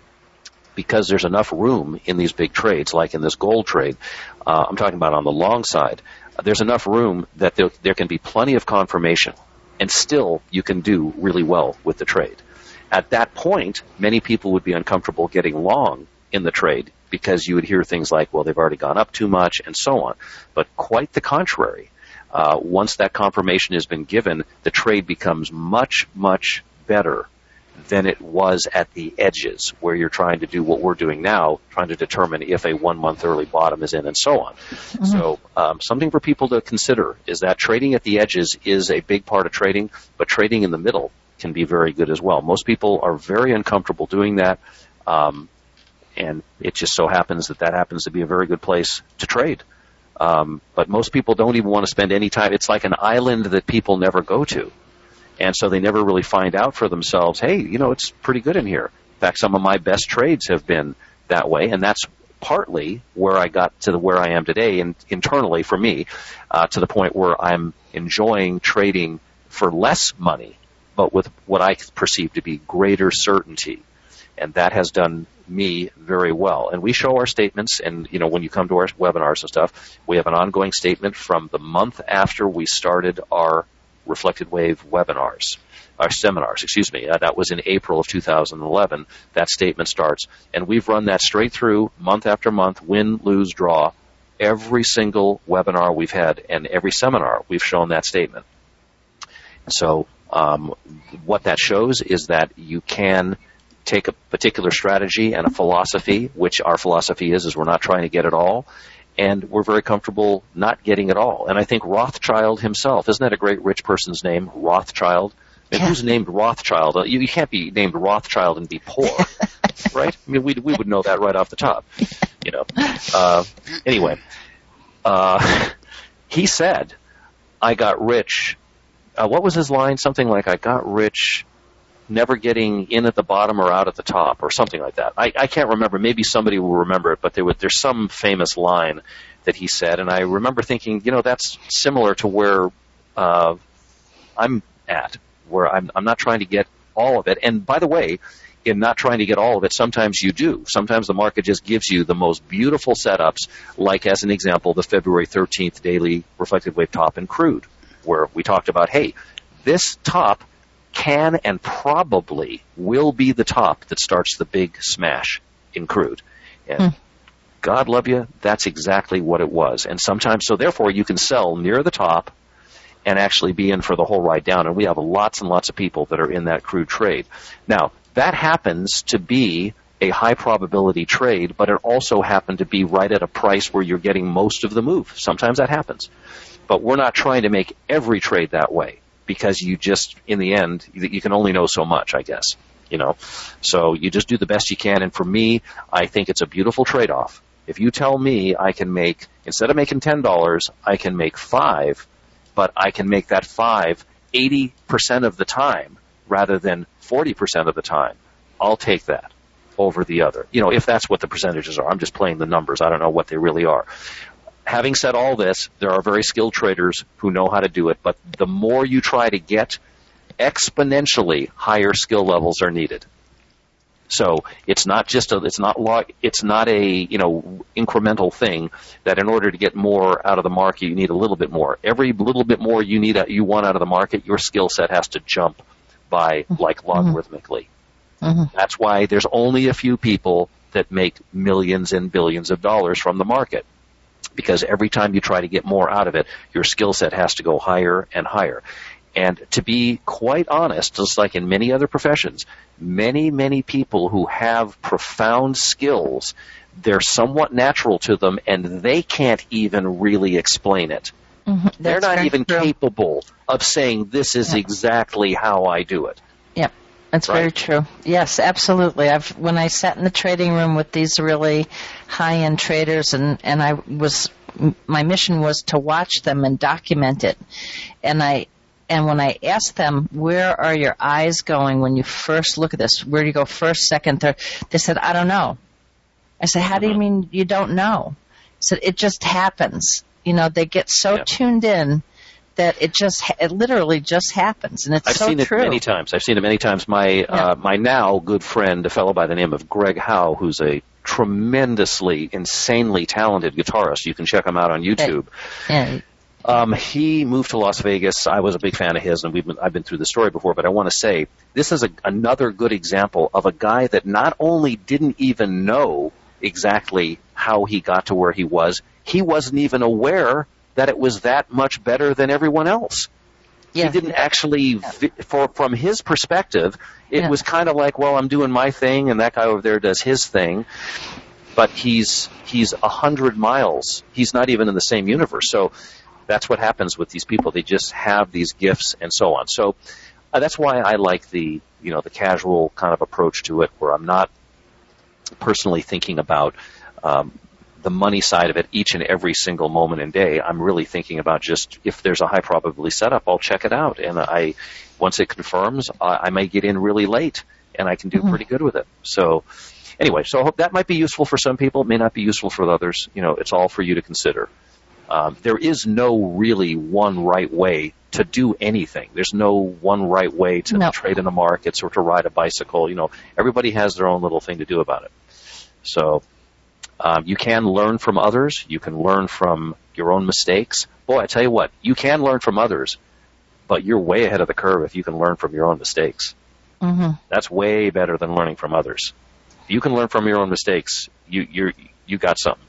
because there's enough room in these big trades, like in this gold trade, uh, I'm talking about on the long side, there's enough room that there, there can be plenty of confirmation, and still you can do really well with the trade. At that point, many people would be uncomfortable getting long in the trade because you would hear things like, well, they've already gone up too much, and so on. But quite the contrary. Uh, once that confirmation has been given, the trade becomes much, much better than it was at the edges, where you're trying to do what we're doing now, trying to determine if a one-month early bottom is in and so on. Mm-hmm. So um, something for people to consider is that trading at the edges is a big part of trading, but trading in the middle can be very good as well. Most people are very uncomfortable doing that, um, and it just so happens that that happens to be a very good place to trade. Um, but most people don't even want to spend any time. It's like an island that people never go to. And so they never really find out for themselves, hey, you know, it's pretty good in here. In fact, some of my best trades have been that way, and that's partly where I got to the, where I am today, and internally for me, uh, to the point where I'm enjoying trading for less money, but with what I perceive to be greater certainty. And that has done me very well. And we show our statements, and, you know, when you come to our webinars and stuff, we have an ongoing statement from the month after we started our Reflected Wave webinars, our seminars, excuse me. Uh, that was in April of two thousand eleven. That statement starts. And we've run that straight through month after month, win, lose, draw. Every single webinar we've had and every seminar, we've shown that statement. So um, what that shows is that you can take a particular strategy and a philosophy, which our philosophy is, is we're not trying to get it all, and we're very comfortable not getting it all. And I think Rothschild himself, isn't that a great rich person's name, Rothschild? I mean, yeah. Who's named Rothschild? You, you can't be named Rothschild and be poor, right? I mean, we we would know that right off the top, you know. Uh, anyway, uh, he said, I got rich. Uh, what was his line? Something like, I got rich never getting in at the bottom or out at the top, or something like that. I, I can't remember. Maybe somebody will remember it, but there was, there's some famous line that he said, and I remember thinking, you know, that's similar to where uh, I'm at, where I'm, I'm not trying to get all of it. And by the way, in not trying to get all of it, sometimes you do. Sometimes the market just gives you the most beautiful setups, like, as an example, the February thirteenth daily Reflected Wave top in crude, where we talked about, hey, this top can and probably will be the top that starts the big smash in crude. And hmm. God love you, that's exactly what it was. And sometimes, so therefore, you can sell near the top and actually be in for the whole ride down. And we have lots and lots of people that are in that crude trade. Now, that happens to be a high probability trade, but it also happened to be right at a price where you're getting most of the move. Sometimes that happens. But we're not trying to make every trade that way, because you just, in the end, you can only know so much, I guess, you know. So you just do the best you can. And for me, I think it's a beautiful trade-off. If you tell me I can make, instead of making ten dollars, I can make five, but I can make that five eighty percent of the time rather than forty percent of the time, I'll take that over the other. You know, if that's what the percentages are. I'm just playing the numbers. I don't know what they really are. Having said all this, there are very skilled traders who know how to do it, but the more you try to get, exponentially higher skill levels are needed. So it's not just a, it's not log, it's not a, you know, incremental thing that in order to get more out of the market, you need a little bit more. Every little bit more you need, you want out of the market, your skill set has to jump by, like, logarithmically. Mm-hmm. That's why there's only a few people that make millions and billions of dollars from the market. Because every time you try to get more out of it, your skill set has to go higher and higher. And to be quite honest, just like in many other professions, many, many people who have profound skills, they're somewhat natural to them, and they can't even really explain it. Mm-hmm. They're not even true. capable of saying, this is yeah. exactly how I do it. Yep. That's right? Very true. Yes, absolutely. I've when I sat in the trading room with these really high-end traders, and, and I was my mission was to watch them and document it. And I and when I asked them, where are your eyes going when you first look at this? Where do you go first, second, third? They said, I don't know. I said, how do you mean you don't know? I said, it just happens. You know, they get so yeah. tuned in that it just, it literally just happens, and it's I've so seen true. it many times. I've seen it many times. My yeah. uh, my now good friend, a fellow by the name of Greg Howe, who's a tremendously, insanely talented guitarist. You can check him out on YouTube. Yeah. Um, he moved to Las Vegas. I was a big fan of his, and we've been, I've been through the story before, but I want to say this is a, another good example of a guy that not only didn't even know exactly how he got to where he was, he wasn't even aware that it was that much better than everyone else. Yeah. He didn't actually, for, from his perspective, it yeah. was kind of like, well, I'm doing my thing, and that guy over there does his thing. But he's he's a hundred miles. He's not even in the same universe. So that's what happens with these people. They just have these gifts and so on. So uh, that's why I like the you know the casual kind of approach to it, where I'm not personally thinking about um, the money side of it each and every single moment and day. I'm really thinking about just if there's a high probability setup, I'll check it out. And I, once it confirms, I, I may get in really late, and I can do mm-hmm. pretty good with it. So anyway, so I hope that might be useful for some people. It may not be useful for others. You know, it's all for you to consider. Um, there is no really one right way to do anything. There's no one right way to No. trade in the markets or to ride a bicycle. You know, everybody has their own little thing to do about it. So um, you can learn from others. You can learn from your own mistakes. Boy, I tell you what, you can learn from others, but you're way ahead of the curve if you can learn from your own mistakes. Mm-hmm. That's way better than learning from others. If you can learn from your own mistakes, you you're, you got something.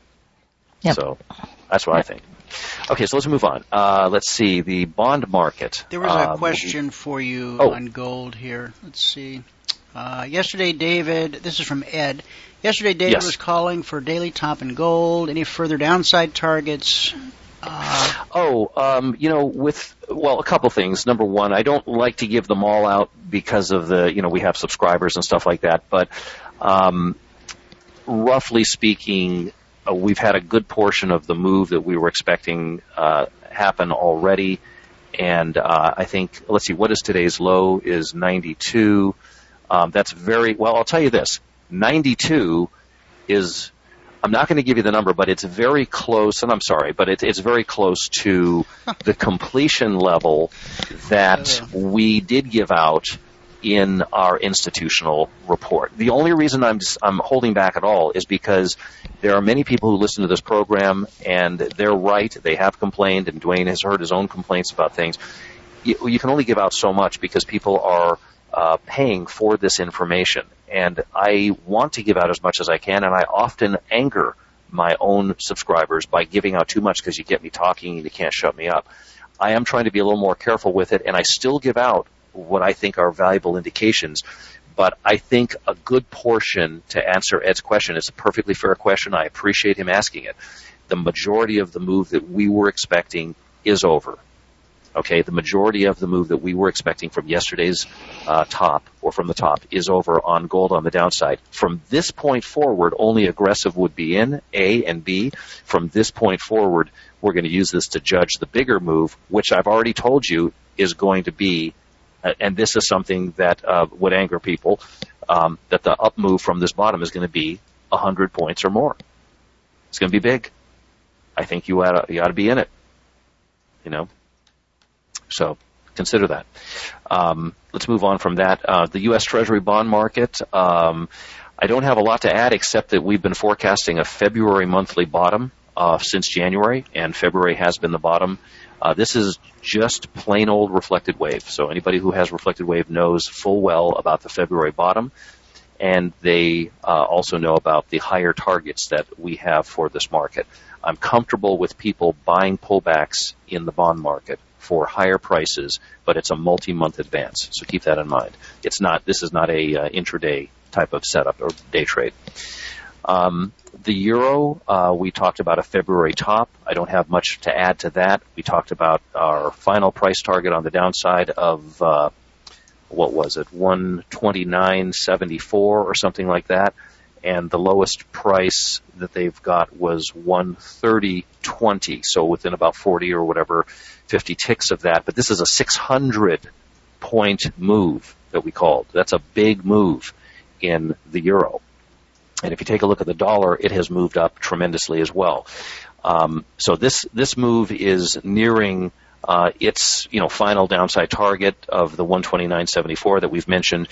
Yep. So that's what I think. Okay, so let's move on. Uh, let's see, the bond market. There was a Um, question for you oh. on gold here. Let's see. Uh, yesterday, David, this is from Ed. Yesterday, David Yes. was calling for daily top in gold. Any further downside targets? Uh, Oh, um, you know, with, well, a couple things. Number one, I don't like to give them all out because of the, you know, we have subscribers and stuff like that, but um, roughly speaking, uh, we've had a good portion of the move that we were expecting uh, happen already, and uh, I think, let's see, what is today's low is ninety-two. Um, that's very, well, I'll tell you this, ninety-two is, I'm not going to give you the number, but it's very close, and I'm sorry, but it, it's very close to the completion level that we did give out in our institutional report. The only reason I'm just, I'm holding back at all is because there are many people who listen to this program, and they're right. They have complained, and Dwayne has heard his own complaints about things. You, you can only give out so much because people are uh, paying for this information. And I want to give out as much as I can, and I often anger my own subscribers by giving out too much because you get me talking and you can't shut me up. I am trying to be a little more careful with it, and I still give out what I think are valuable indications. But I think a good portion, to answer Ed's question, it's a perfectly fair question. I appreciate him asking it. The majority of the move that we were expecting is over. Okay, the majority of the move that we were expecting from yesterday's uh, top, or from the top, is over on gold on the downside. From this point forward, only aggressive would be in, A, and B. From this point forward, we're going to use this to judge the bigger move, which I've already told you is going to be, uh, and this is something that uh, would anger people, um, that the up move from this bottom is going to be one hundred points or more. It's going to be big. I think you ought to, you ought to be in it, you know. So consider that. Um, let's move on from that. Uh, the U S Treasury bond market, um, I don't have a lot to add except that we've been forecasting a February monthly bottom uh, since January, and February has been the bottom. Uh, this is just plain old reflected wave. So anybody who has reflected wave knows full well about the February bottom, and they uh, also know about the higher targets that we have for this market. I'm comfortable with people buying pullbacks in the bond market for higher prices, but it's a multi-month advance. So keep that in mind. It's not, this is not a uh, intraday type of setup or day trade. Um, the euro, uh, we talked about a February top. I don't have much to add to that. We talked about our final price target on the downside of, uh, what was it, one twenty-nine seventy-four or something like that. And the lowest price that they've got was one thirty twenty, so within about forty or whatever, fifty ticks of that. But this is a six hundred point move that we called. That's a big move in the euro. And if you take a look at the dollar, it has moved up tremendously as well. Um, so this this move is nearing uh, its you know final downside target of the one twenty-nine seventy-four that we've mentioned.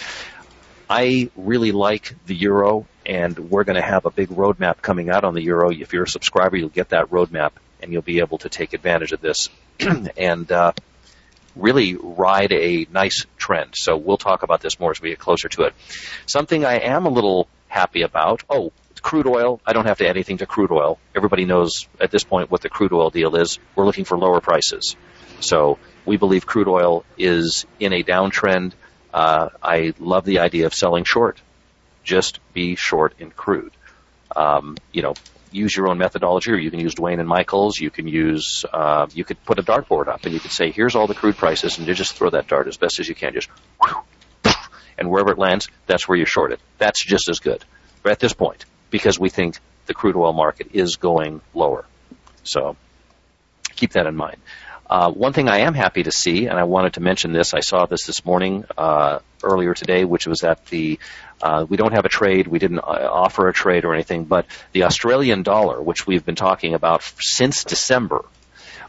I really like the euro, and we're going to have a big roadmap coming out on the euro. If you're a subscriber, you'll get that roadmap, and you'll be able to take advantage of this and uh, really ride a nice trend. So we'll talk about this more as we get closer to it. Something I am a little happy about, oh, crude oil. I don't have to add anything to crude oil. Everybody knows at this point what the crude oil deal is. We're looking for lower prices. So we believe crude oil is in a downtrend. Uh, I love the idea of selling short. Just be short in crude. Um, you know, use your own methodology, or you can use Dwayne and Michael's. You can use, uh, you could put a dartboard up, and you could say, here's all the crude prices, and you just throw that dart as best as you can. Just, whew, and wherever it lands, that's where you short it. That's just as good. But at this point, because we think the crude oil market is going lower. So keep that in mind. Uh, one thing I am happy to see, and I wanted to mention this, I saw this this morning, uh, earlier today, which was that the, uh, we don't have a trade, we didn't uh, offer a trade or anything, but the Australian dollar, which we've been talking about since December,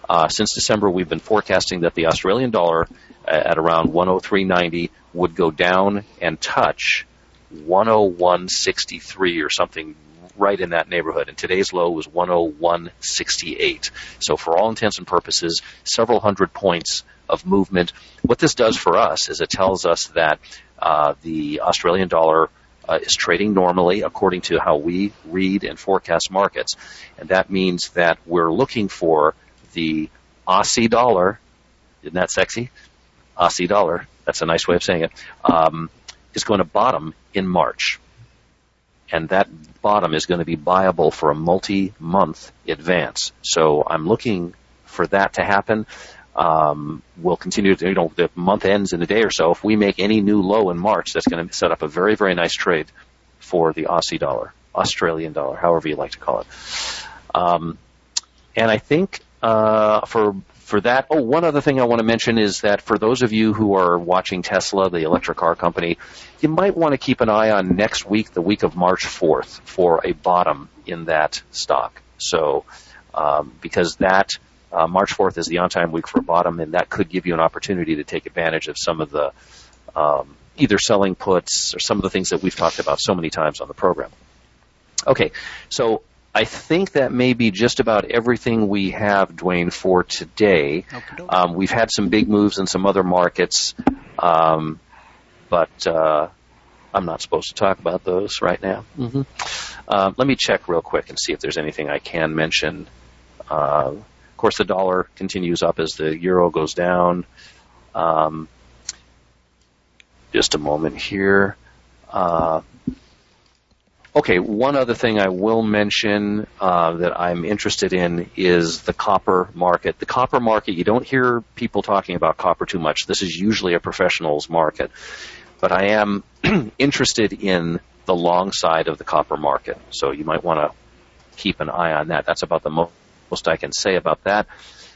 Uh, since December, we've been forecasting that the Australian dollar at around one oh three ninety would go down and touch one oh one sixty-three or something right in that neighborhood. And today's low was one oh one sixty-eight. So for all intents and purposes, several hundred points of movement. What this does for us is it tells us that uh, the Australian dollar uh, is trading normally according to how we read and forecast markets. And that means that we're looking for the Aussie dollar, isn't that sexy? Aussie dollar, that's a nice way of saying it, um, is going to bottom in March. And that bottom is going to be viable for a multi-month advance. So I'm looking for that to happen. Um, we'll continue to, you know, the month ends in a day or so. If we make any new low in March, that's going to set up a very, very nice trade for the Aussie dollar, Australian dollar, however you like to call it. Um, and I think uh, for for that, oh, one other thing I want to mention is that for those of you who are watching Tesla, the electric car company, you might want to keep an eye on next week, the week of March fourth, for a bottom in that stock. So, um, because that uh, March fourth is the on-time week for a bottom, and that could give you an opportunity to take advantage of some of the um, either selling puts or some of the things that we've talked about so many times on the program. Okay, so I think that may be just about everything we have, Dwayne, for today. Um, we've had some big moves in some other markets, um, but uh, I'm not supposed to talk about those right now. Mm-hmm. Uh, let me check real quick and see if there's anything I can mention. Uh, of course, the dollar continues up as the euro goes down. Um, just a moment here. Uh, Okay, one other thing I will mention uh, that I'm interested in is the copper market. The copper market, you don't hear people talking about copper too much. This is usually a professional's market. But I am interested in the long side of the copper market, so you might want to keep an eye on that. That's about the mo- most I can say about that.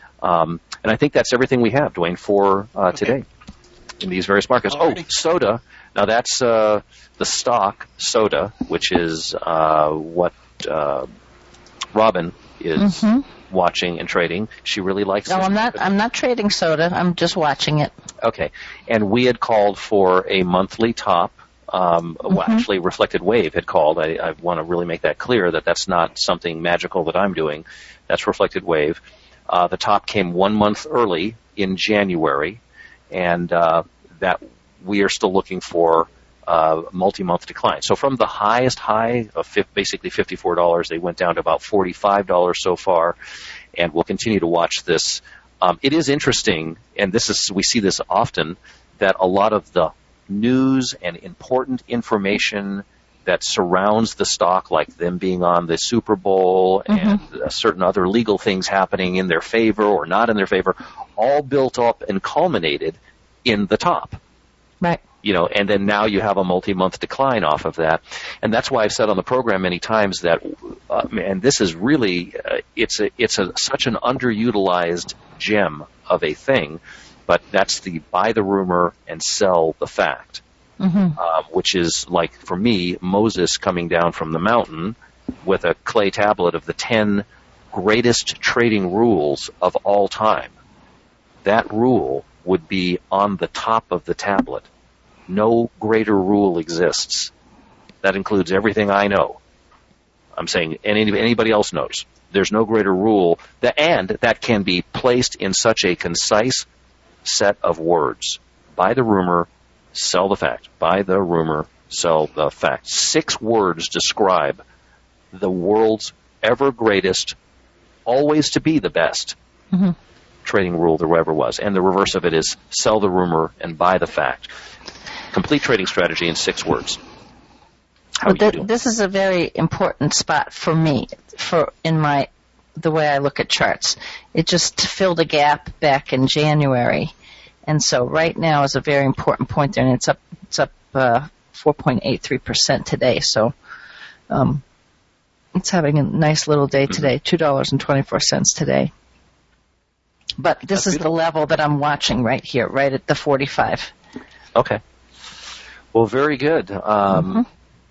Um, and I think that's everything we have, Dwayne, for uh, okay. today in these various markets. Alrighty. Oh, soda. Now, that's uh, the stock soda, which is uh, what uh, Robin is mm-hmm. watching and trading. She really likes no, it. No, I'm not. I'm not trading soda. I'm just watching it. Okay. And we had called for a monthly top. Um, mm-hmm. Well, actually, Reflected Wave had called. I, I want to really make that clear that that's not something magical that I'm doing. That's Reflected Wave. Uh, the top came one month early in January, and uh, that we are still looking for uh, multi-month decline. So from the highest high of fi- basically fifty-four dollars, they went down to about forty-five dollars so far, and we'll continue to watch this. Um, it is interesting, and this is we see this often, that a lot of the news and important information that surrounds the stock, like them being on the Super Bowl mm-hmm. and uh, certain other legal things happening in their favor or not in their favor, all built up and culminated in the top. Right. You know, and then now you have a multi-month decline off of that. And that's why I've said on the program many times that, uh, and this is really, uh, it's a, it's a, such an underutilized gem of a thing, but that's the buy the rumor and sell the fact, mm-hmm. uh, which is like, for me, Moses coming down from the mountain with a clay tablet of the ten greatest trading rules of all time. That rule would be on the top of the tablet. No greater rule exists. That includes everything I know. I'm saying any, anybody else knows. There's no greater rule, that, and that can be placed in such a concise set of words. Buy the rumor, sell the fact. Buy the rumor, sell the fact. Six words describe the world's ever greatest, always to be the best. Mm-hmm. Trading rule there ever was. And the reverse of it is sell the rumor and buy the fact. Complete trading strategy in six words. How well, th- this is a very important spot for me, for in my the way I look at charts. It just filled a gap back in January, and so right now is a very important point there, and it's up it's up uh, four point eight three percent today. So um, it's having a nice little day today, two dollars and twenty four cents today. But this That's is beautiful. The level that I'm watching right here, right at the forty-five. Okay. Well, very good. Um, mm-hmm.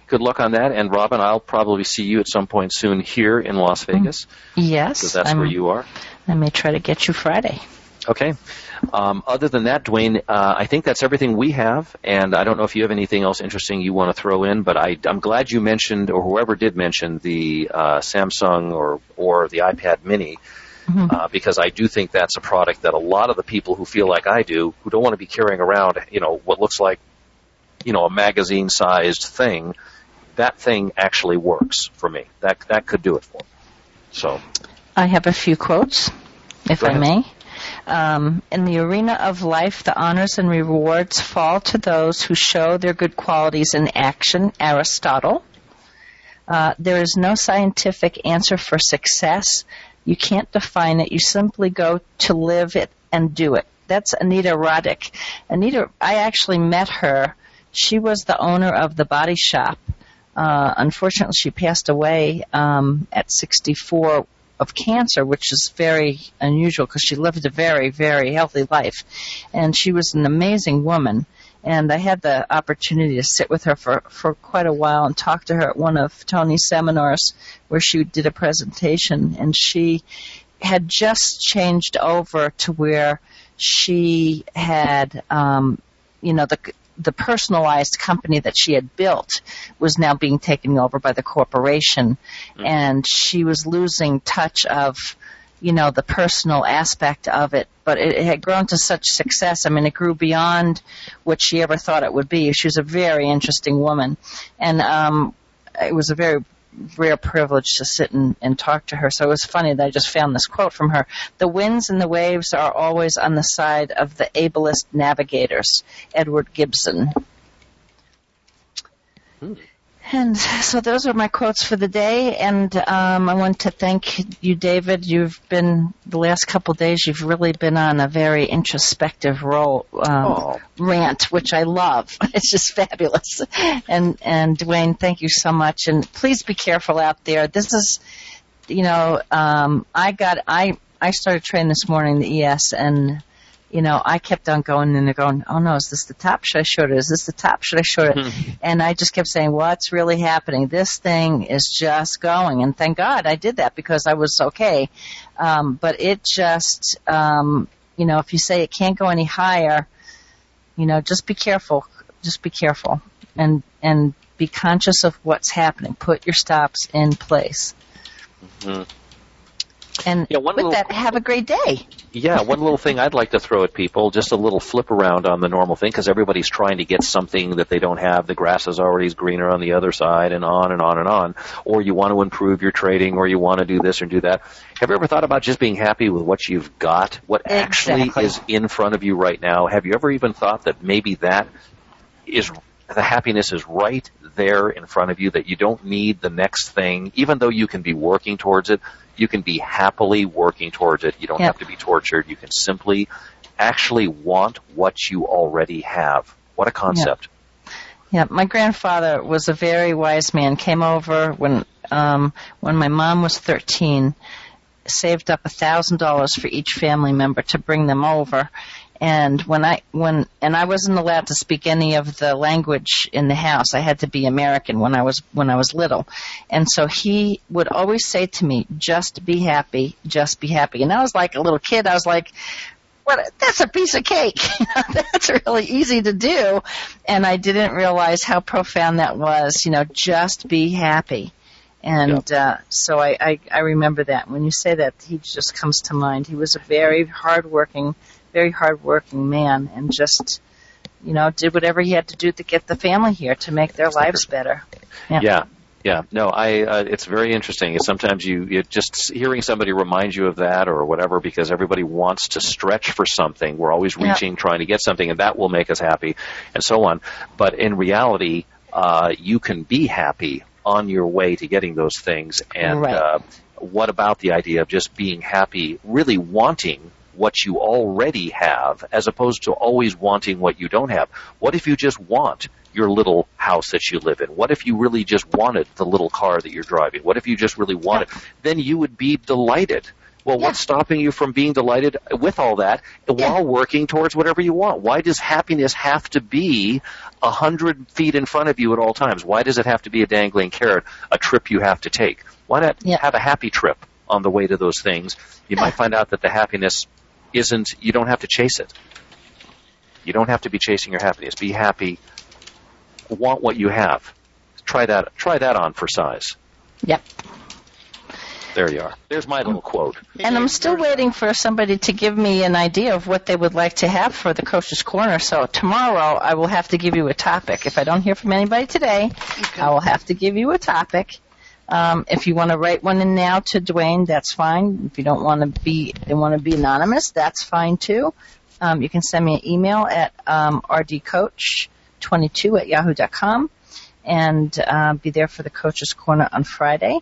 Good luck on that. And Robin, I'll probably see you at some point soon here in Las Vegas. Yes. Because that's I'm, where you are. I may try to get you Friday. Okay. Um, other than that, Dwayne, uh, I think that's everything we have, and I don't know if you have anything else interesting you want to throw in, but I, I'm glad you mentioned, or whoever did mention, the uh, Samsung or, or the iPad mini, mm-hmm. uh, because I do think that's a product that a lot of the people who feel like I do, who don't want to be carrying around, you know, what looks like, you know, a magazine-sized thing, that thing actually works for me. That that could do it for me. So, I have a few quotes, if I may. Um, in the arena of life, the honors and rewards fall to those who show their good qualities in action. Aristotle. Uh, there is no scientific answer for success. You can't define it. You simply go to live it and do it. That's Anita Roddick. Anita, I actually met her. She was the owner of the Body Shop. Uh, unfortunately, she passed away um, at sixty-four of cancer, which is very unusual because she lived a very, very healthy life. And she was an amazing woman. And I had the opportunity to sit with her for, for quite a while and talk to her at one of Tony's seminars where she did a presentation. And she had just changed over to where she had, um, you know, the the personalized company that she had built was now being taken over by the corporation. Mm-hmm. And she was losing touch of, you know, the personal aspect of it. But it, it had grown to such success. I mean, it grew beyond what she ever thought it would be. She was a very interesting woman. And um, it was a very rare privilege to sit and, and talk to her. So it was funny that I just found this quote from her. The winds and the waves are always on the side of the ablest navigators. Edward Gibson. Hmm. And so those are my quotes for the day. And um, I want to thank you, David. You've been, the last couple of days, you've really been on a very introspective role, um, rant, which I love. It's just fabulous. And, and Dwayne, thank you so much. And please be careful out there. This is, you know, um, I got, I, I started training this morning, the E S, and you know, I kept on going and going, oh no, is this the top? Should I short it? Is this the top? Should I short it? And I just kept saying, what's really happening? This thing is just going. And thank God I did that because I was okay. Um, but it just, um, you know, if you say it can't go any higher, you know, just be careful. Just be careful. And, and be conscious of what's happening. Put your stops in place. Mm-hmm. And yeah, with little, that, have a great day. Yeah, one little thing I'd like to throw at people, just a little flip around on the normal thing, because everybody's trying to get something that they don't have. The grass is already greener on the other side, and on and on and on. Or you want to improve your trading, or you want to do this or do that. Have you ever thought about just being happy with what you've got, what exactly. actually is in front of you right now? Have you ever even thought that maybe that is the happiness is right there in front of you, that you don't need the next thing, even though you can be working towards it? You can be happily working towards it. You don't yep. have to be tortured. You can simply actually want what you already have. What a concept. Yeah, yep. My grandfather was a very wise man, came over when um, when my mom was thirteen, saved up one thousand dollars for each family member to bring them over. And when I when and I wasn't allowed to speak any of the language in the house. I had to be American when I was when I was little. And so he would always say to me, "Just be happy, just be happy." And I was like a little kid. I was like, "What? That's a piece of cake. That's really easy to do." And I didn't realize how profound that was. You know, just be happy. And uh, so I, I I remember that. When you say that, he just comes to mind. He was a very hardworking. very hardworking man, and just, you know, did whatever he had to do to get the family here to make their lives better. Yeah. Yeah. Yeah. No, I, uh, it's very interesting. Sometimes you, you just hearing somebody remind you of that or whatever, because everybody wants to stretch for something. We're always reaching, yeah. trying to get something, and that will make us happy and so on. But in reality, uh, you can be happy on your way to getting those things. And, right. uh, what about the idea of just being happy, really wanting what you already have, as opposed to always wanting what you don't have? What if you just want your little house that you live in? What if you really just wanted the little car that you're driving? What if you just really wanted? Then you would be delighted Well, Yeah. what's stopping you from being delighted with all that Yeah. while working towards whatever you want? Why does happiness have to be a hundred feet in front of you at all times? Why does it have to be a dangling carrot, a trip you have to take? Why not Yeah. have a happy trip on the way to those things? You Yeah. might find out that the happiness isn't, you don't have to chase it. You don't have to be chasing your happiness. Be happy. Want what you have. Try that, try that on for size. Yep. There you are. There's my little quote. And I'm still waiting for somebody to give me an idea of what they would like to have for the Coach's Corner. So tomorrow I will have to give you a topic. If I don't hear from anybody today, Okay. I will have to give you a topic. Um, if you want to write one in now to Dwayne, that's fine. If you don't want to be, they want to be anonymous, that's fine too. Um, you can send me an email at um, r d coach twenty-two at yahoo dot com and uh, be there for the Coach's Corner on Friday.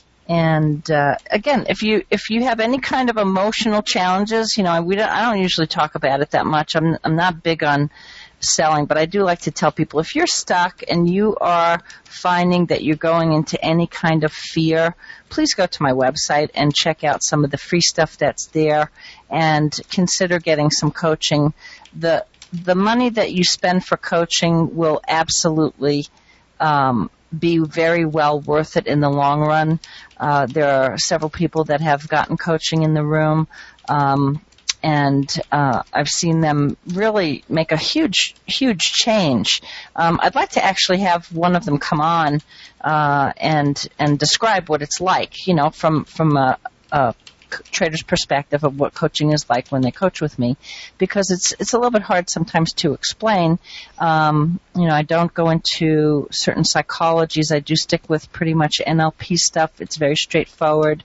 And uh, again, if you if you have any kind of emotional challenges, you know, we don't, I don't usually talk about it that much. I'm I'm not big on selling, but I do like to tell people if you're stuck and you are finding that you're going into any kind of fear, please go to my website and check out some of the free stuff that's there, and consider getting some coaching. The the money that you spend for coaching will absolutely um, be very well worth it in the long run. Uh, there are several people that have gotten coaching in the room, um, and uh, I've seen them really make a huge, huge change. Um, I'd like to actually have one of them come on uh, and and describe what it's like, you know, from from a, a trader's perspective of what coaching is like when they coach with me, because it's it's a little bit hard sometimes to explain. Um, you know, I don't go into certain psychologies. I do stick with pretty much N L P stuff. It's very straightforward,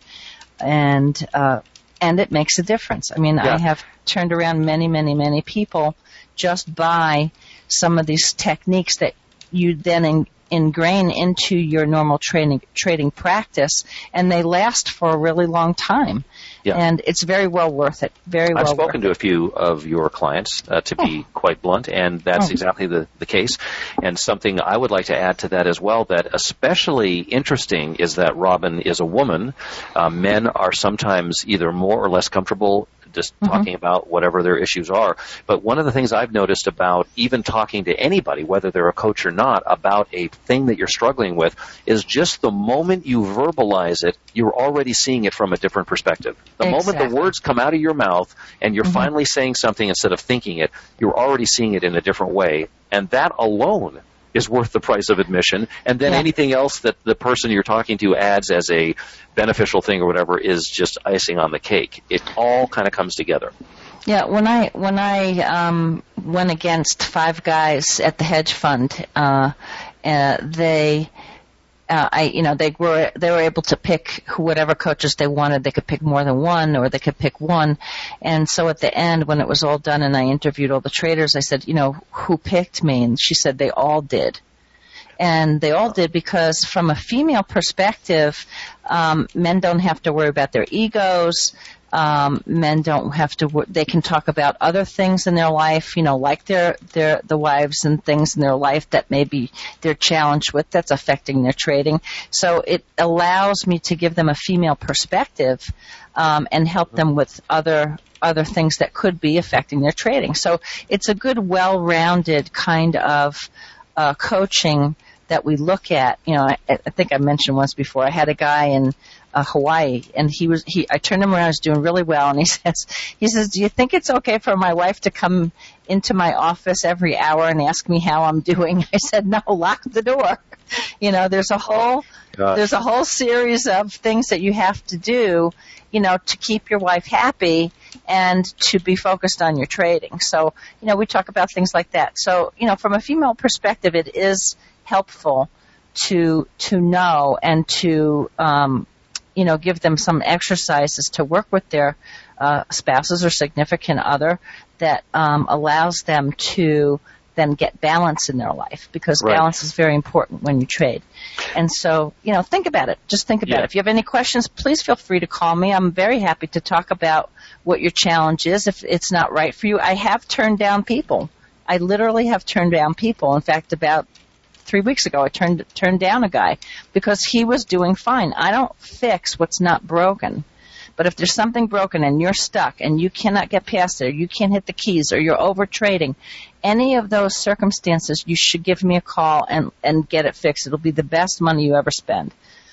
and uh, and it makes a difference. I mean, Yeah. I have turned around many, many, many people just by some of these techniques that you then in, ingrain into your normal training trading practice, and they last for a really long time. Yeah. And it's very well worth it. Very well I've worth spoken to a few of your clients, uh, to be quite blunt, and that's Oh. exactly the, the case. And something I would like to add to that as well, that especially interesting is that Robin is a woman. Uh, men are sometimes either more or less comfortable just Mhm. talking about whatever their issues are. But one of the things I've noticed about even talking to anybody, whether they're a coach or not, about a thing that you're struggling with, is just the moment you verbalize it, you're already seeing it from a different perspective. The moment Exactly. the words come out of your mouth and you're Mhm. finally saying something instead of thinking it, you're already seeing it in a different way. And that alone is worth the price of admission. And then Yeah. anything else that the person you're talking to adds as a beneficial thing or whatever is just icing on the cake. It all kind of comes together. Yeah, when I when I um, went against five guys at the hedge fund, uh, uh, they, uh, I you know they were they were able to pick whatever coaches they wanted. They could pick more than one, or they could pick one. And so at the end, when it was all done, and I interviewed all the traders, I said, you know, who picked me? And she said they all did. And they all did because from a female perspective, um, men don't have to worry about their egos. Um, men don't have to. wor- They can talk about other things in their life, you know, like their their the wives and things in their life that maybe they're challenged with that's affecting their trading. So it allows me to give them a female perspective um, and help them with other other things that could be affecting their trading. So it's a good, well-rounded kind of uh, coaching that we look at. You know, I, I think I mentioned once before, I had a guy in uh, Hawaii, and he was, he, I turned him around, he was doing really well, and he says, he says, do you think it's okay for my wife to come into my office every hour and ask me how I'm doing? I said, no, lock the door. You know, there's a whole, Gosh. there's a whole series of things that you have to do, you know, to keep your wife happy and to be focused on your trading. So, you know, we talk about things like that. So, you know, from a female perspective, it is helpful to to know and to um, you know, give them some exercises to work with their uh, spouses or significant other that um, allows them to then get balance in their life, because Right. balance is very important when you trade. And so, you know, think about it. Just think about Yeah. it. If you have any questions, please feel free to call me. I'm very happy to talk about what your challenge is if it's not right for you. I have turned down people. I literally have turned down people. In fact, about three weeks ago, I turned turned down a guy because he was doing fine. I don't fix what's not broken, But if there's something broken and you're stuck and you cannot get past it, or you can't hit the keys, or you're over trading, any of those circumstances, you should give me a call and, and get it fixed. It'll be the best money you ever spend.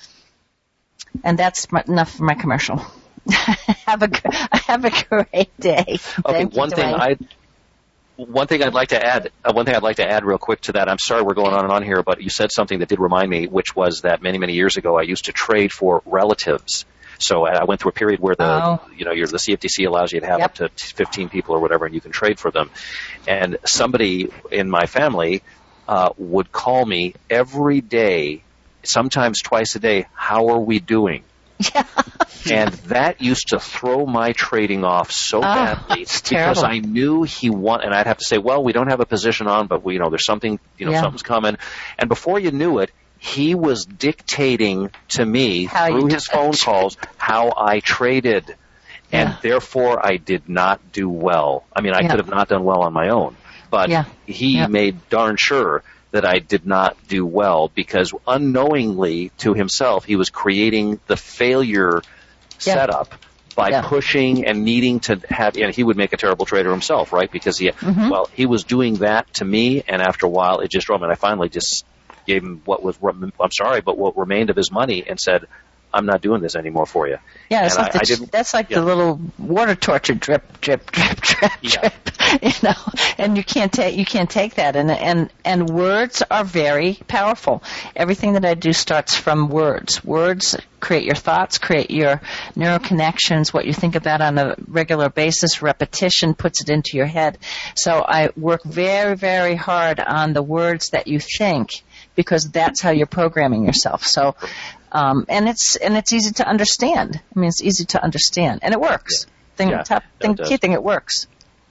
And that's my, enough for my commercial. have a have a great day. Okay, Thank one you, thing Dwayne. I one thing I'd like to add. Uh, one thing I'd like to add real quick to that. I'm sorry we're going on and on here, but you said something that did remind me, which was that many many years ago I used to trade for relatives. So I went through a period where the Oh. you know your, the C F T C allows you to have Yep. up to fifteen people or whatever, and you can trade for them. And somebody in my family uh, would call me every day, sometimes twice a day. How are we doing? Yeah. And that used to throw my trading off so Oh, badly it's because terrible. I knew he want, and I'd have to say, well, we don't have a position on, but we, you know, there's something, you know, Yeah. something's coming. And before you knew it, he was dictating to me How you through do his phone it. calls how I traded. And Yeah. therefore I did not do well. I mean, I Yeah. could have not done well on my own, but Yeah. he Yeah. made darn sure that I did not do well because unknowingly to himself, he was creating the failure Yeah. setup by Yeah. pushing and needing to have, and he would make a terrible trader himself, right? Because he, Mhm. well, he was doing that to me, and after a while, it just drove me. And I finally just gave him what was, I'm sorry, but what remained of his money, and said, "I'm not doing this anymore for you." Yeah, it's And like I- the, I didn't- that's like yeah. the little water torture drip, drip, drip, drip, Yeah. drip. You know, and you can't take you can't take that. And and and words are very powerful. Everything that I do starts from words. Words create your thoughts, create your neural connections, what you think about on a regular basis. Repetition puts it into your head. So I work very, very hard on the words that you think, because that's how you're programming yourself. So, um, and it's and it's easy to understand. I mean, it's easy to understand, and it works. Thing, Yeah, top, it thing, does. key thing, it works.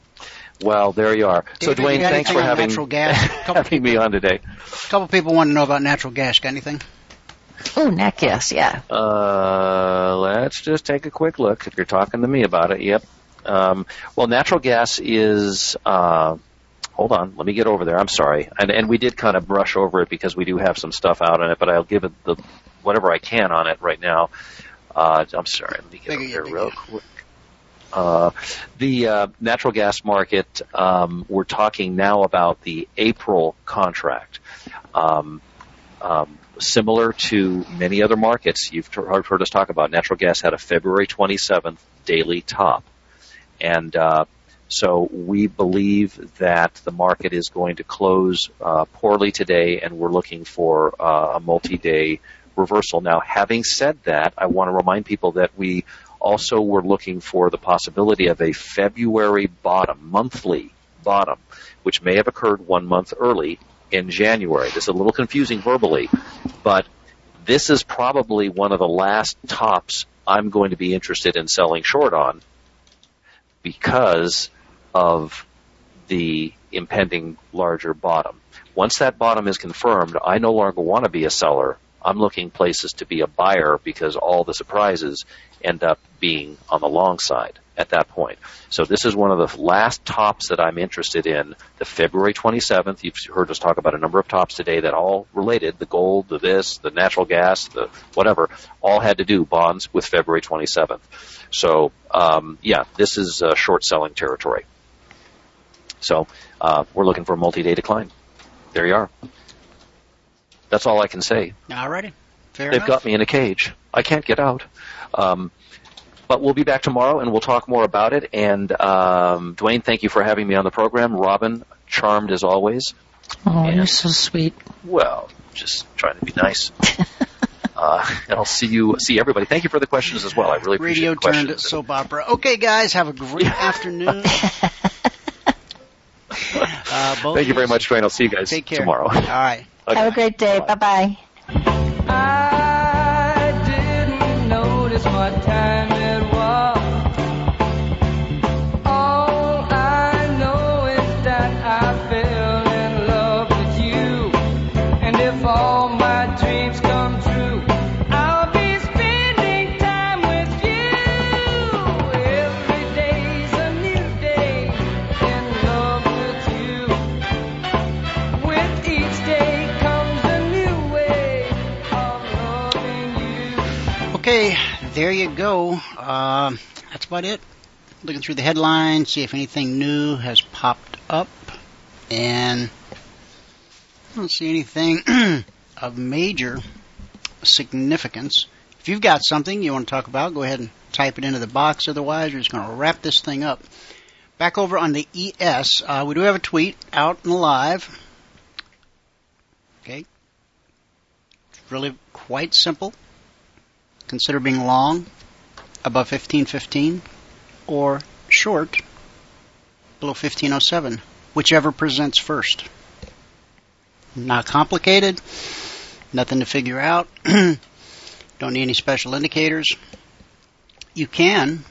Well, there you are. So, David, you Dwayne, got thanks anything for on having, natural gas? Couple having me on today. A couple people want to know about natural gas. Got anything? Oh, nat gas, yeah. Uh, let's just take a quick look. If you're talking to me about it, yep. Um, well, natural gas is. Uh, hold on, let me get over there. I'm sorry, and and we did kind of brush over it because we do have some stuff out on it, but I'll give it the whatever I can on it right now. Uh, I'm sorry, let me get over Biggie, here biggie. real quick. Uh, the uh, natural gas market, um, we're talking now about the April contract. Um, um, similar to many other markets you've heard, heard us talk about, natural gas had a February twenty-seventh daily top. And uh, so we believe that the market is going to close uh, poorly today, and we're looking for uh, a multi-day reversal. Now, having said that, I want to remind people that we also were looking for the possibility of a February bottom, monthly bottom, which may have occurred one month early in January. This is a little confusing verbally, but this is probably one of the last tops I'm going to be interested in selling short on because of the impending larger bottom. Once that bottom is confirmed, I no longer want to be a seller. I'm looking places to be a buyer because all the surprises end up being on the long side at that point. So this is one of the last tops that I'm interested in, the February twenty-seventh. You've heard us talk about a number of tops today that all related, the gold, the this, the natural gas, the whatever, all had to do bonds with February twenty-seventh. So, um, yeah, this is uh, short selling territory. So uh, we're looking for a multi-day decline. There you are. That's all I can say. All righty. Fair They've enough. got me in a cage. I can't get out. Um, but we'll be back tomorrow, and we'll talk more about it. And um, Dwayne, thank you for having me on the program. Robin, charmed as always. Oh, And- you're so sweet. Well, just trying to be nice. uh, and I'll see you, see everybody. Thank you for the questions as well. I really appreciate Radio the questions. turned soap opera. Okay, guys, have a great afternoon. Uh, both Thank you very of much, Dwayne. I'll see you guys Take care. tomorrow. All right. Okay. Have a great day. Bye-bye. I didn't notice what time it was. All I know is that I fell in love with you. And if all my dreams come true, I'll be spending time with you. Every day's a new day in love with you. With each day comes a new way of loving you. Okay, there you go. Uh, that's about it. Looking through the headlines, see if anything new has popped up. And I don't see anything of major significance. If you've got something you want to talk about, go ahead and type it into the box. Otherwise, we're just going to wrap this thing up. Back over on the E S, uh, we do have a tweet out and live. Okay. It's really quite simple. Consider being long, above fifteen fifteen, or short, below fifteen oh seven, whichever presents first. Not complicated, nothing to figure out. Don't need any special indicators. You can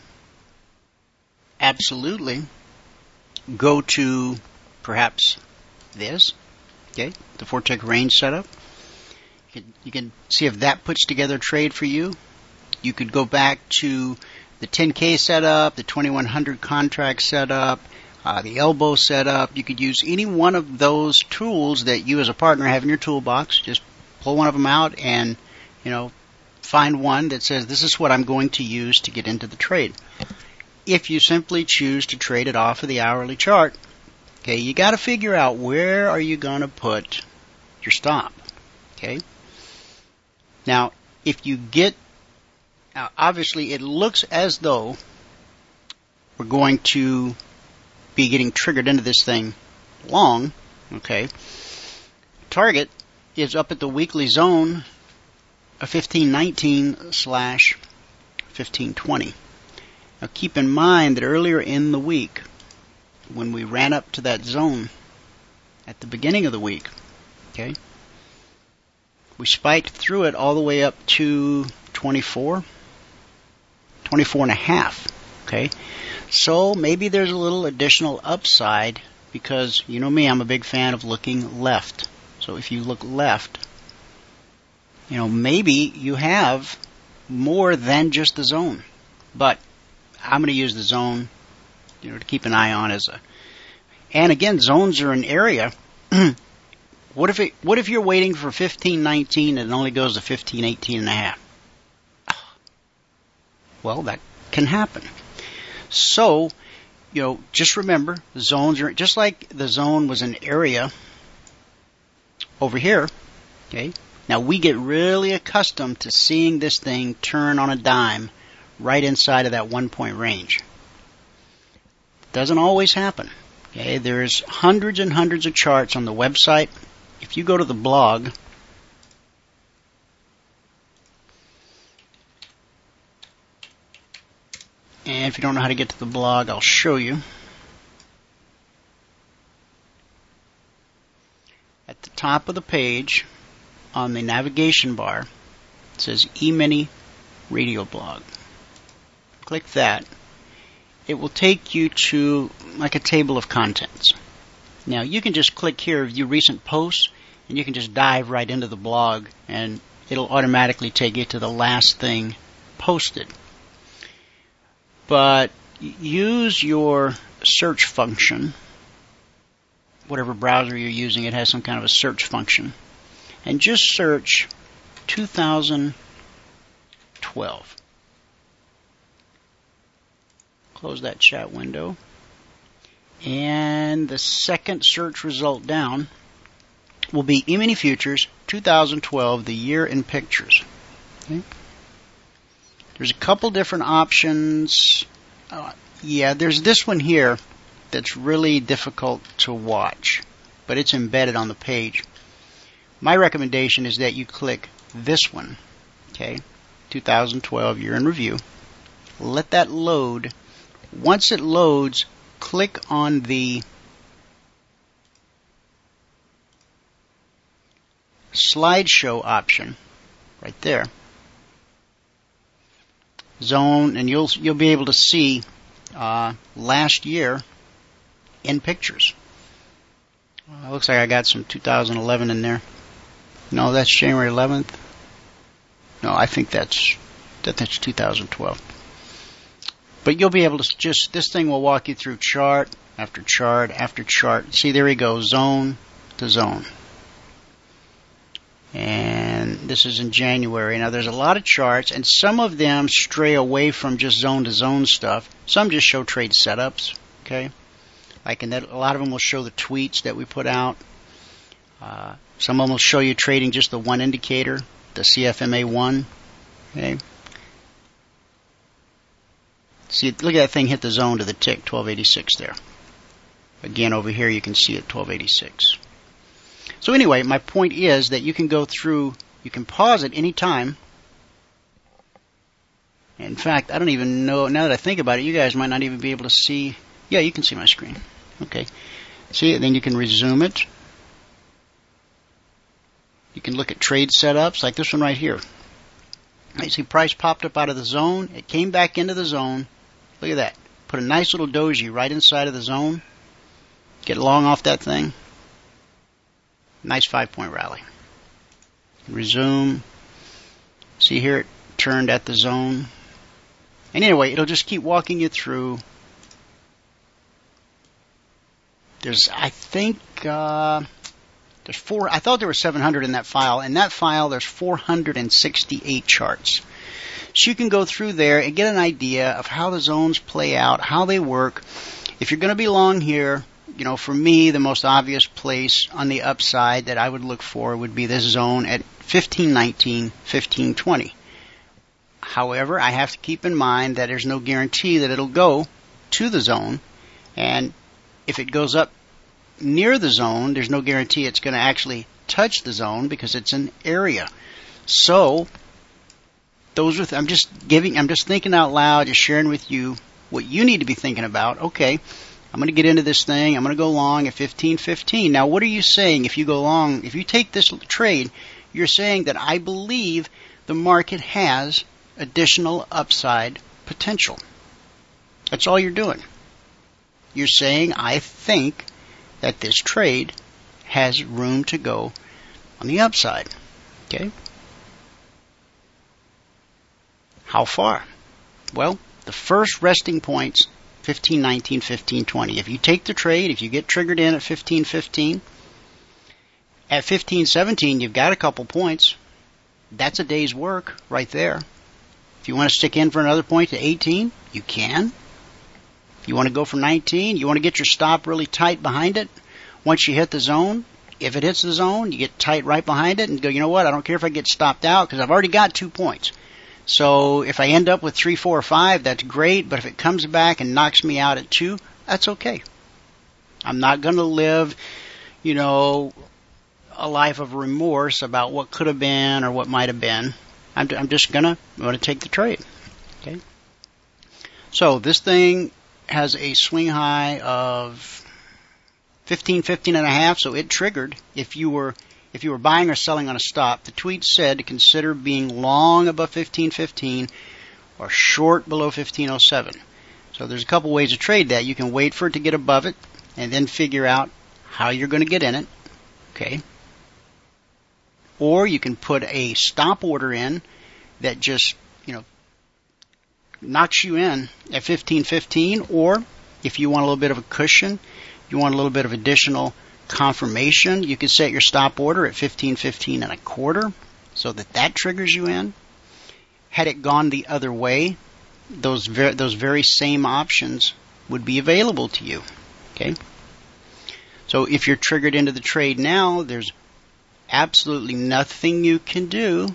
absolutely go to perhaps this, okay, the four-tick range setup. You can, you can see if that puts together a trade for you. You could go back to the ten K setup, the twenty-one hundred contract setup, uh, the elbow setup. You could use any one of those tools that you as a partner have in your toolbox. Just pull one of them out and, you know, find one that says this is what I'm going to use to get into the trade. If you simply choose to trade it off of the hourly chart, okay, you got to figure out where are you going to put your stop. Okay. Now, if you get, now obviously it looks as though we're going to be getting triggered into this thing long. Okay. Target is up at the weekly zone of fifteen nineteen slash fifteen twenty. Now keep in mind that earlier in the week, when we ran up to that zone at the beginning of the week, okay, we spiked through it all the way up to twenty-four, twenty-four and a half, okay? So maybe there's a little additional upside because, you know me, I'm a big fan of looking left. So if you look left, you know, maybe you have more than just the zone. But I'm going to use the zone, you know, to keep an eye on as a. And again, zones are an area. What if it? What if you're waiting for fifteen nineteen and it only goes to fifteen eighteen and a half? Well, that can happen. So, you know, just remember, zones are just like the zone was an area over here. Okay. Now we get really accustomed to seeing this thing turn on a dime right inside of that one point range. Doesn't always happen. Okay, there's hundreds and hundreds of charts on the website. If you go to the blog, and if you don't know how to get to the blog, I'll show you. At the top of the page, on the navigation bar, it says E-mini Radio Blog. Click that. It will take you to like a table of contents. Now you can just click here, view recent posts, and you can just dive right into the blog and it'll automatically take you to the last thing posted. But use your search function. Whatever browser you're using, it has some kind of a search function. And just search two thousand twelve. Close that chat window. And the second search result down will be E-mini Futures two thousand twelve, the year in pictures. Okay. There's a couple different options. Uh, yeah, there's this one here that's really difficult to watch, but it's embedded on the page. My recommendation is that you click this one, okay, two thousand twelve year in review. Let that load. Once it loads, click on the slideshow option right there. Zone, and you'll you'll be able to see uh, last year in pictures. Uh, looks like I got some two thousand eleven in there. No, that's January eleventh. No, I think that's that, that's two thousand twelve. But you'll be able to just, this thing will walk you through chart after chart after chart. See, there we go, zone to zone. And this is in January. Now, there's a lot of charts, and some of them stray away from just zone-to-zone stuff. Some just show trade setups, okay? Like, and that, a lot of them will show the tweets that we put out. Uh, some of them will show you trading just the one indicator, the C F M A one, okay? See, look at that thing hit the zone to the tick, twelve eighty-six there. Again, over here you can see it, twelve eighty-six. So anyway, my point is that you can go through, you can pause at any time. In fact, I don't even know, now that I think about it, you guys might not even be able to see. Yeah, you can see my screen. Okay. See, then you can resume it. You can look at trade setups, like this one right here. You see price popped up out of the zone. It came back into the zone. Look at that. Put a nice little doji right inside of the zone. Get long off that thing. Nice five-point rally. Resume. See here, it turned at the zone. And anyway, it'll just keep walking you through. There's, I think, uh, there's four. I thought there were seven hundred in that file. In that file, there's four hundred sixty-eight charts. So you can go through there and get an idea of how the zones play out, how they work. If you're going to be long here, you know, for me, the most obvious place on the upside that I would look for would be this zone at fifteen nineteen, fifteen twenty. However, I have to keep in mind that there's no guarantee that it'll go to the zone. And if it goes up near the zone, there's no guarantee it's going to actually touch the zone because it's an area. So, those are th- I'm just giving, I'm just thinking out loud, just sharing with you what you need to be thinking about. Okay, I'm going to get into this thing. I'm going to go long at fifteen fifteen. Now, what are you saying if you go long? If you take this trade, you're saying that I believe the market has additional upside potential. That's all you're doing. You're saying, I think that this trade has room to go on the upside. Okay? How far? Well, the first resting point's fifteen nineteen, fifteen twenty. If you take the trade, if you get triggered in at fifteen fifteen, at fifteen seventeen, you've got a couple points. That's a day's work right there. If you want to stick in for another point to eighteen, you can. If you want to go for nineteen, you want to get your stop really tight behind it. Once you hit the zone, if it hits the zone, you get tight right behind it and go, you know what, I don't care if I get stopped out because I've already got two points. So if I end up with three, four, or five, that's great. But if it comes back and knocks me out at two, that's okay. I'm not going to live, you know, a life of remorse about what could have been or what might have been. I'm, I'm just going to going to take the trade. Okay. So this thing has a swing high of fifteen, fifteen and a half. So it triggered if you were If you were buying or selling on a stop. The tweet said to consider being long above fifteen fifteen or short below fifteen oh seven. So there's a couple ways to trade that. You can wait for it to get above it and then figure out how you're going to get in it. Okay. Or you can put a stop order in that just, you know, knocks you in at fifteen fifteen. Or if you want a little bit of a cushion, you want a little bit of additional confirmation, you could set your stop order at fifteen fifteen and a quarter so that that triggers you in. Had it gone the other way, those ver- those very same options would be available to you. Okay? So if you're triggered into the trade now, there's absolutely nothing you can do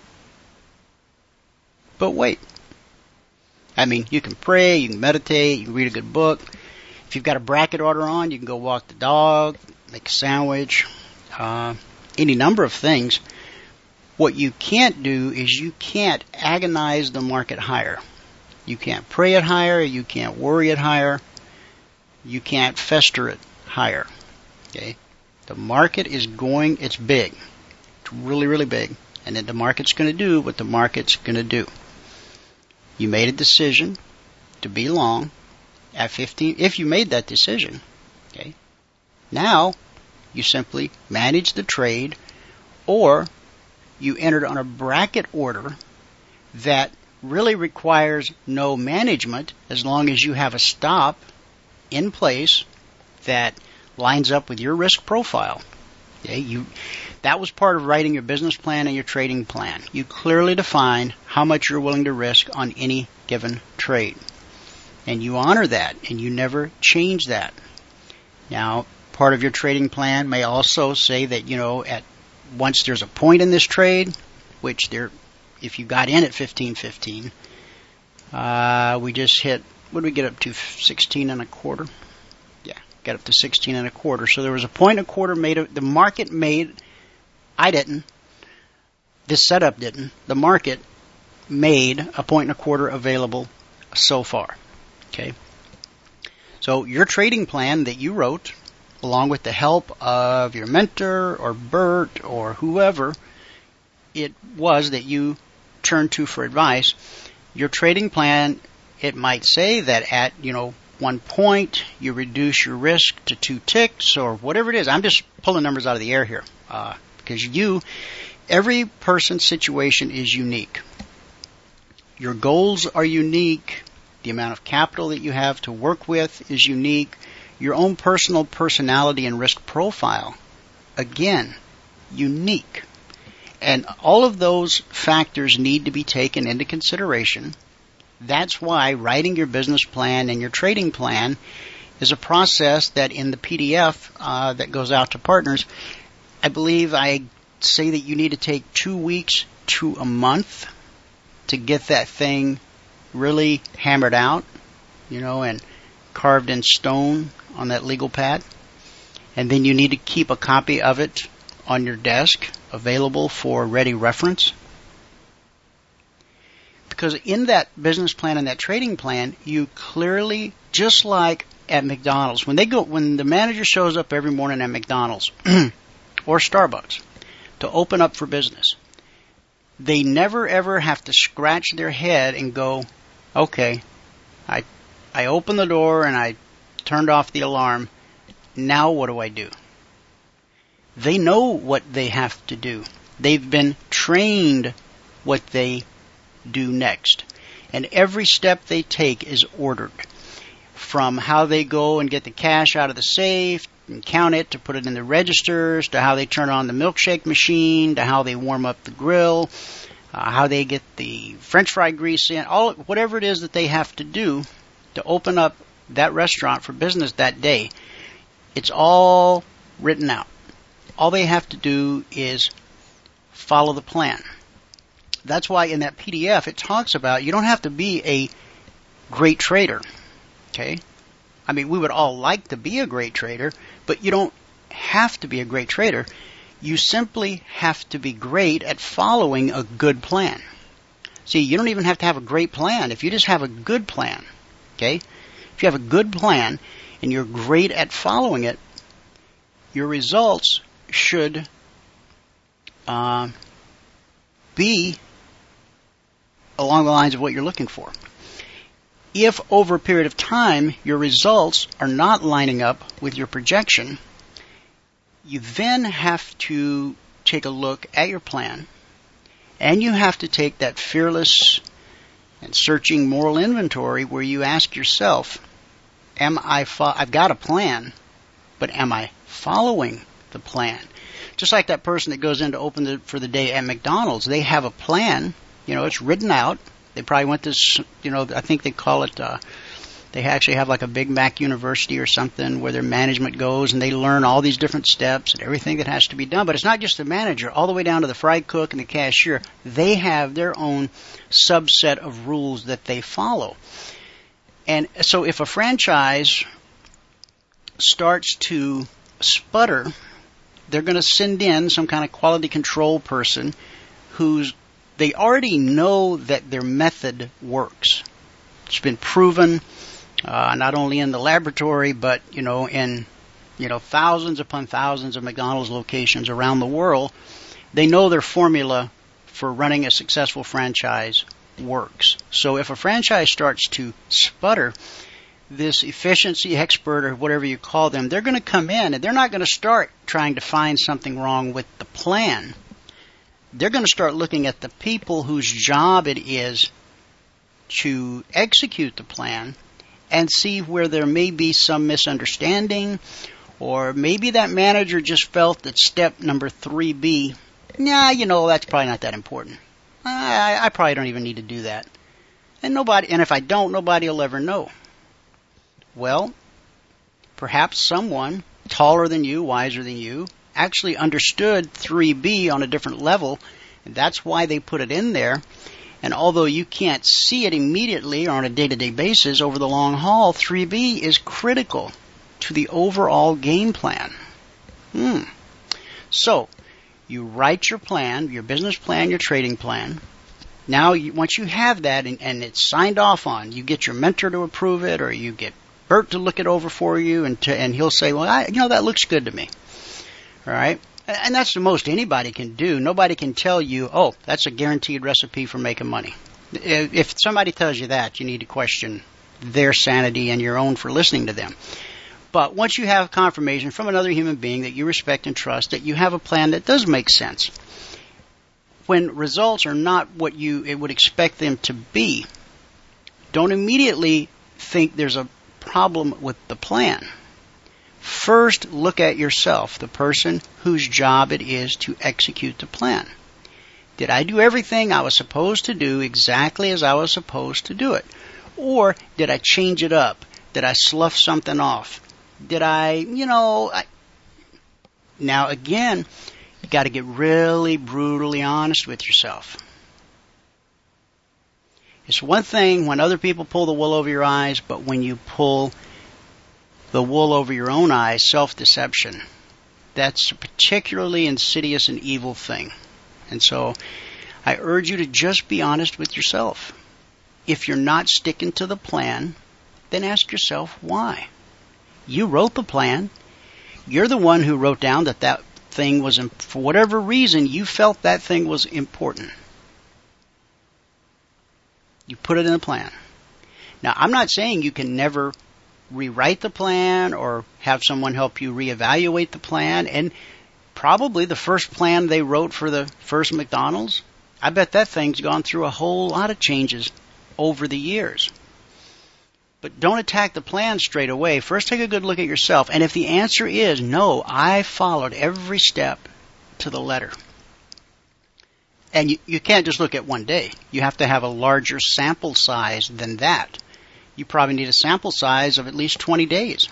but wait. I mean, you can pray, you can meditate, you can read a good book. If you've got a bracket order on, you can go walk the dog, make a sandwich, uh, any number of things. What you can't do is you can't agonize the market higher. You can't pray it higher. You can't worry it higher. You can't fester it higher. Okay? The market is going, it's big. It's really, really big. And then the market's going to do what the market's going to do. You made a decision to be long at fifteen. If you made that decision, okay, now you simply manage the trade, or you entered on a bracket order that really requires no management as long as you have a stop in place that lines up with your risk profile. Okay, you, that was part of writing your business plan and your trading plan. You clearly define how much you're willing to risk on any given trade. And you honor that, and you never change that. Now, part of your trading plan may also say that, you know, at once there's a point in this trade, which there, if you got in at fifteen fifteen, uh, we just hit, what did we get up to, sixteen and a quarter? Yeah, got up to sixteen and a quarter. So there was a point and a quarter made, the market made, I didn't, this setup didn't, the market made a point and a quarter available so far. Okay, so your trading plan that you wrote, along with the help of your mentor or Bert or whoever it was that you turned to for advice, your trading plan, it might say that at, you know, one point you reduce your risk to two ticks or whatever it is. I'm just pulling numbers out of the air here uh, because you, every person's situation is unique. Your goals are unique. The amount of capital that you have to work with is unique. Your own personal personality and risk profile, again, unique. And all of those factors need to be taken into consideration. That's why writing your business plan and your trading plan is a process that in the P D F uh, that goes out to partners, I believe I say that you need to take two weeks to a month to get that thing really hammered out, you know, and carved in stone on that legal pad. And then you need to keep a copy of it on your desk available for ready reference. Because in that business plan and that trading plan, you clearly, just like at McDonald's, when they go, when the manager shows up every morning at McDonald's or Starbucks to open up for business, they never ever have to scratch their head and go, okay, I I opened the door and I turned off the alarm. Now what do I do? They know what they have to do. They've been trained what they do next. And every step they take is ordered. From how they go and get the cash out of the safe and count it to put it in the registers, to how they turn on the milkshake machine, to how they warm up the grill, uh, how they get the French fry grease in, all whatever it is that they have to do to open up that restaurant for business that day. It's all written out. All they have to do is follow the plan. That's why in that P D F it talks about you don't have to be a great trader. Okay? I mean, we would all like to be a great trader, but you don't have to be a great trader. You simply have to be great at following a good plan. See, you don't even have to have a great plan. If you just have a good plan, okay? If you have a good plan and you're great at following it, your results should uh, be along the lines of what you're looking for. If over a period of time your results are not lining up with your projection, you then have to take a look at your plan, and you have to take that fearless and searching moral inventory where you ask yourself, am I fo- I've got a plan, but am I following the plan? Just like that person that goes in to open the, for the day at McDonald's, they have a plan. You know, it's written out. They probably went to, you know, I think they call it, uh, they actually have like a Big Mac University or something where their management goes and they learn all these different steps and everything that has to be done. But it's not just the manager, all the way down to the fry cook and the cashier. They have their own subset of rules that they follow. And so if a franchise starts to sputter, they're going to send in some kind of quality control person who's they already know that their method works. It's been proven, uh, not only in the laboratory, but, you know, in, you know, thousands upon thousands of McDonald's locations around the world. They know their formula for running a successful franchise works. So if a franchise starts to sputter, this efficiency expert or whatever you call them, they're going to come in and they're not going to start trying to find something wrong with the plan. They're going to start looking at the people whose job it is to execute the plan and see where there may be some misunderstanding Or maybe that manager just felt that step number three B, nah, you know, that's probably not that important. I, I probably don't even need to do that. And nobody, and if I don't, nobody will ever know. Well, perhaps someone taller than you, wiser than you, actually understood three B on a different level, and that's why they put it in there. And although you can't see it immediately or on a day-to-day basis, over the long haul, three B is critical to the overall game plan. Hmm. So, you write your plan, your business plan, your trading plan. Now, you, once you have that and, and it's signed off on, you get your mentor to approve it, or you get Bert to look it over for you, and to, and he'll say, well, I, you know, that looks good to me. All right? And that's the most anybody can do. Nobody can tell you, oh, that's a guaranteed recipe for making money. If somebody tells you that, you need to question their sanity and your own for listening to them. But once you have confirmation from another human being that you respect and trust, that you have a plan that does make sense, when results are not what you would expect them to be, don't immediately think there's a problem with the plan. First, look at yourself, the person whose job it is to execute the plan. Did I do everything I was supposed to do exactly as I was supposed to do it? Or did I change it up? Did I slough something off? Did I, you know... I... Now, again, you got to get really brutally honest with yourself. It's one thing when other people pull the wool over your eyes, but when you pull the wool over your own eyes, self-deception, that's a particularly insidious and evil thing. And so I urge you to just be honest with yourself. If you're not sticking to the plan, then ask yourself why. You wrote the plan. You're the one who wrote down that that thing was, for whatever reason, you felt that thing was important. You put it in the plan. Now, I'm not saying you can never rewrite the plan or have someone help you reevaluate the plan. And probably the first plan they wrote for the first McDonald's, I bet that thing's gone through a whole lot of changes over the years. But don't attack the plan straight away. First, take a good look at yourself. And if the answer is, no, I followed every step to the letter. And you, you can't just look at one day. You have to have a larger sample size than that. You probably need a sample size of at least twenty days,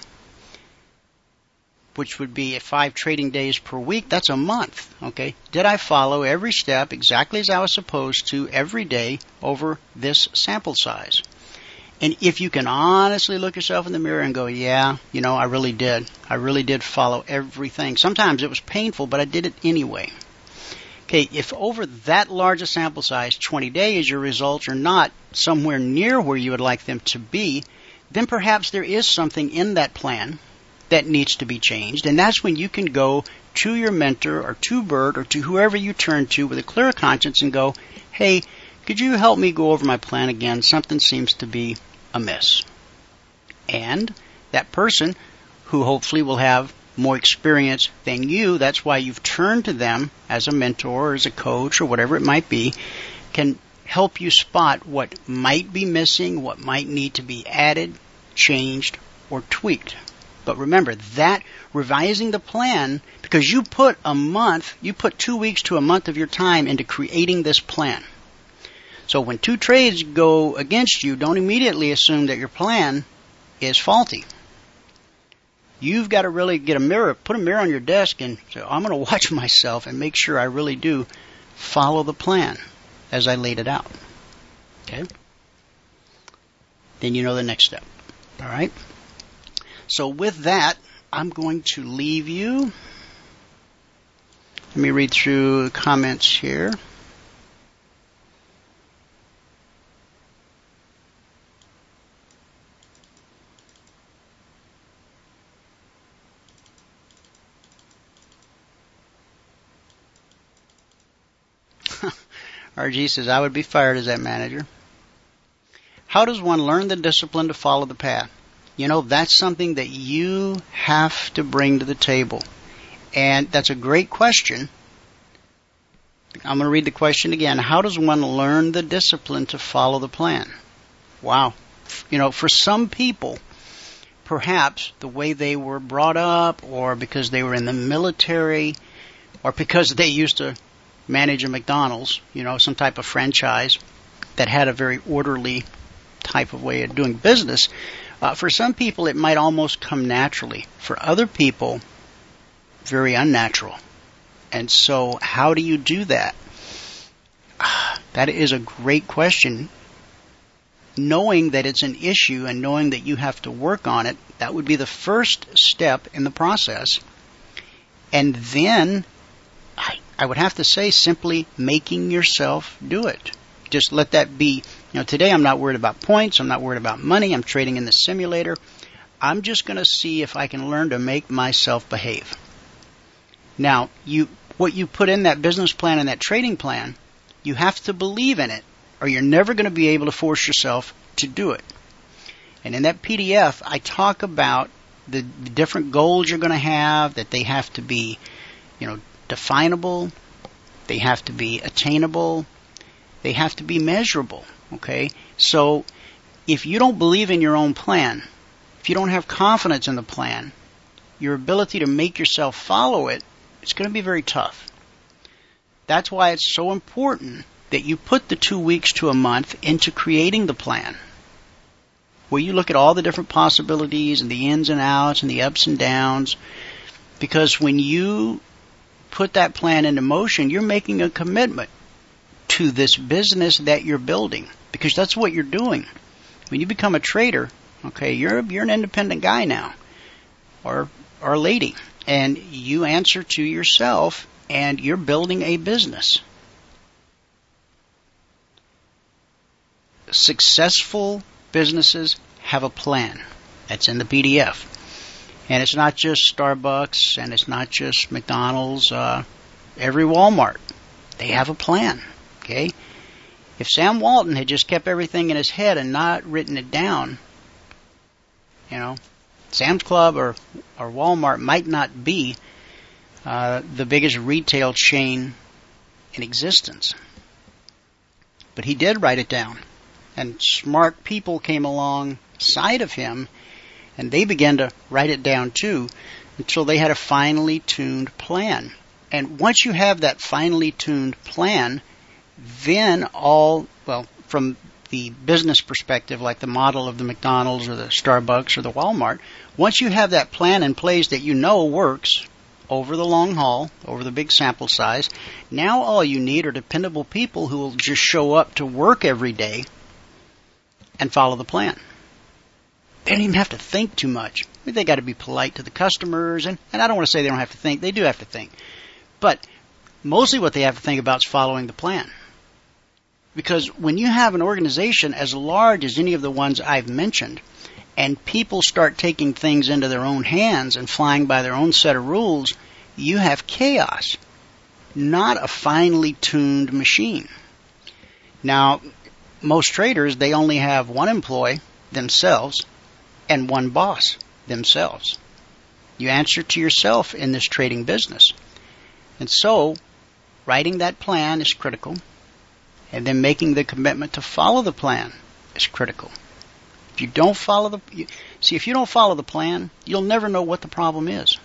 which would be at five trading days per week. That's a month. Okay? Did I follow every step exactly as I was supposed to every day over this sample size? And if you can honestly look yourself in the mirror and go, yeah, you know, I really did. I really did follow everything. Sometimes it was painful, but I did it anyway. Okay, if over that large a sample size, twenty days, your results are not somewhere near where you would like them to be, then perhaps there is something in that plan that needs to be changed. And that's when you can go to your mentor or to Bert or to whoever you turn to with a clear conscience and go, hey, could you help me go over my plan again? Something seems to be amiss. And that person, who hopefully will have more experience than you, that's why you've turned to them as a mentor or as a coach or whatever it might be, can help you spot what might be missing, what might need to be added, changed, or tweaked. But remember, that revising the plan, because you put a month, you put two weeks to a month of your time into creating this plan. So when two trades go against you, don't immediately assume that your plan is faulty. You've got to really get a mirror, put a mirror on your desk and say, I'm going to watch myself and make sure I really do follow the plan as I laid it out. Okay? Then you know the next step. All right? So with that, I'm going to leave you. Let me read through the comments here. R G says, I would be fired as that manager. How does one learn the discipline to follow the path? You know, that's something that you have to bring to the table. And that's a great question. I'm going to read the question again. How does one learn the discipline to follow the plan? Wow. You know, for some people, perhaps the way they were brought up, or because they were in the military, or because they used to manage a McDonald's, you know, some type of franchise that had a very orderly type of way of doing business. Uh, for some people, it might almost come naturally. For other people, very unnatural. And so how do you do that? That is a great question. Knowing that it's an issue and knowing that you have to work on it, that would be the first step in the process. And then I, I would have to say simply making yourself do it. Just let that be, you know, today I'm not worried about points, I'm not worried about money, I'm trading in the simulator. I'm just going to see if I can learn to make myself behave. Now, you what you put in that business plan and that trading plan, you have to believe in it, or you're never going to be able to force yourself to do it. And in that P D F, I talk about the, the different goals you're going to have, that they have to be, you know, definable, they have to be attainable, they have to be measurable, okay? So if you don't believe in your own plan, if you don't have confidence in the plan, your ability to make yourself follow it, it's going to be very tough. That's why it's so important that you put the two weeks to a month into creating the plan, where you look at all the different possibilities and the ins and outs and the ups and downs, because when you put that plan into motion, you're making a commitment to this business that you're building, because that's what you're doing. When you become a trader, okay, you're you're an independent guy now, or or lady, and you answer to yourself, and you're building a business. Successful businesses have a plan. That's in the P D F. And it's not just Starbucks, and it's not just McDonald's. Uh, every Walmart, they have a plan. Okay? If Sam Walton had just kept everything in his head and not written it down, you know, Sam's Club or, or Walmart might not be uh, the biggest retail chain in existence. But he did write it down. And smart people came alongside of him, and they began to write it down too, until they had a finely tuned plan. And once you have that finely tuned plan, then all, well, from the business perspective, like the model of the McDonald's or the Starbucks or the Walmart, once you have that plan in place that you know works over the long haul, over the big sample size, now all you need are dependable people who will just show up to work every day and follow the plan. They don't even have to think too much. I mean, they got to be polite to the customers, and, and I don't want to say they don't have to think. They do have to think. But mostly what they have to think about is following the plan. Because when you have an organization as large as any of the ones I've mentioned, and people start taking things into their own hands and flying by their own set of rules, you have chaos, not a finely tuned machine. Now, most traders, they only have one employee, themselves, and one boss, themselves. You answer to yourself in this trading business. And so, writing that plan is critical, and then making the commitment to follow the plan is critical. If you don't follow the, you, see, if you don't follow the plan, you'll never know what the problem is.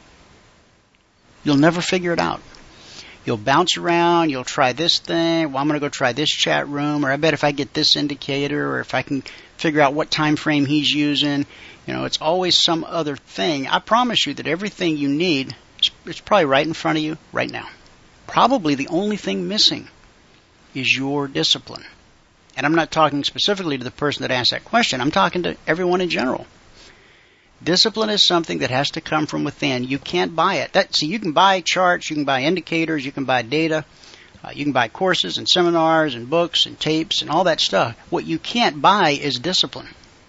You'll never figure it out. You'll bounce around, you'll try this thing, well, I'm going to go try this chat room, or I bet if I get this indicator, or if I can figure out what time frame he's using, you know, it's always some other thing. I promise you that everything you need, it's probably right in front of you right now. Probably the only thing missing is your discipline. And I'm not talking specifically to the person that asked that question. I'm talking to everyone in general. Discipline is something that has to come from within. You can't buy it. That, see, you can buy charts, you can buy indicators, you can buy data, uh, you can buy courses and seminars and books and tapes and all that stuff. What you can't buy is discipline.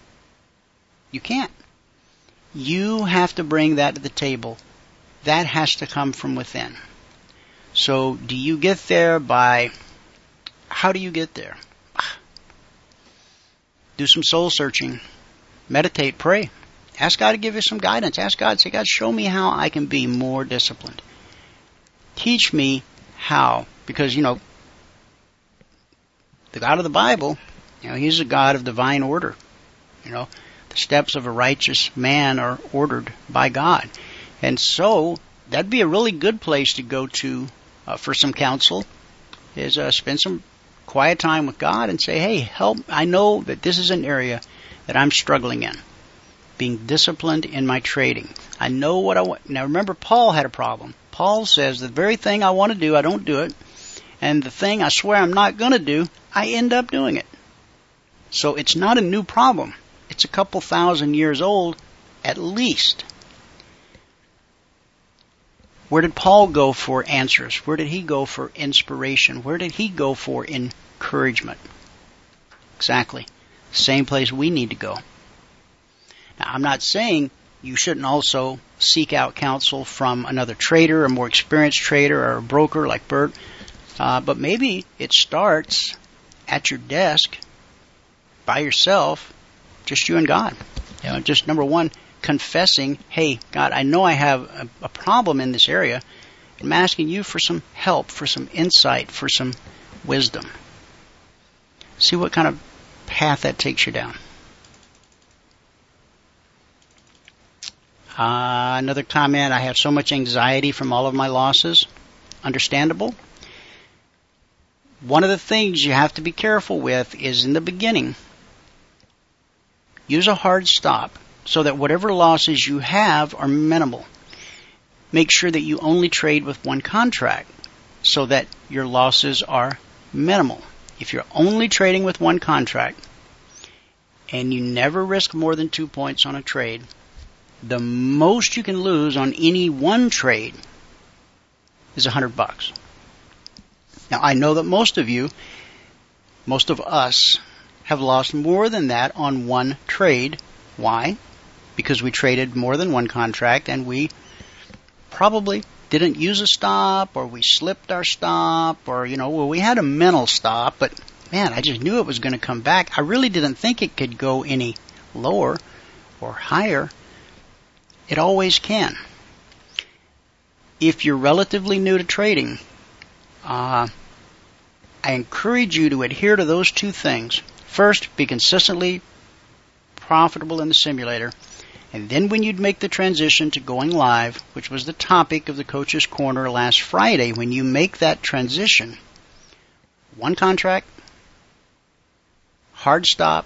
You can't. You have to bring that to the table. That has to come from within. So do you get there by, how do you get there? Do some soul searching. Meditate, pray. Ask God to give you some guidance. Ask God, say, God, show me how I can be more disciplined. Teach me how. Because, you know, the God of the Bible, you know, He's a God of divine order. You know, The steps of a righteous man are ordered by God. And so that'd be a really good place to go to uh, for some counsel, is uh, spend some quiet time with God and say, hey, help. I know that this is an area that I'm struggling in, being disciplined in my trading. I know what I want. Now remember, Paul had a problem. Paul says the very thing I want to do, I don't do it. And the thing I swear I'm not going to do, I end up doing it. So it's not a new problem. It's a couple thousand years old, at least. Where did Paul go for answers? Where did he go for inspiration? Where did he go for encouragement? Exactly. Same place we need to go. Now, I'm not saying you shouldn't also seek out counsel from another trader, a more experienced trader, or a broker like Bert. Uh, but maybe it starts at your desk by yourself, just you and God. You know, just number one, confessing, hey, God, I know I have a, a problem in this area. I'm asking you for some help, for some insight, for some wisdom. See what kind of path that takes you down. Uh, another comment, I have so much anxiety from all of my losses. Understandable. One of the things you have to be careful with is in the beginning, use a hard stop so that whatever losses you have are minimal. Make sure that you only trade with one contract so that your losses are minimal. If you're only trading with one contract and you never risk more than two points on a trade, the most you can lose on any one trade is a hundred bucks. Now, I know that most of you, most of us, have lost more than that on one trade. Why? Because we traded more than one contract and we probably didn't use a stop, or we slipped our stop, or, you know, well, we had a mental stop, but man, I just knew it was going to come back. I really didn't think it could go any lower or higher. It always can. If you're relatively new to trading, uh, I encourage you to adhere to those two things. First, be consistently profitable in the simulator. And then when you'd make the transition to going live, which was the topic of the Coach's Corner last Friday, when you make that transition, one contract, hard stop,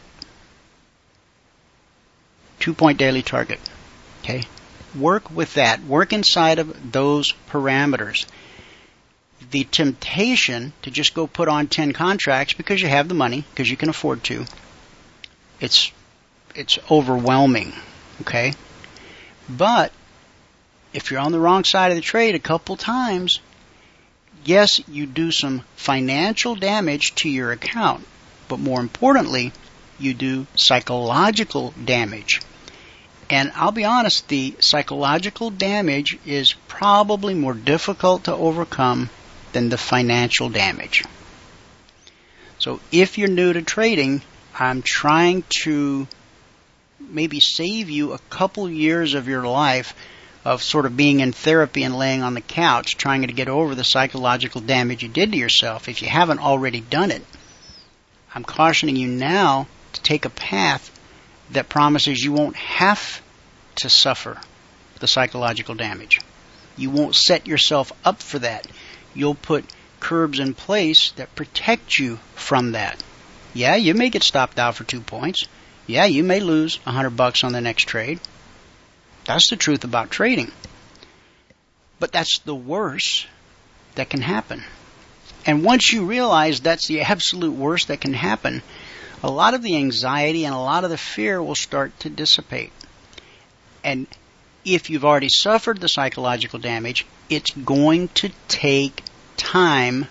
two-point daily target. Okay? Work with that. Work inside of those parameters. The temptation to just go put on ten contracts because you have the money, because you can afford to, it's it's overwhelming. Okay? But if you're on the wrong side of the trade a couple times, yes, you do some financial damage to your account, but more importantly, you do psychological damage. And I'll be honest, the psychological damage is probably more difficult to overcome than the financial damage. So if you're new to trading, I'm trying to maybe save you a couple years of your life of sort of being in therapy and laying on the couch trying to get over the psychological damage you did to yourself if you haven't already done it. I'm cautioning you now to take a path that promises you won't have to suffer the psychological damage. You won't set yourself up for that. You'll put curbs in place that protect you from that. Yeah, you may get stopped out for two points. Yeah, you may lose a hundred bucks on the next trade. That's the truth about trading. But that's the worst that can happen. And once you realize that's the absolute worst that can happen, a lot of the anxiety and a lot of the fear will start to dissipate. And if you've already suffered the psychological damage, it's going to take time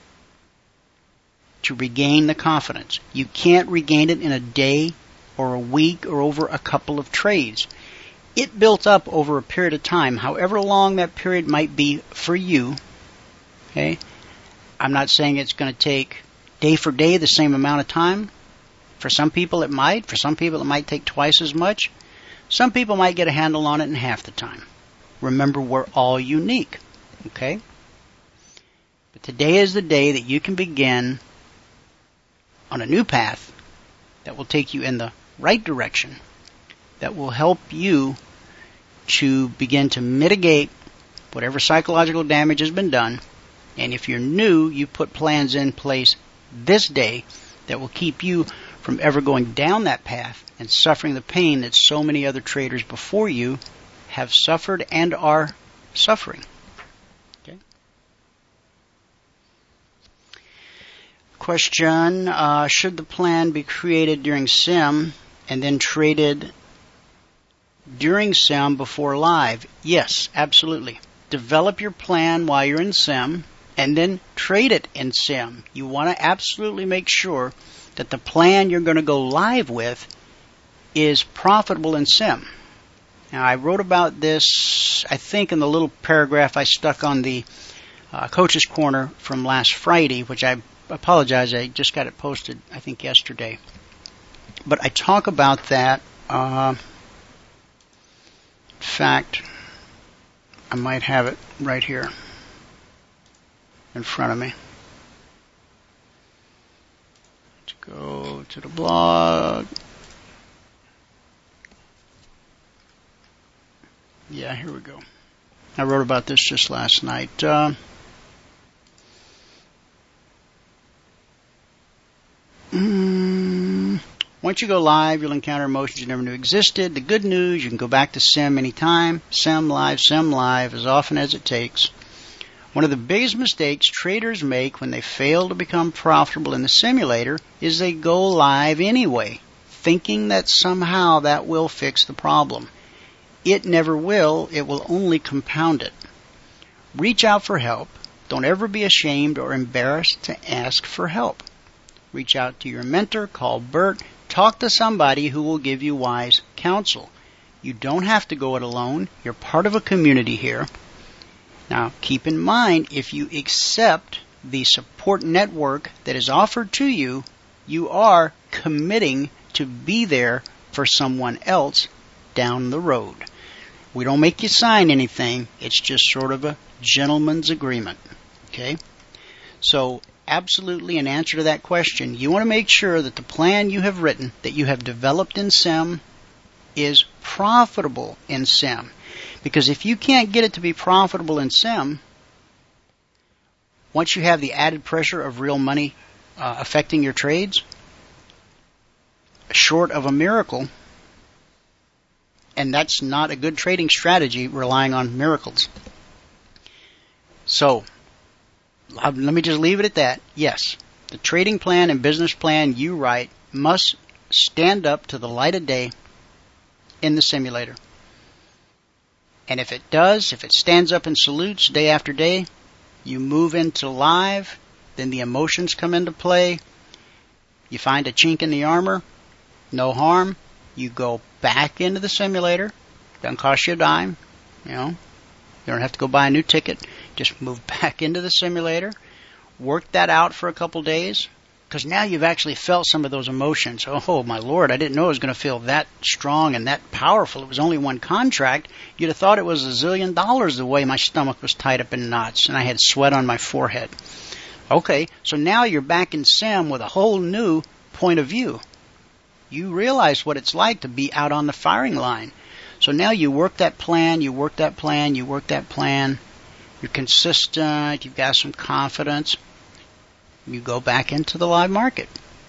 to regain the confidence. You can't regain it in a day or a week or over a couple of trades. It built up over a period of time, however long that period might be for you. Okay? I'm not saying it's going to take day for day the same amount of time. For some people it might. For some people it might take twice as much. Some people might get a handle on it in half the time. Remember, we're all unique. Okay? But today is the day that you can begin on a new path that will take you in the right direction. that will help you to begin to mitigate whatever psychological damage has been done. And if you're new, you put plans in place this day that will keep you from ever going down that path and suffering the pain that so many other traders before you have suffered and are suffering. Okay. Question, uh, should the plan be created during sim and then traded during sim before live? Yes, absolutely. Develop your plan while you're in sim and then trade it in sim. You want to absolutely make sure that the plan you're going to go live with is profitable in sim. Now, I wrote about this, I think, in the little paragraph I stuck on the uh, Coach's Corner from last Friday, which I apologize, I just got it posted, I think, yesterday. But I talk about that. Uh, in fact, I might have it right here in front of me. Let's go to the blog. Yeah, here we go. I wrote about this just last night. Uh, mm, once you go live, you'll encounter emotions you never knew existed. The good news, you can go back to sim anytime. Sim live, sim live, as often as it takes. One of the biggest mistakes traders make when they fail to become profitable in the simulator is they go live anyway, thinking that somehow that will fix the problem. It never will. It will only compound it. Reach out for help. Don't ever be ashamed or embarrassed to ask for help. Reach out to your mentor, call Bert, talk to somebody who will give you wise counsel. You don't have to go it alone. You're part of a community here. Now, keep in mind, if you accept the support network that is offered to you, you are committing to be there for someone else down the road. We don't make you sign anything. It's just sort of a gentleman's agreement. Okay? So, absolutely, in answer to that question, you want to make sure that the plan you have written, that you have developed in sim, is profitable in sim. Because if you can't get it to be profitable in sim, once you have the added pressure of real money uh, affecting your trades, short of a miracle, and that's not a good trading strategy, relying on miracles. So, let me just leave it at that. Yes, the trading plan and business plan you write must stand up to the light of day in the simulator. And if it does, if it stands up and salutes day after day, you move into live, then the emotions come into play. You find a chink in the armor, no harm. You go back into the simulator. Doesn't cost you a dime. You know, you don't have to go buy a new ticket. Just move back into the simulator. Work that out for a couple days. Because now you've actually felt some of those emotions. Oh, my Lord, I didn't know it was going to feel that strong and that powerful. It was only one contract. You'd have thought it was a zillion dollars the way my stomach was tied up in knots and I had sweat on my forehead. Okay, so now you're back in sim with a whole new point of view. You realize what it's like to be out on the firing line. So now you work that plan, you work that plan, you work that plan. You're consistent, you've got some confidence. You go back into the live market.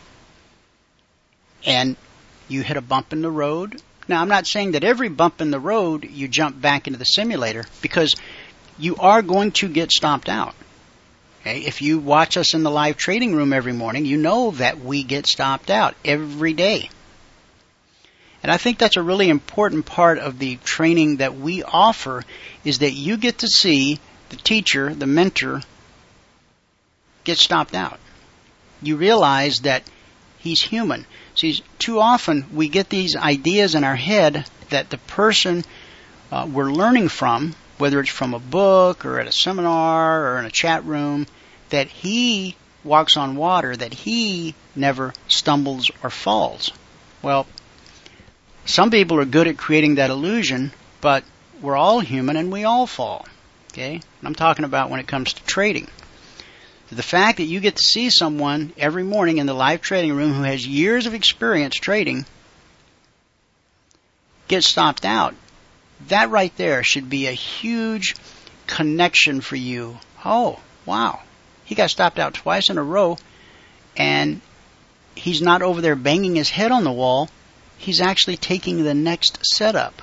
And you hit a bump in the road. Now, I'm not saying that every bump in the road you jump back into the simulator, because you are going to get stomped out. Okay? If you watch us in the live trading room every morning, you know that we get stomped out every day. And I think that's a really important part of the training that we offer, is that you get to see the teacher, the mentor, get stomped out. You realize that he's human. See, too often we get these ideas in our head that the person uh, we're learning from, whether it's from a book or at a seminar or in a chat room, that he walks on water, that he never stumbles or falls. Well, some people are good at creating that illusion, but we're all human and we all fall. Okay? And I'm talking about when it comes to trading. The fact that you get to see someone every morning in the live trading room who has years of experience trading get stopped out, that right there should be a huge connection for you. Oh, wow. He got stopped out twice in a row, and he's not over there banging his head on the wall. He's actually taking the next setup.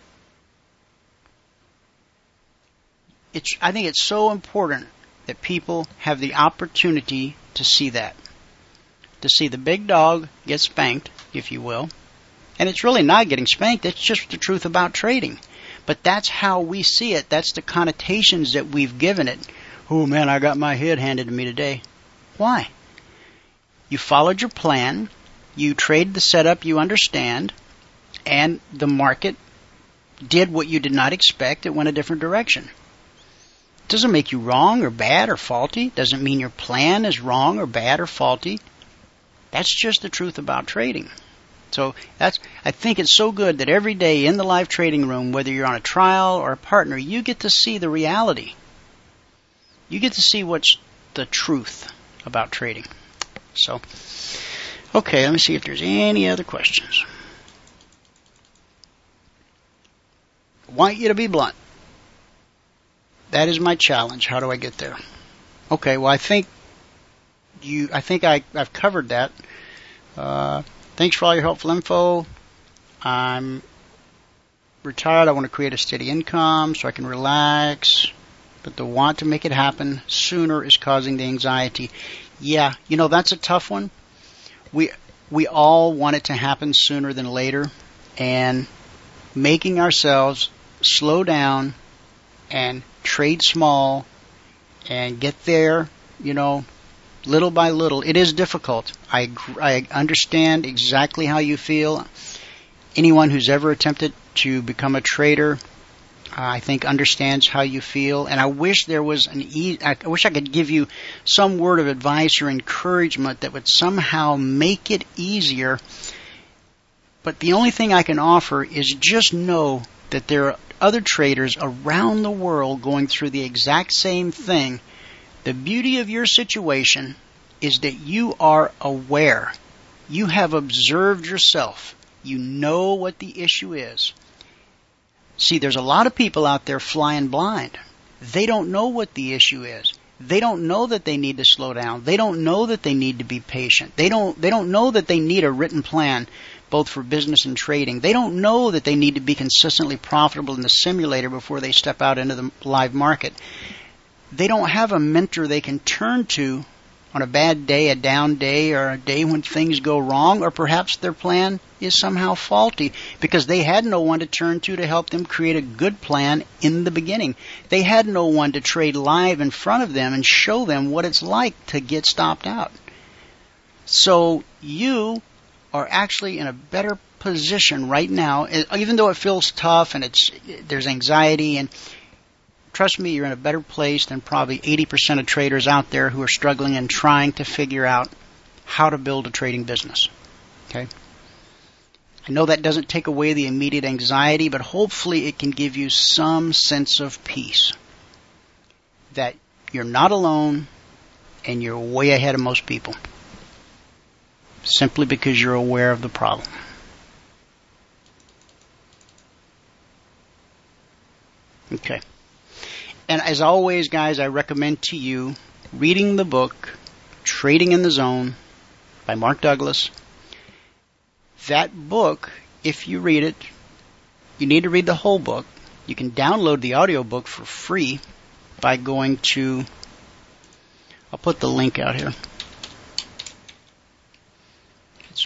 It's, I think it's so important that people have the opportunity to see that. To see the big dog get spanked, if you will. And it's really not getting spanked. It's just the truth about trading. But that's how we see it. That's the connotations that we've given it. Oh, man, I got my head handed to me today. Why? You followed your plan. You traded the setup you understand. And the market did what you did not expect. It went a different direction. Doesn't make you wrong or bad or faulty. Doesn't mean your plan is wrong or bad or faulty. That's just the truth about trading. So that's, I think it's so good that every day in the live trading room, whether you're on a trial or a partner, you get to see the reality. You get to see what's the truth about trading. So, okay, let me see if there's any other questions. I want you to be blunt. That is my challenge. How do I get there? Okay, well, I think you. I think I, I've covered that. Uh, thanks for all your helpful info. I'm retired. I want to create a steady income so I can relax. But the want to make it happen sooner is causing the anxiety. Yeah, you know, that's a tough one. We we all want it to happen sooner than later. And making ourselves slow down and trade small and get there, you know, little by little. It is difficult. I, I understand exactly how you feel. Anyone who's ever attempted to become a trader, uh, I think understands how you feel. And I wish there was an e- I wish I could give you some word of advice or encouragement that would somehow make it easier. But the only thing I can offer is just know that there are other traders around the world going through the exact same thing. The beauty of your situation is that you are aware. You have observed yourself. You know what the issue is. See, there's a lot of people out there flying blind. They don't know what the issue is. They don't know that they need to slow down. They don't know that they need to be patient. They don't, they don't know that they need a written plan both for business and trading. They don't know that they need to be consistently profitable in the simulator before they step out into the live market. They don't have a mentor they can turn to on a bad day, a down day, or a day when things go wrong, or perhaps their plan is somehow faulty because they had no one to turn to to help them create a good plan in the beginning. They had no one to trade live in front of them and show them what it's like to get stopped out. So you are actually in a better position right now, even though it feels tough and it's there's anxiety, and trust me, you're in a better place than probably eighty percent of traders out there who are struggling and trying to figure out how to build a trading business. Okay? I know that doesn't take away the immediate anxiety, but hopefully it can give you some sense of peace that you're not alone and you're way ahead of most people, simply because you're aware of the problem. Okay. And as always, guys, I recommend to you reading the book, Trading in the Zone by Mark Douglas. That book, if you read it, you need to read the whole book. You can download the audiobook for free by going to, I'll put the link out here. It's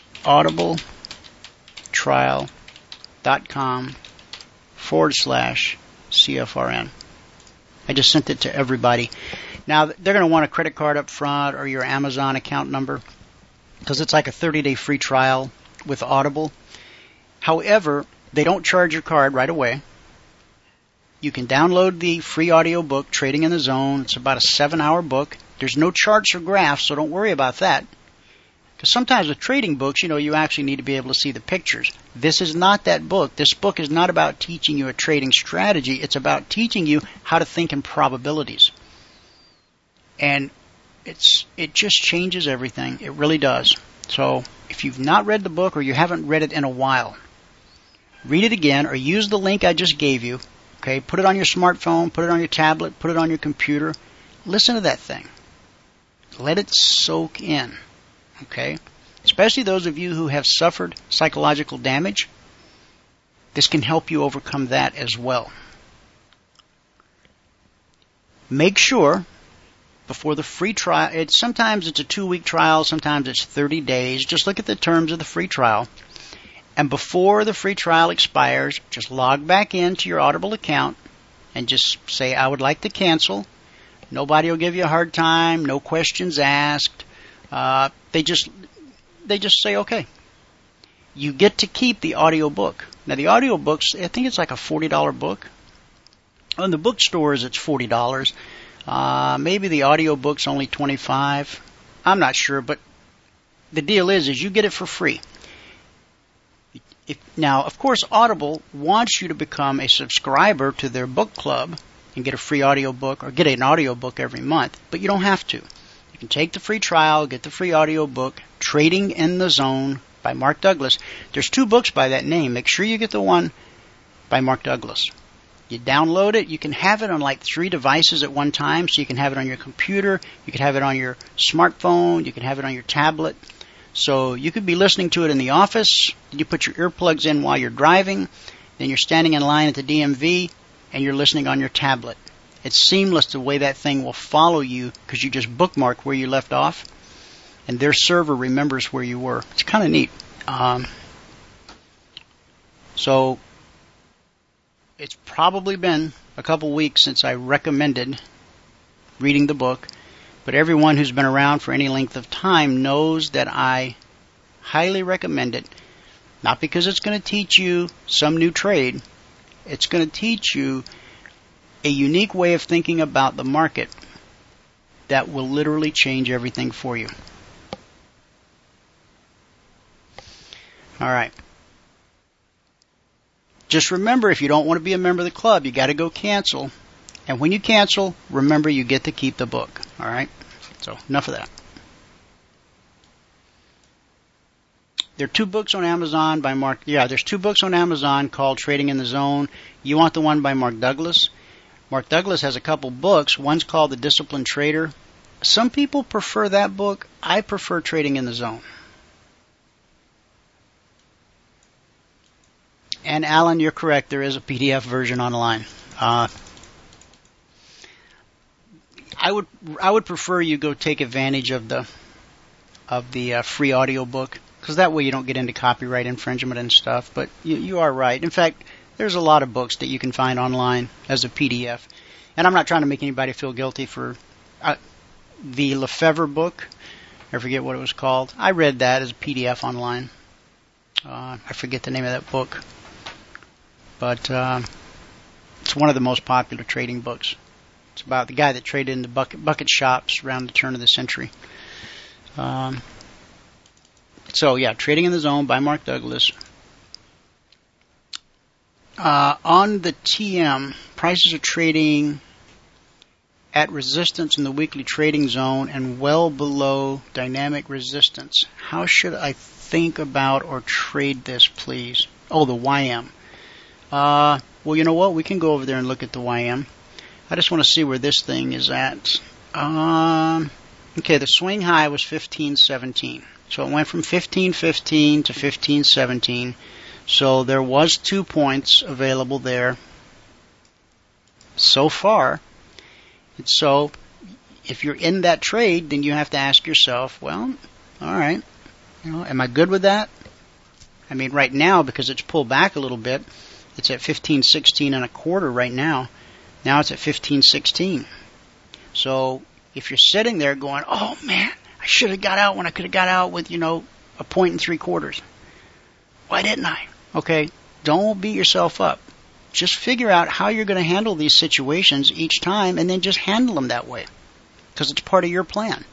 audibletrial.com forward slash CFRN. I just sent it to everybody. Now, they're going to want a credit card up front or your Amazon account number because it's like a thirty-day free trial with Audible. However, they don't charge your card right away. You can download the free audio book, Trading in the Zone. It's about a seven-hour book. There's no charts or graphs, so don't worry about that. Because sometimes with trading books, you know, you actually need to be able to see the pictures. This is not that book. This book is not about teaching you a trading strategy. It's about teaching you how to think in probabilities. And it's it just changes everything. It really does. So if you've not read the book or you haven't read it in a while, read it again, or use the link I just gave you. Okay, put it on your smartphone, put it on your tablet, put it on your computer. Listen to that thing. Let it soak in. Okay? Especially those of you who have suffered psychological damage, this can help you overcome that as well. Make sure before the free trial, it's, sometimes it's a two-week trial, sometimes it's thirty days. Just look at the terms of the free trial. And before the free trial expires, just log back into your Audible account and just say, I would like to cancel. Nobody will give you a hard time, no questions asked. Uh, they just they just say, okay. You get to keep the audio book. Now, the audio books, I think it's like a forty dollars book. On the bookstores, it's forty dollars. Uh, maybe the audio book's only twenty-five dollars. I'm not sure, but the deal is, is you get it for free. If, now, of course, Audible wants you to become a subscriber to their book club and get a free audio book or get an audio book every month, but you don't have to. You can take the free trial, get the free audio book, Trading in the Zone by Mark Douglas. There's two books by that name. Make sure you get the one by Mark Douglas. You download it. You can have it on like three devices at one time, so you can have it on your computer, you can have it on your smartphone, you can have it on your tablet. So you could be listening to it in the office, you put your earplugs in while you're driving, then you're standing in line at the D M V, and you're listening on your tablet. It's seamless the way that thing will follow you because you just bookmark where you left off, and their server remembers where you were. It's kind of neat. Um, so it's probably been a couple weeks since I recommended reading the book. But everyone who's been around for any length of time knows that I highly recommend it. Not because it's going to teach you some new trade. It's going to teach you a unique way of thinking about the market that will literally change everything for you. All right. Just remember, if you don't want to be a member of the club, you got to go cancel. And when you cancel, remember you get to keep the book. All right? So, enough of that. There are two books on Amazon by Mark. Yeah, there's two books on Amazon called Trading in the Zone. You want the one by Mark Douglas. Mark Douglas has a couple books. One's called The Disciplined Trader. Some people prefer that book. I prefer Trading in the Zone. And Alan, you're correct. There is a P D F version online. Uh, I would I would prefer you go take advantage of the of the uh, free audio book, because that way you don't get into copyright infringement and stuff. But you, you are right. In fact, there's a lot of books that you can find online as a P D F. And I'm not trying to make anybody feel guilty for uh, the Lefebvre book. I forget what it was called. I read that as a P D F online. Uh, I forget the name of that book. But uh, it's one of the most popular trading books. It's about the guy that traded in the bucket, bucket shops around the turn of the century. Um, so, yeah, Trading in the Zone by Mark Douglas. Uh, on the T M, prices are trading at resistance in the weekly trading zone and well below dynamic resistance. How should I think about or trade this, please? Oh, the Y M. Uh, well, you know what? We can go over there and look at the Y M. I just want to see where this thing is at. Um, okay, the swing high was fifteen seventeen. So it went from fifteen fifteen to fifteen seventeen. So there was two points available there so far. And so if you're in that trade, then you have to ask yourself, well, all right, you know, am I good with that? I mean, right now, because it's pulled back a little bit, it's at fifteen sixteen and a quarter right now. Now it's at fifteen sixteen. So if you're sitting there going, oh man, I should have got out when I could have got out with, you know, a point and three quarters. Why didn't I? Okay, don't beat yourself up. Just figure out how you're going to handle these situations each time, and then just handle them that way, because it's part of your plan.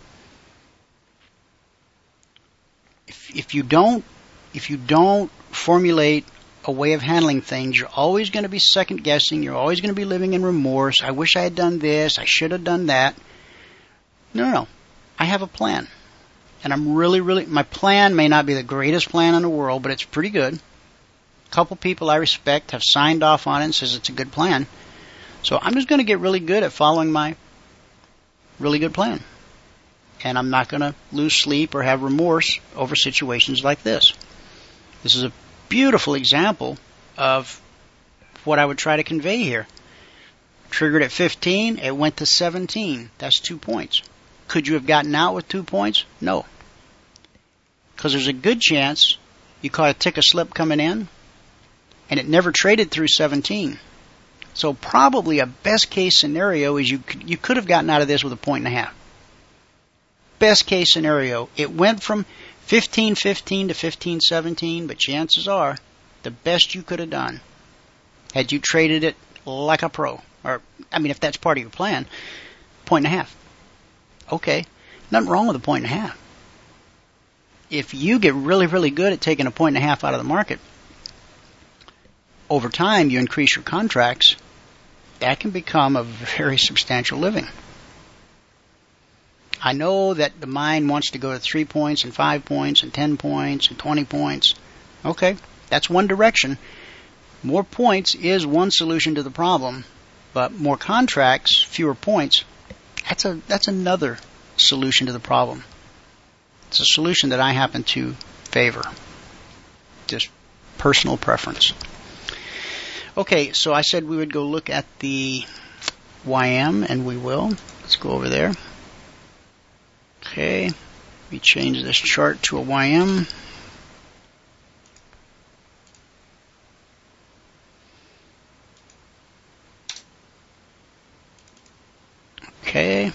If, if you don't, if you don't formulate a way of handling things, you're always going to be second guessing. You're always going to be living in remorse. I wish I had done this. I should have done that. No, no, no. I have a plan, and I'm really, really. My plan may not be the greatest plan in the world, but it's pretty good. couple people I respect have signed off on it and says it's a good plan. So I'm just going to get really good at following my really good plan. And I'm not going to lose sleep or have remorse over situations like this. This is a beautiful example of what I would try to convey here. Triggered at fifteen, it went to seventeen. That's two points. Could you have gotten out with two points? No. Because there's a good chance you caught a tick of slip coming in, and it never traded through seventeen. So probably a best case scenario is you could, you could have gotten out of this with a point and a half. Best case scenario, it went from fifteen fifteen to fifteen seventeen, but chances are the best you could have done had you traded it like a pro. Or, I mean, if that's part of your plan, point and a half. Okay, nothing wrong with a point and a half. If you get really, really good at taking a point and a half out of the market, over time you increase your contracts, that can become a very substantial living. I know that the mind wants to go to three points and five points and ten points and twenty points. Okay, that's one direction. More points is one solution to the problem, but more contracts, fewer points, that's a that's another solution to the problem. It's a solution that I happen to favor. Just personal preference. Okay, so I said we would go look at the Y M, and we will. Let's go over there. Okay, we change this chart to a Y M. Okay.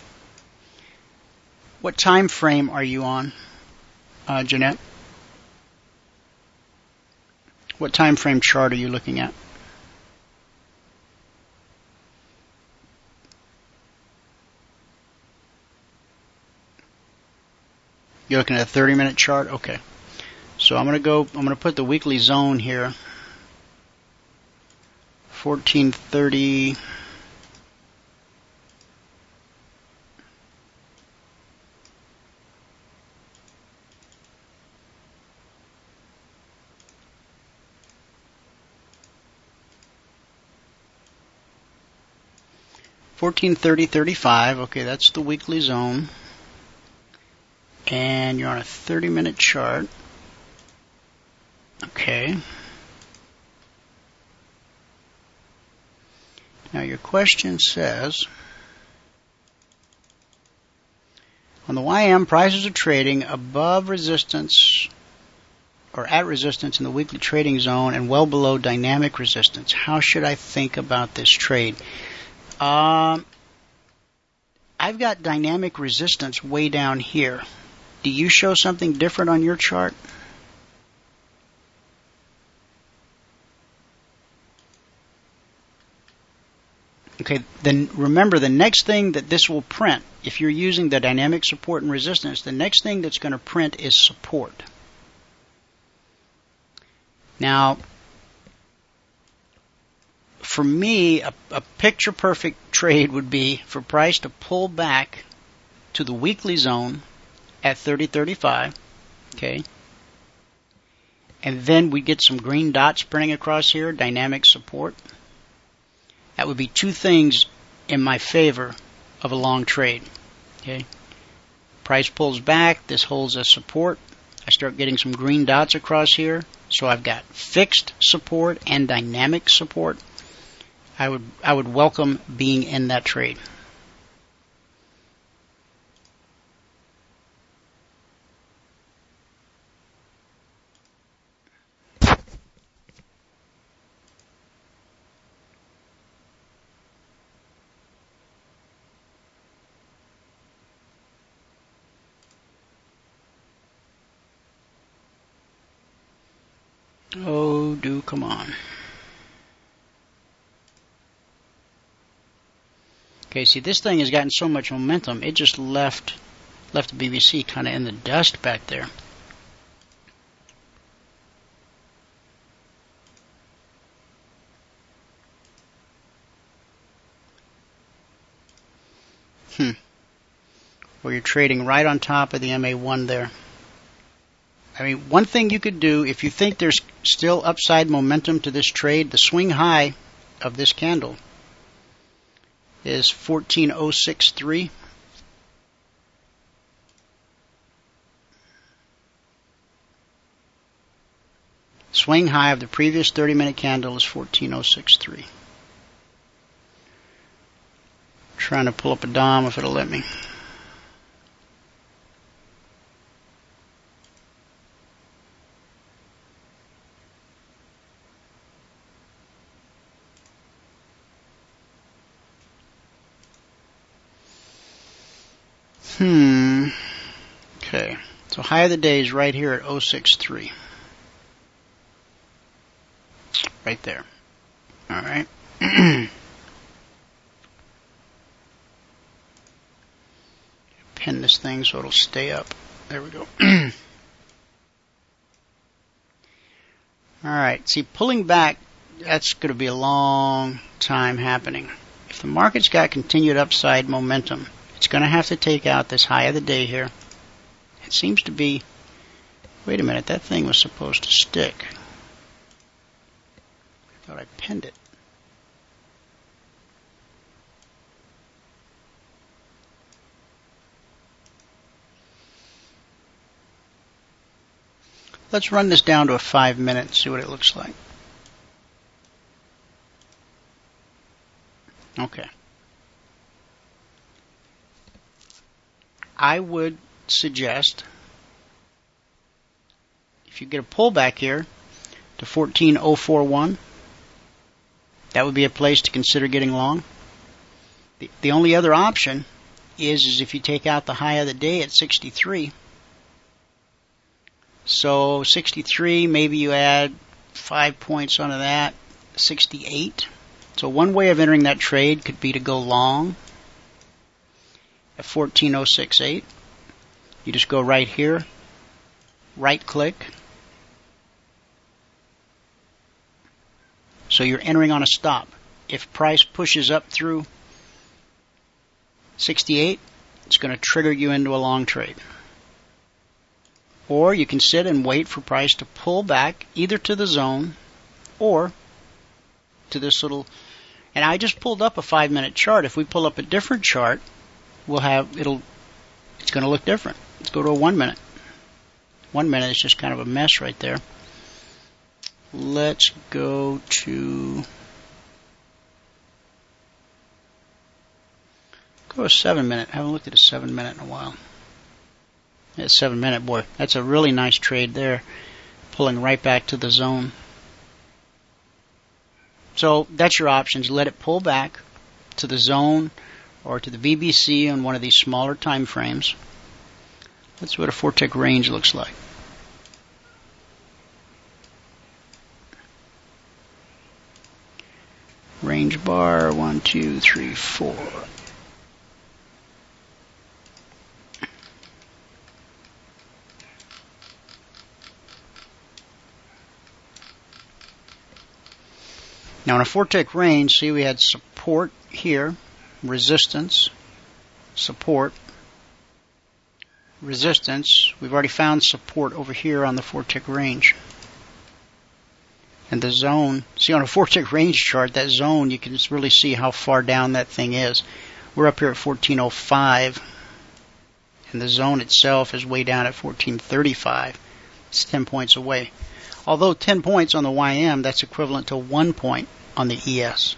What time frame are you on, uh, Jeanette? What time frame chart are you looking at? You're looking at a thirty minute chart? Okay. So I'm going to go, I'm going to put the weekly zone here. fourteen thirty. fourteen thirty thirty-five, okay, that's the weekly zone. And you're on a thirty minute chart. Okay. Now your question says, on the Y M, prices are trading above resistance or at resistance in the weekly trading zone and well below dynamic resistance. How should I think about this trade? Um, I've got dynamic resistance way down here. Do you show something different on your chart? Okay, then remember the next thing that this will print, if you're using the dynamic support and resistance, the next thing that's going to print is support. Now, for me, a, a picture-perfect trade would be for price to pull back to the weekly zone at thirty thirty-five, okay? And then we get some green dots printing across here, dynamic support. That would be two things in my favor of a long trade, okay? Price pulls back, this holds as support. I start getting some green dots across here, so I've got fixed support and dynamic support. I would I would welcome being in that trade. Oh, do come on. Okay, see, this thing has gotten so much momentum, it just left left the B B C kind of in the dust back there. Hmm. Well, you're trading right on top of the M A one there. I mean, one thing you could do, if you think there's still upside momentum to this trade, the swing high of this candle is fourteen oh six three. Swing high of the previous thirty-minute candle is fourteen oh six three. Trying to pull up a D O M if it'll let me. Hmm. Okay. So high of the day is right here at oh six three. Right there. All right. Pin this thing so it'll stay up. There we go. All right. See, pulling back, that's going to be a long time happening. If the market's got continued upside momentum, it's going to have to take out this high of the day here. It seems to be, wait a minute, that thing was supposed to stick. I thought I pinned it. Let's run this down to a five minute and see what it looks like. Okay. I would suggest, if you get a pullback here to fourteen oh forty-one, that would be a place to consider getting long. The, the only other option is, is if you take out the high of the day at sixty-three. So sixty-three, maybe you add five points onto that, sixty-eight. So one way of entering that trade could be to go long at fourteen oh sixty-eight. You just go right here, right click. So you're entering on a stop. If price pushes up through sixty-eight, it's going to trigger you into a long trade. Or you can sit and wait for price to pull back either to the zone or to this little, and I just pulled up a five minute chart. If we pull up a different chart, we'll have, it'll, it's going to look different. Let's go to a one minute. One minute is just kind of a mess right there. Let's go to, go a seven minute. I haven't looked at a seven minute in a while. Yeah, seven minute, boy, that's a really nice trade there. Pulling right back to the zone. So that's your options. Let it pull back to the zone or to the B B C on one of these smaller time frames. That's what a four tick range looks like. Range bar, one, two, three, four. Now in a four tick range, see we had support here, resistance, support, resistance. We've already found support over here on the four tick range. And the zone, see on a four tick range chart, that zone, you can just really see how far down that thing is. We're up here at fourteen oh five, and the zone itself is way down at fourteen thirty-five. It's ten points away. Although ten points on the Y M, that's equivalent to one point on the E S.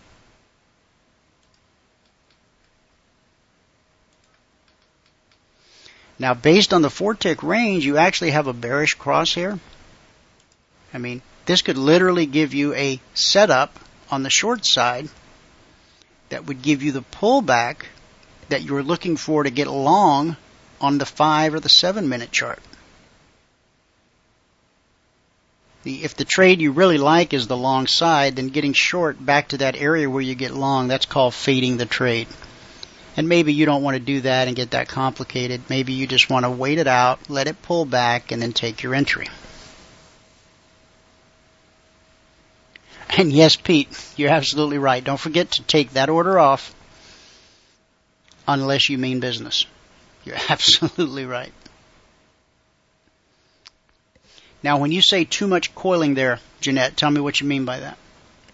Now, based on the four tick range, you actually have a bearish crosshair. I mean, this could literally give you a setup on the short side that would give you the pullback that you were looking for to get long on the five or the seven minute chart. The, if the trade you really like is the long side, then getting short back to that area where you get long, that's called fading the trade. And maybe you don't want to do that and get that complicated. Maybe you just want to wait it out, let it pull back, and then take your entry. And yes, Pete, you're absolutely right. Don't forget to take that order off unless you mean business. You're absolutely right. Now, when you say too much coiling there, Jeanette, tell me what you mean by that.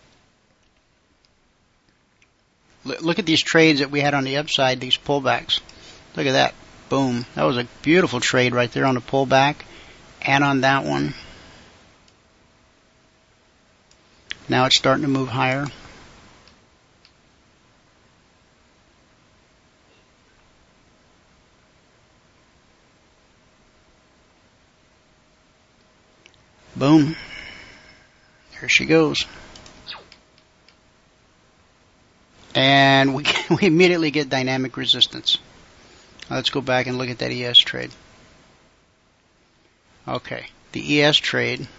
Look at these trades that we had on the upside, these pullbacks. Look at that. Boom. That was a beautiful trade right there on the pullback and on that one. Now it's starting to move higher. Boom. There she goes. And we, we immediately get dynamic resistance. Let's go back and look at that E S trade. Okay, the E S trade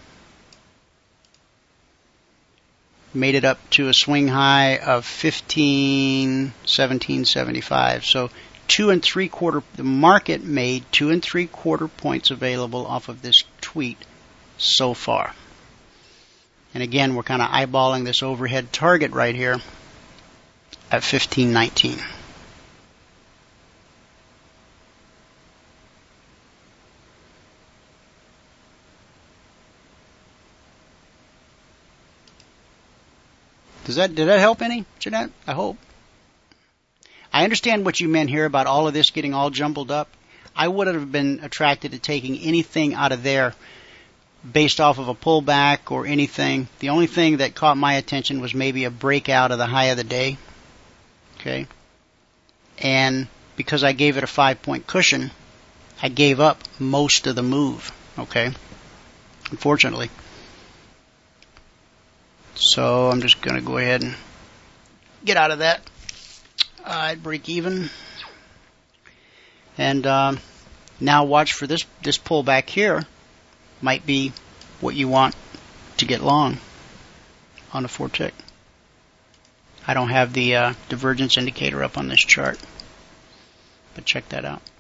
made it up to a swing high of fifteen seventeen seventy-five. So two and three quarter, the market made two and three quarter points available off of this tweet so far. And again, we're kind of eyeballing this overhead target right here at fifteen nineteen. Does that, did that help any, Jeanette? I hope. I understand what you meant here about all of this getting all jumbled up. I would have been attracted to taking anything out of there based off of a pullback or anything. The only thing that caught my attention was maybe a breakout of the high of the day. Okay. And because I gave it a five point cushion, I gave up most of the move. Okay. Unfortunately. So I'm just going to go ahead and get out of that. Uh, break even. And um, now watch for this, this pullback here. Might be what you want to get long on the four tick. I don't have the uh, divergence indicator up on this chart, but check that out.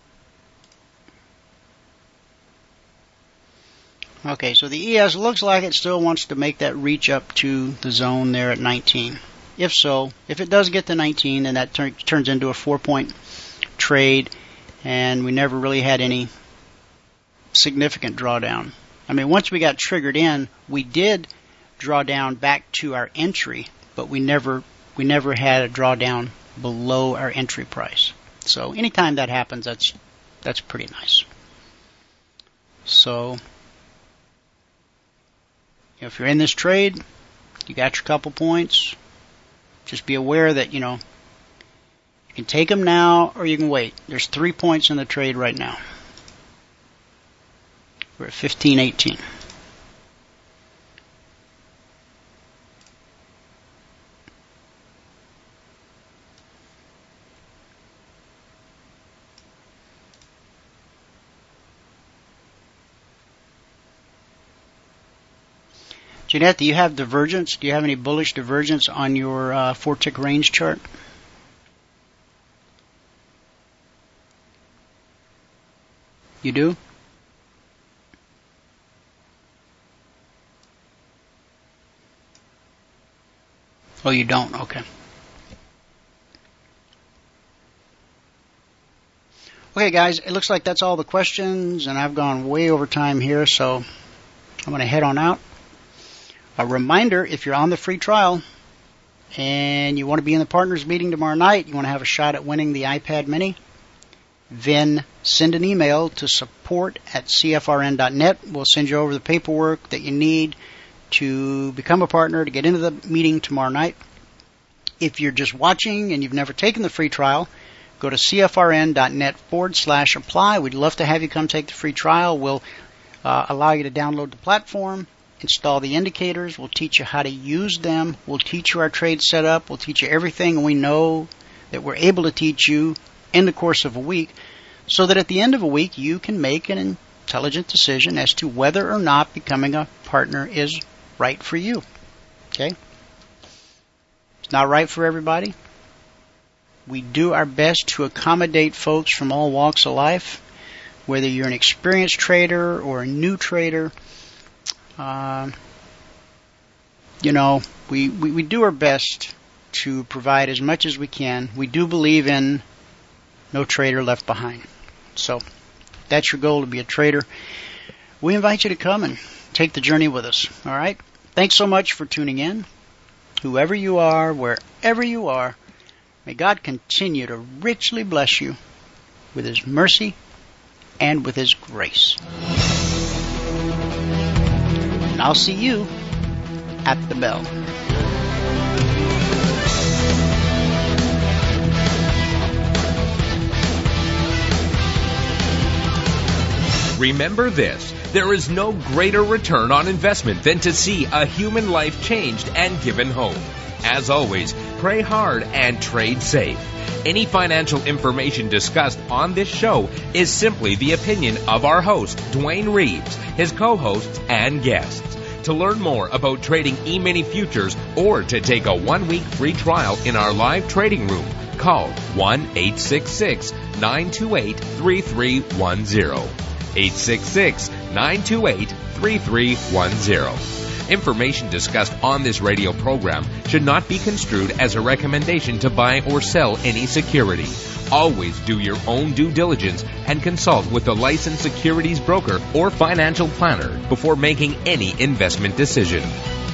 Okay, so the E S looks like it still wants to make that reach up to the zone there at nineteen. If so, if it does get to nineteen, then that tur- turns into a four-point trade, and we never really had any significant drawdown. I mean, once we got triggered in, we did draw down back to our entry, but we never we never had a drawdown below our entry price. So anytime that happens, that's that's pretty nice. So if you're in this trade, you got your couple points. Just be aware that, you know, you can take them now or you can wait. There's three points in the trade right now. We're at fifteen eighteen. Jeanette, do you have divergence? Do you have any bullish divergence on your uh, four-tick range chart? You do? Oh, you don't? Okay. Okay, guys, it looks like that's all the questions, and I've gone way over time here, so I'm going to head on out. A reminder, if you're on the free trial and you want to be in the partners meeting tomorrow night, you want to have a shot at winning the iPad mini, then send an email to support at C F R N dot net. We'll send you over the paperwork that you need to become a partner to get into the meeting tomorrow night. If you're just watching and you've never taken the free trial, go to C F R N dot net forward slash apply. We'd love to have you come take the free trial. We'll uh, allow you to download the platform, install the indicators. We'll teach you how to use them. We'll teach you our trade setup. We'll teach you everything we know that we're able to teach you in the course of a week, so that at the end of a week you can make an intelligent decision as to whether or not becoming a partner is right for you. Okay? It's not right for everybody. We do our best to accommodate folks from all walks of life, whether you're an experienced trader or a new trader. Uh, you know, we, we, we do our best to provide as much as we can. We do believe in no trader left behind. So, if that's your goal, to be a trader, we invite you to come and take the journey with us. All right? Thanks so much for tuning in. Whoever you are, wherever you are, may God continue to richly bless you with His mercy and with His grace. And I'll see you at the bell. Remember this, there is no greater return on investment than to see a human life changed and given hope. As always, pray hard and trade safe. Any financial information discussed on this show is simply the opinion of our host, Dwayne Reeves, his co-hosts, and guests. To learn more about trading E-mini futures or to take a one-week free trial in our live trading room, call one eight six six, nine two eight, three three one zero. eight six six, nine two eight, three three one zero. Information discussed on this radio program should not be construed as a recommendation to buy or sell any security. Always do your own due diligence and consult with a licensed securities broker or financial planner before making any investment decision.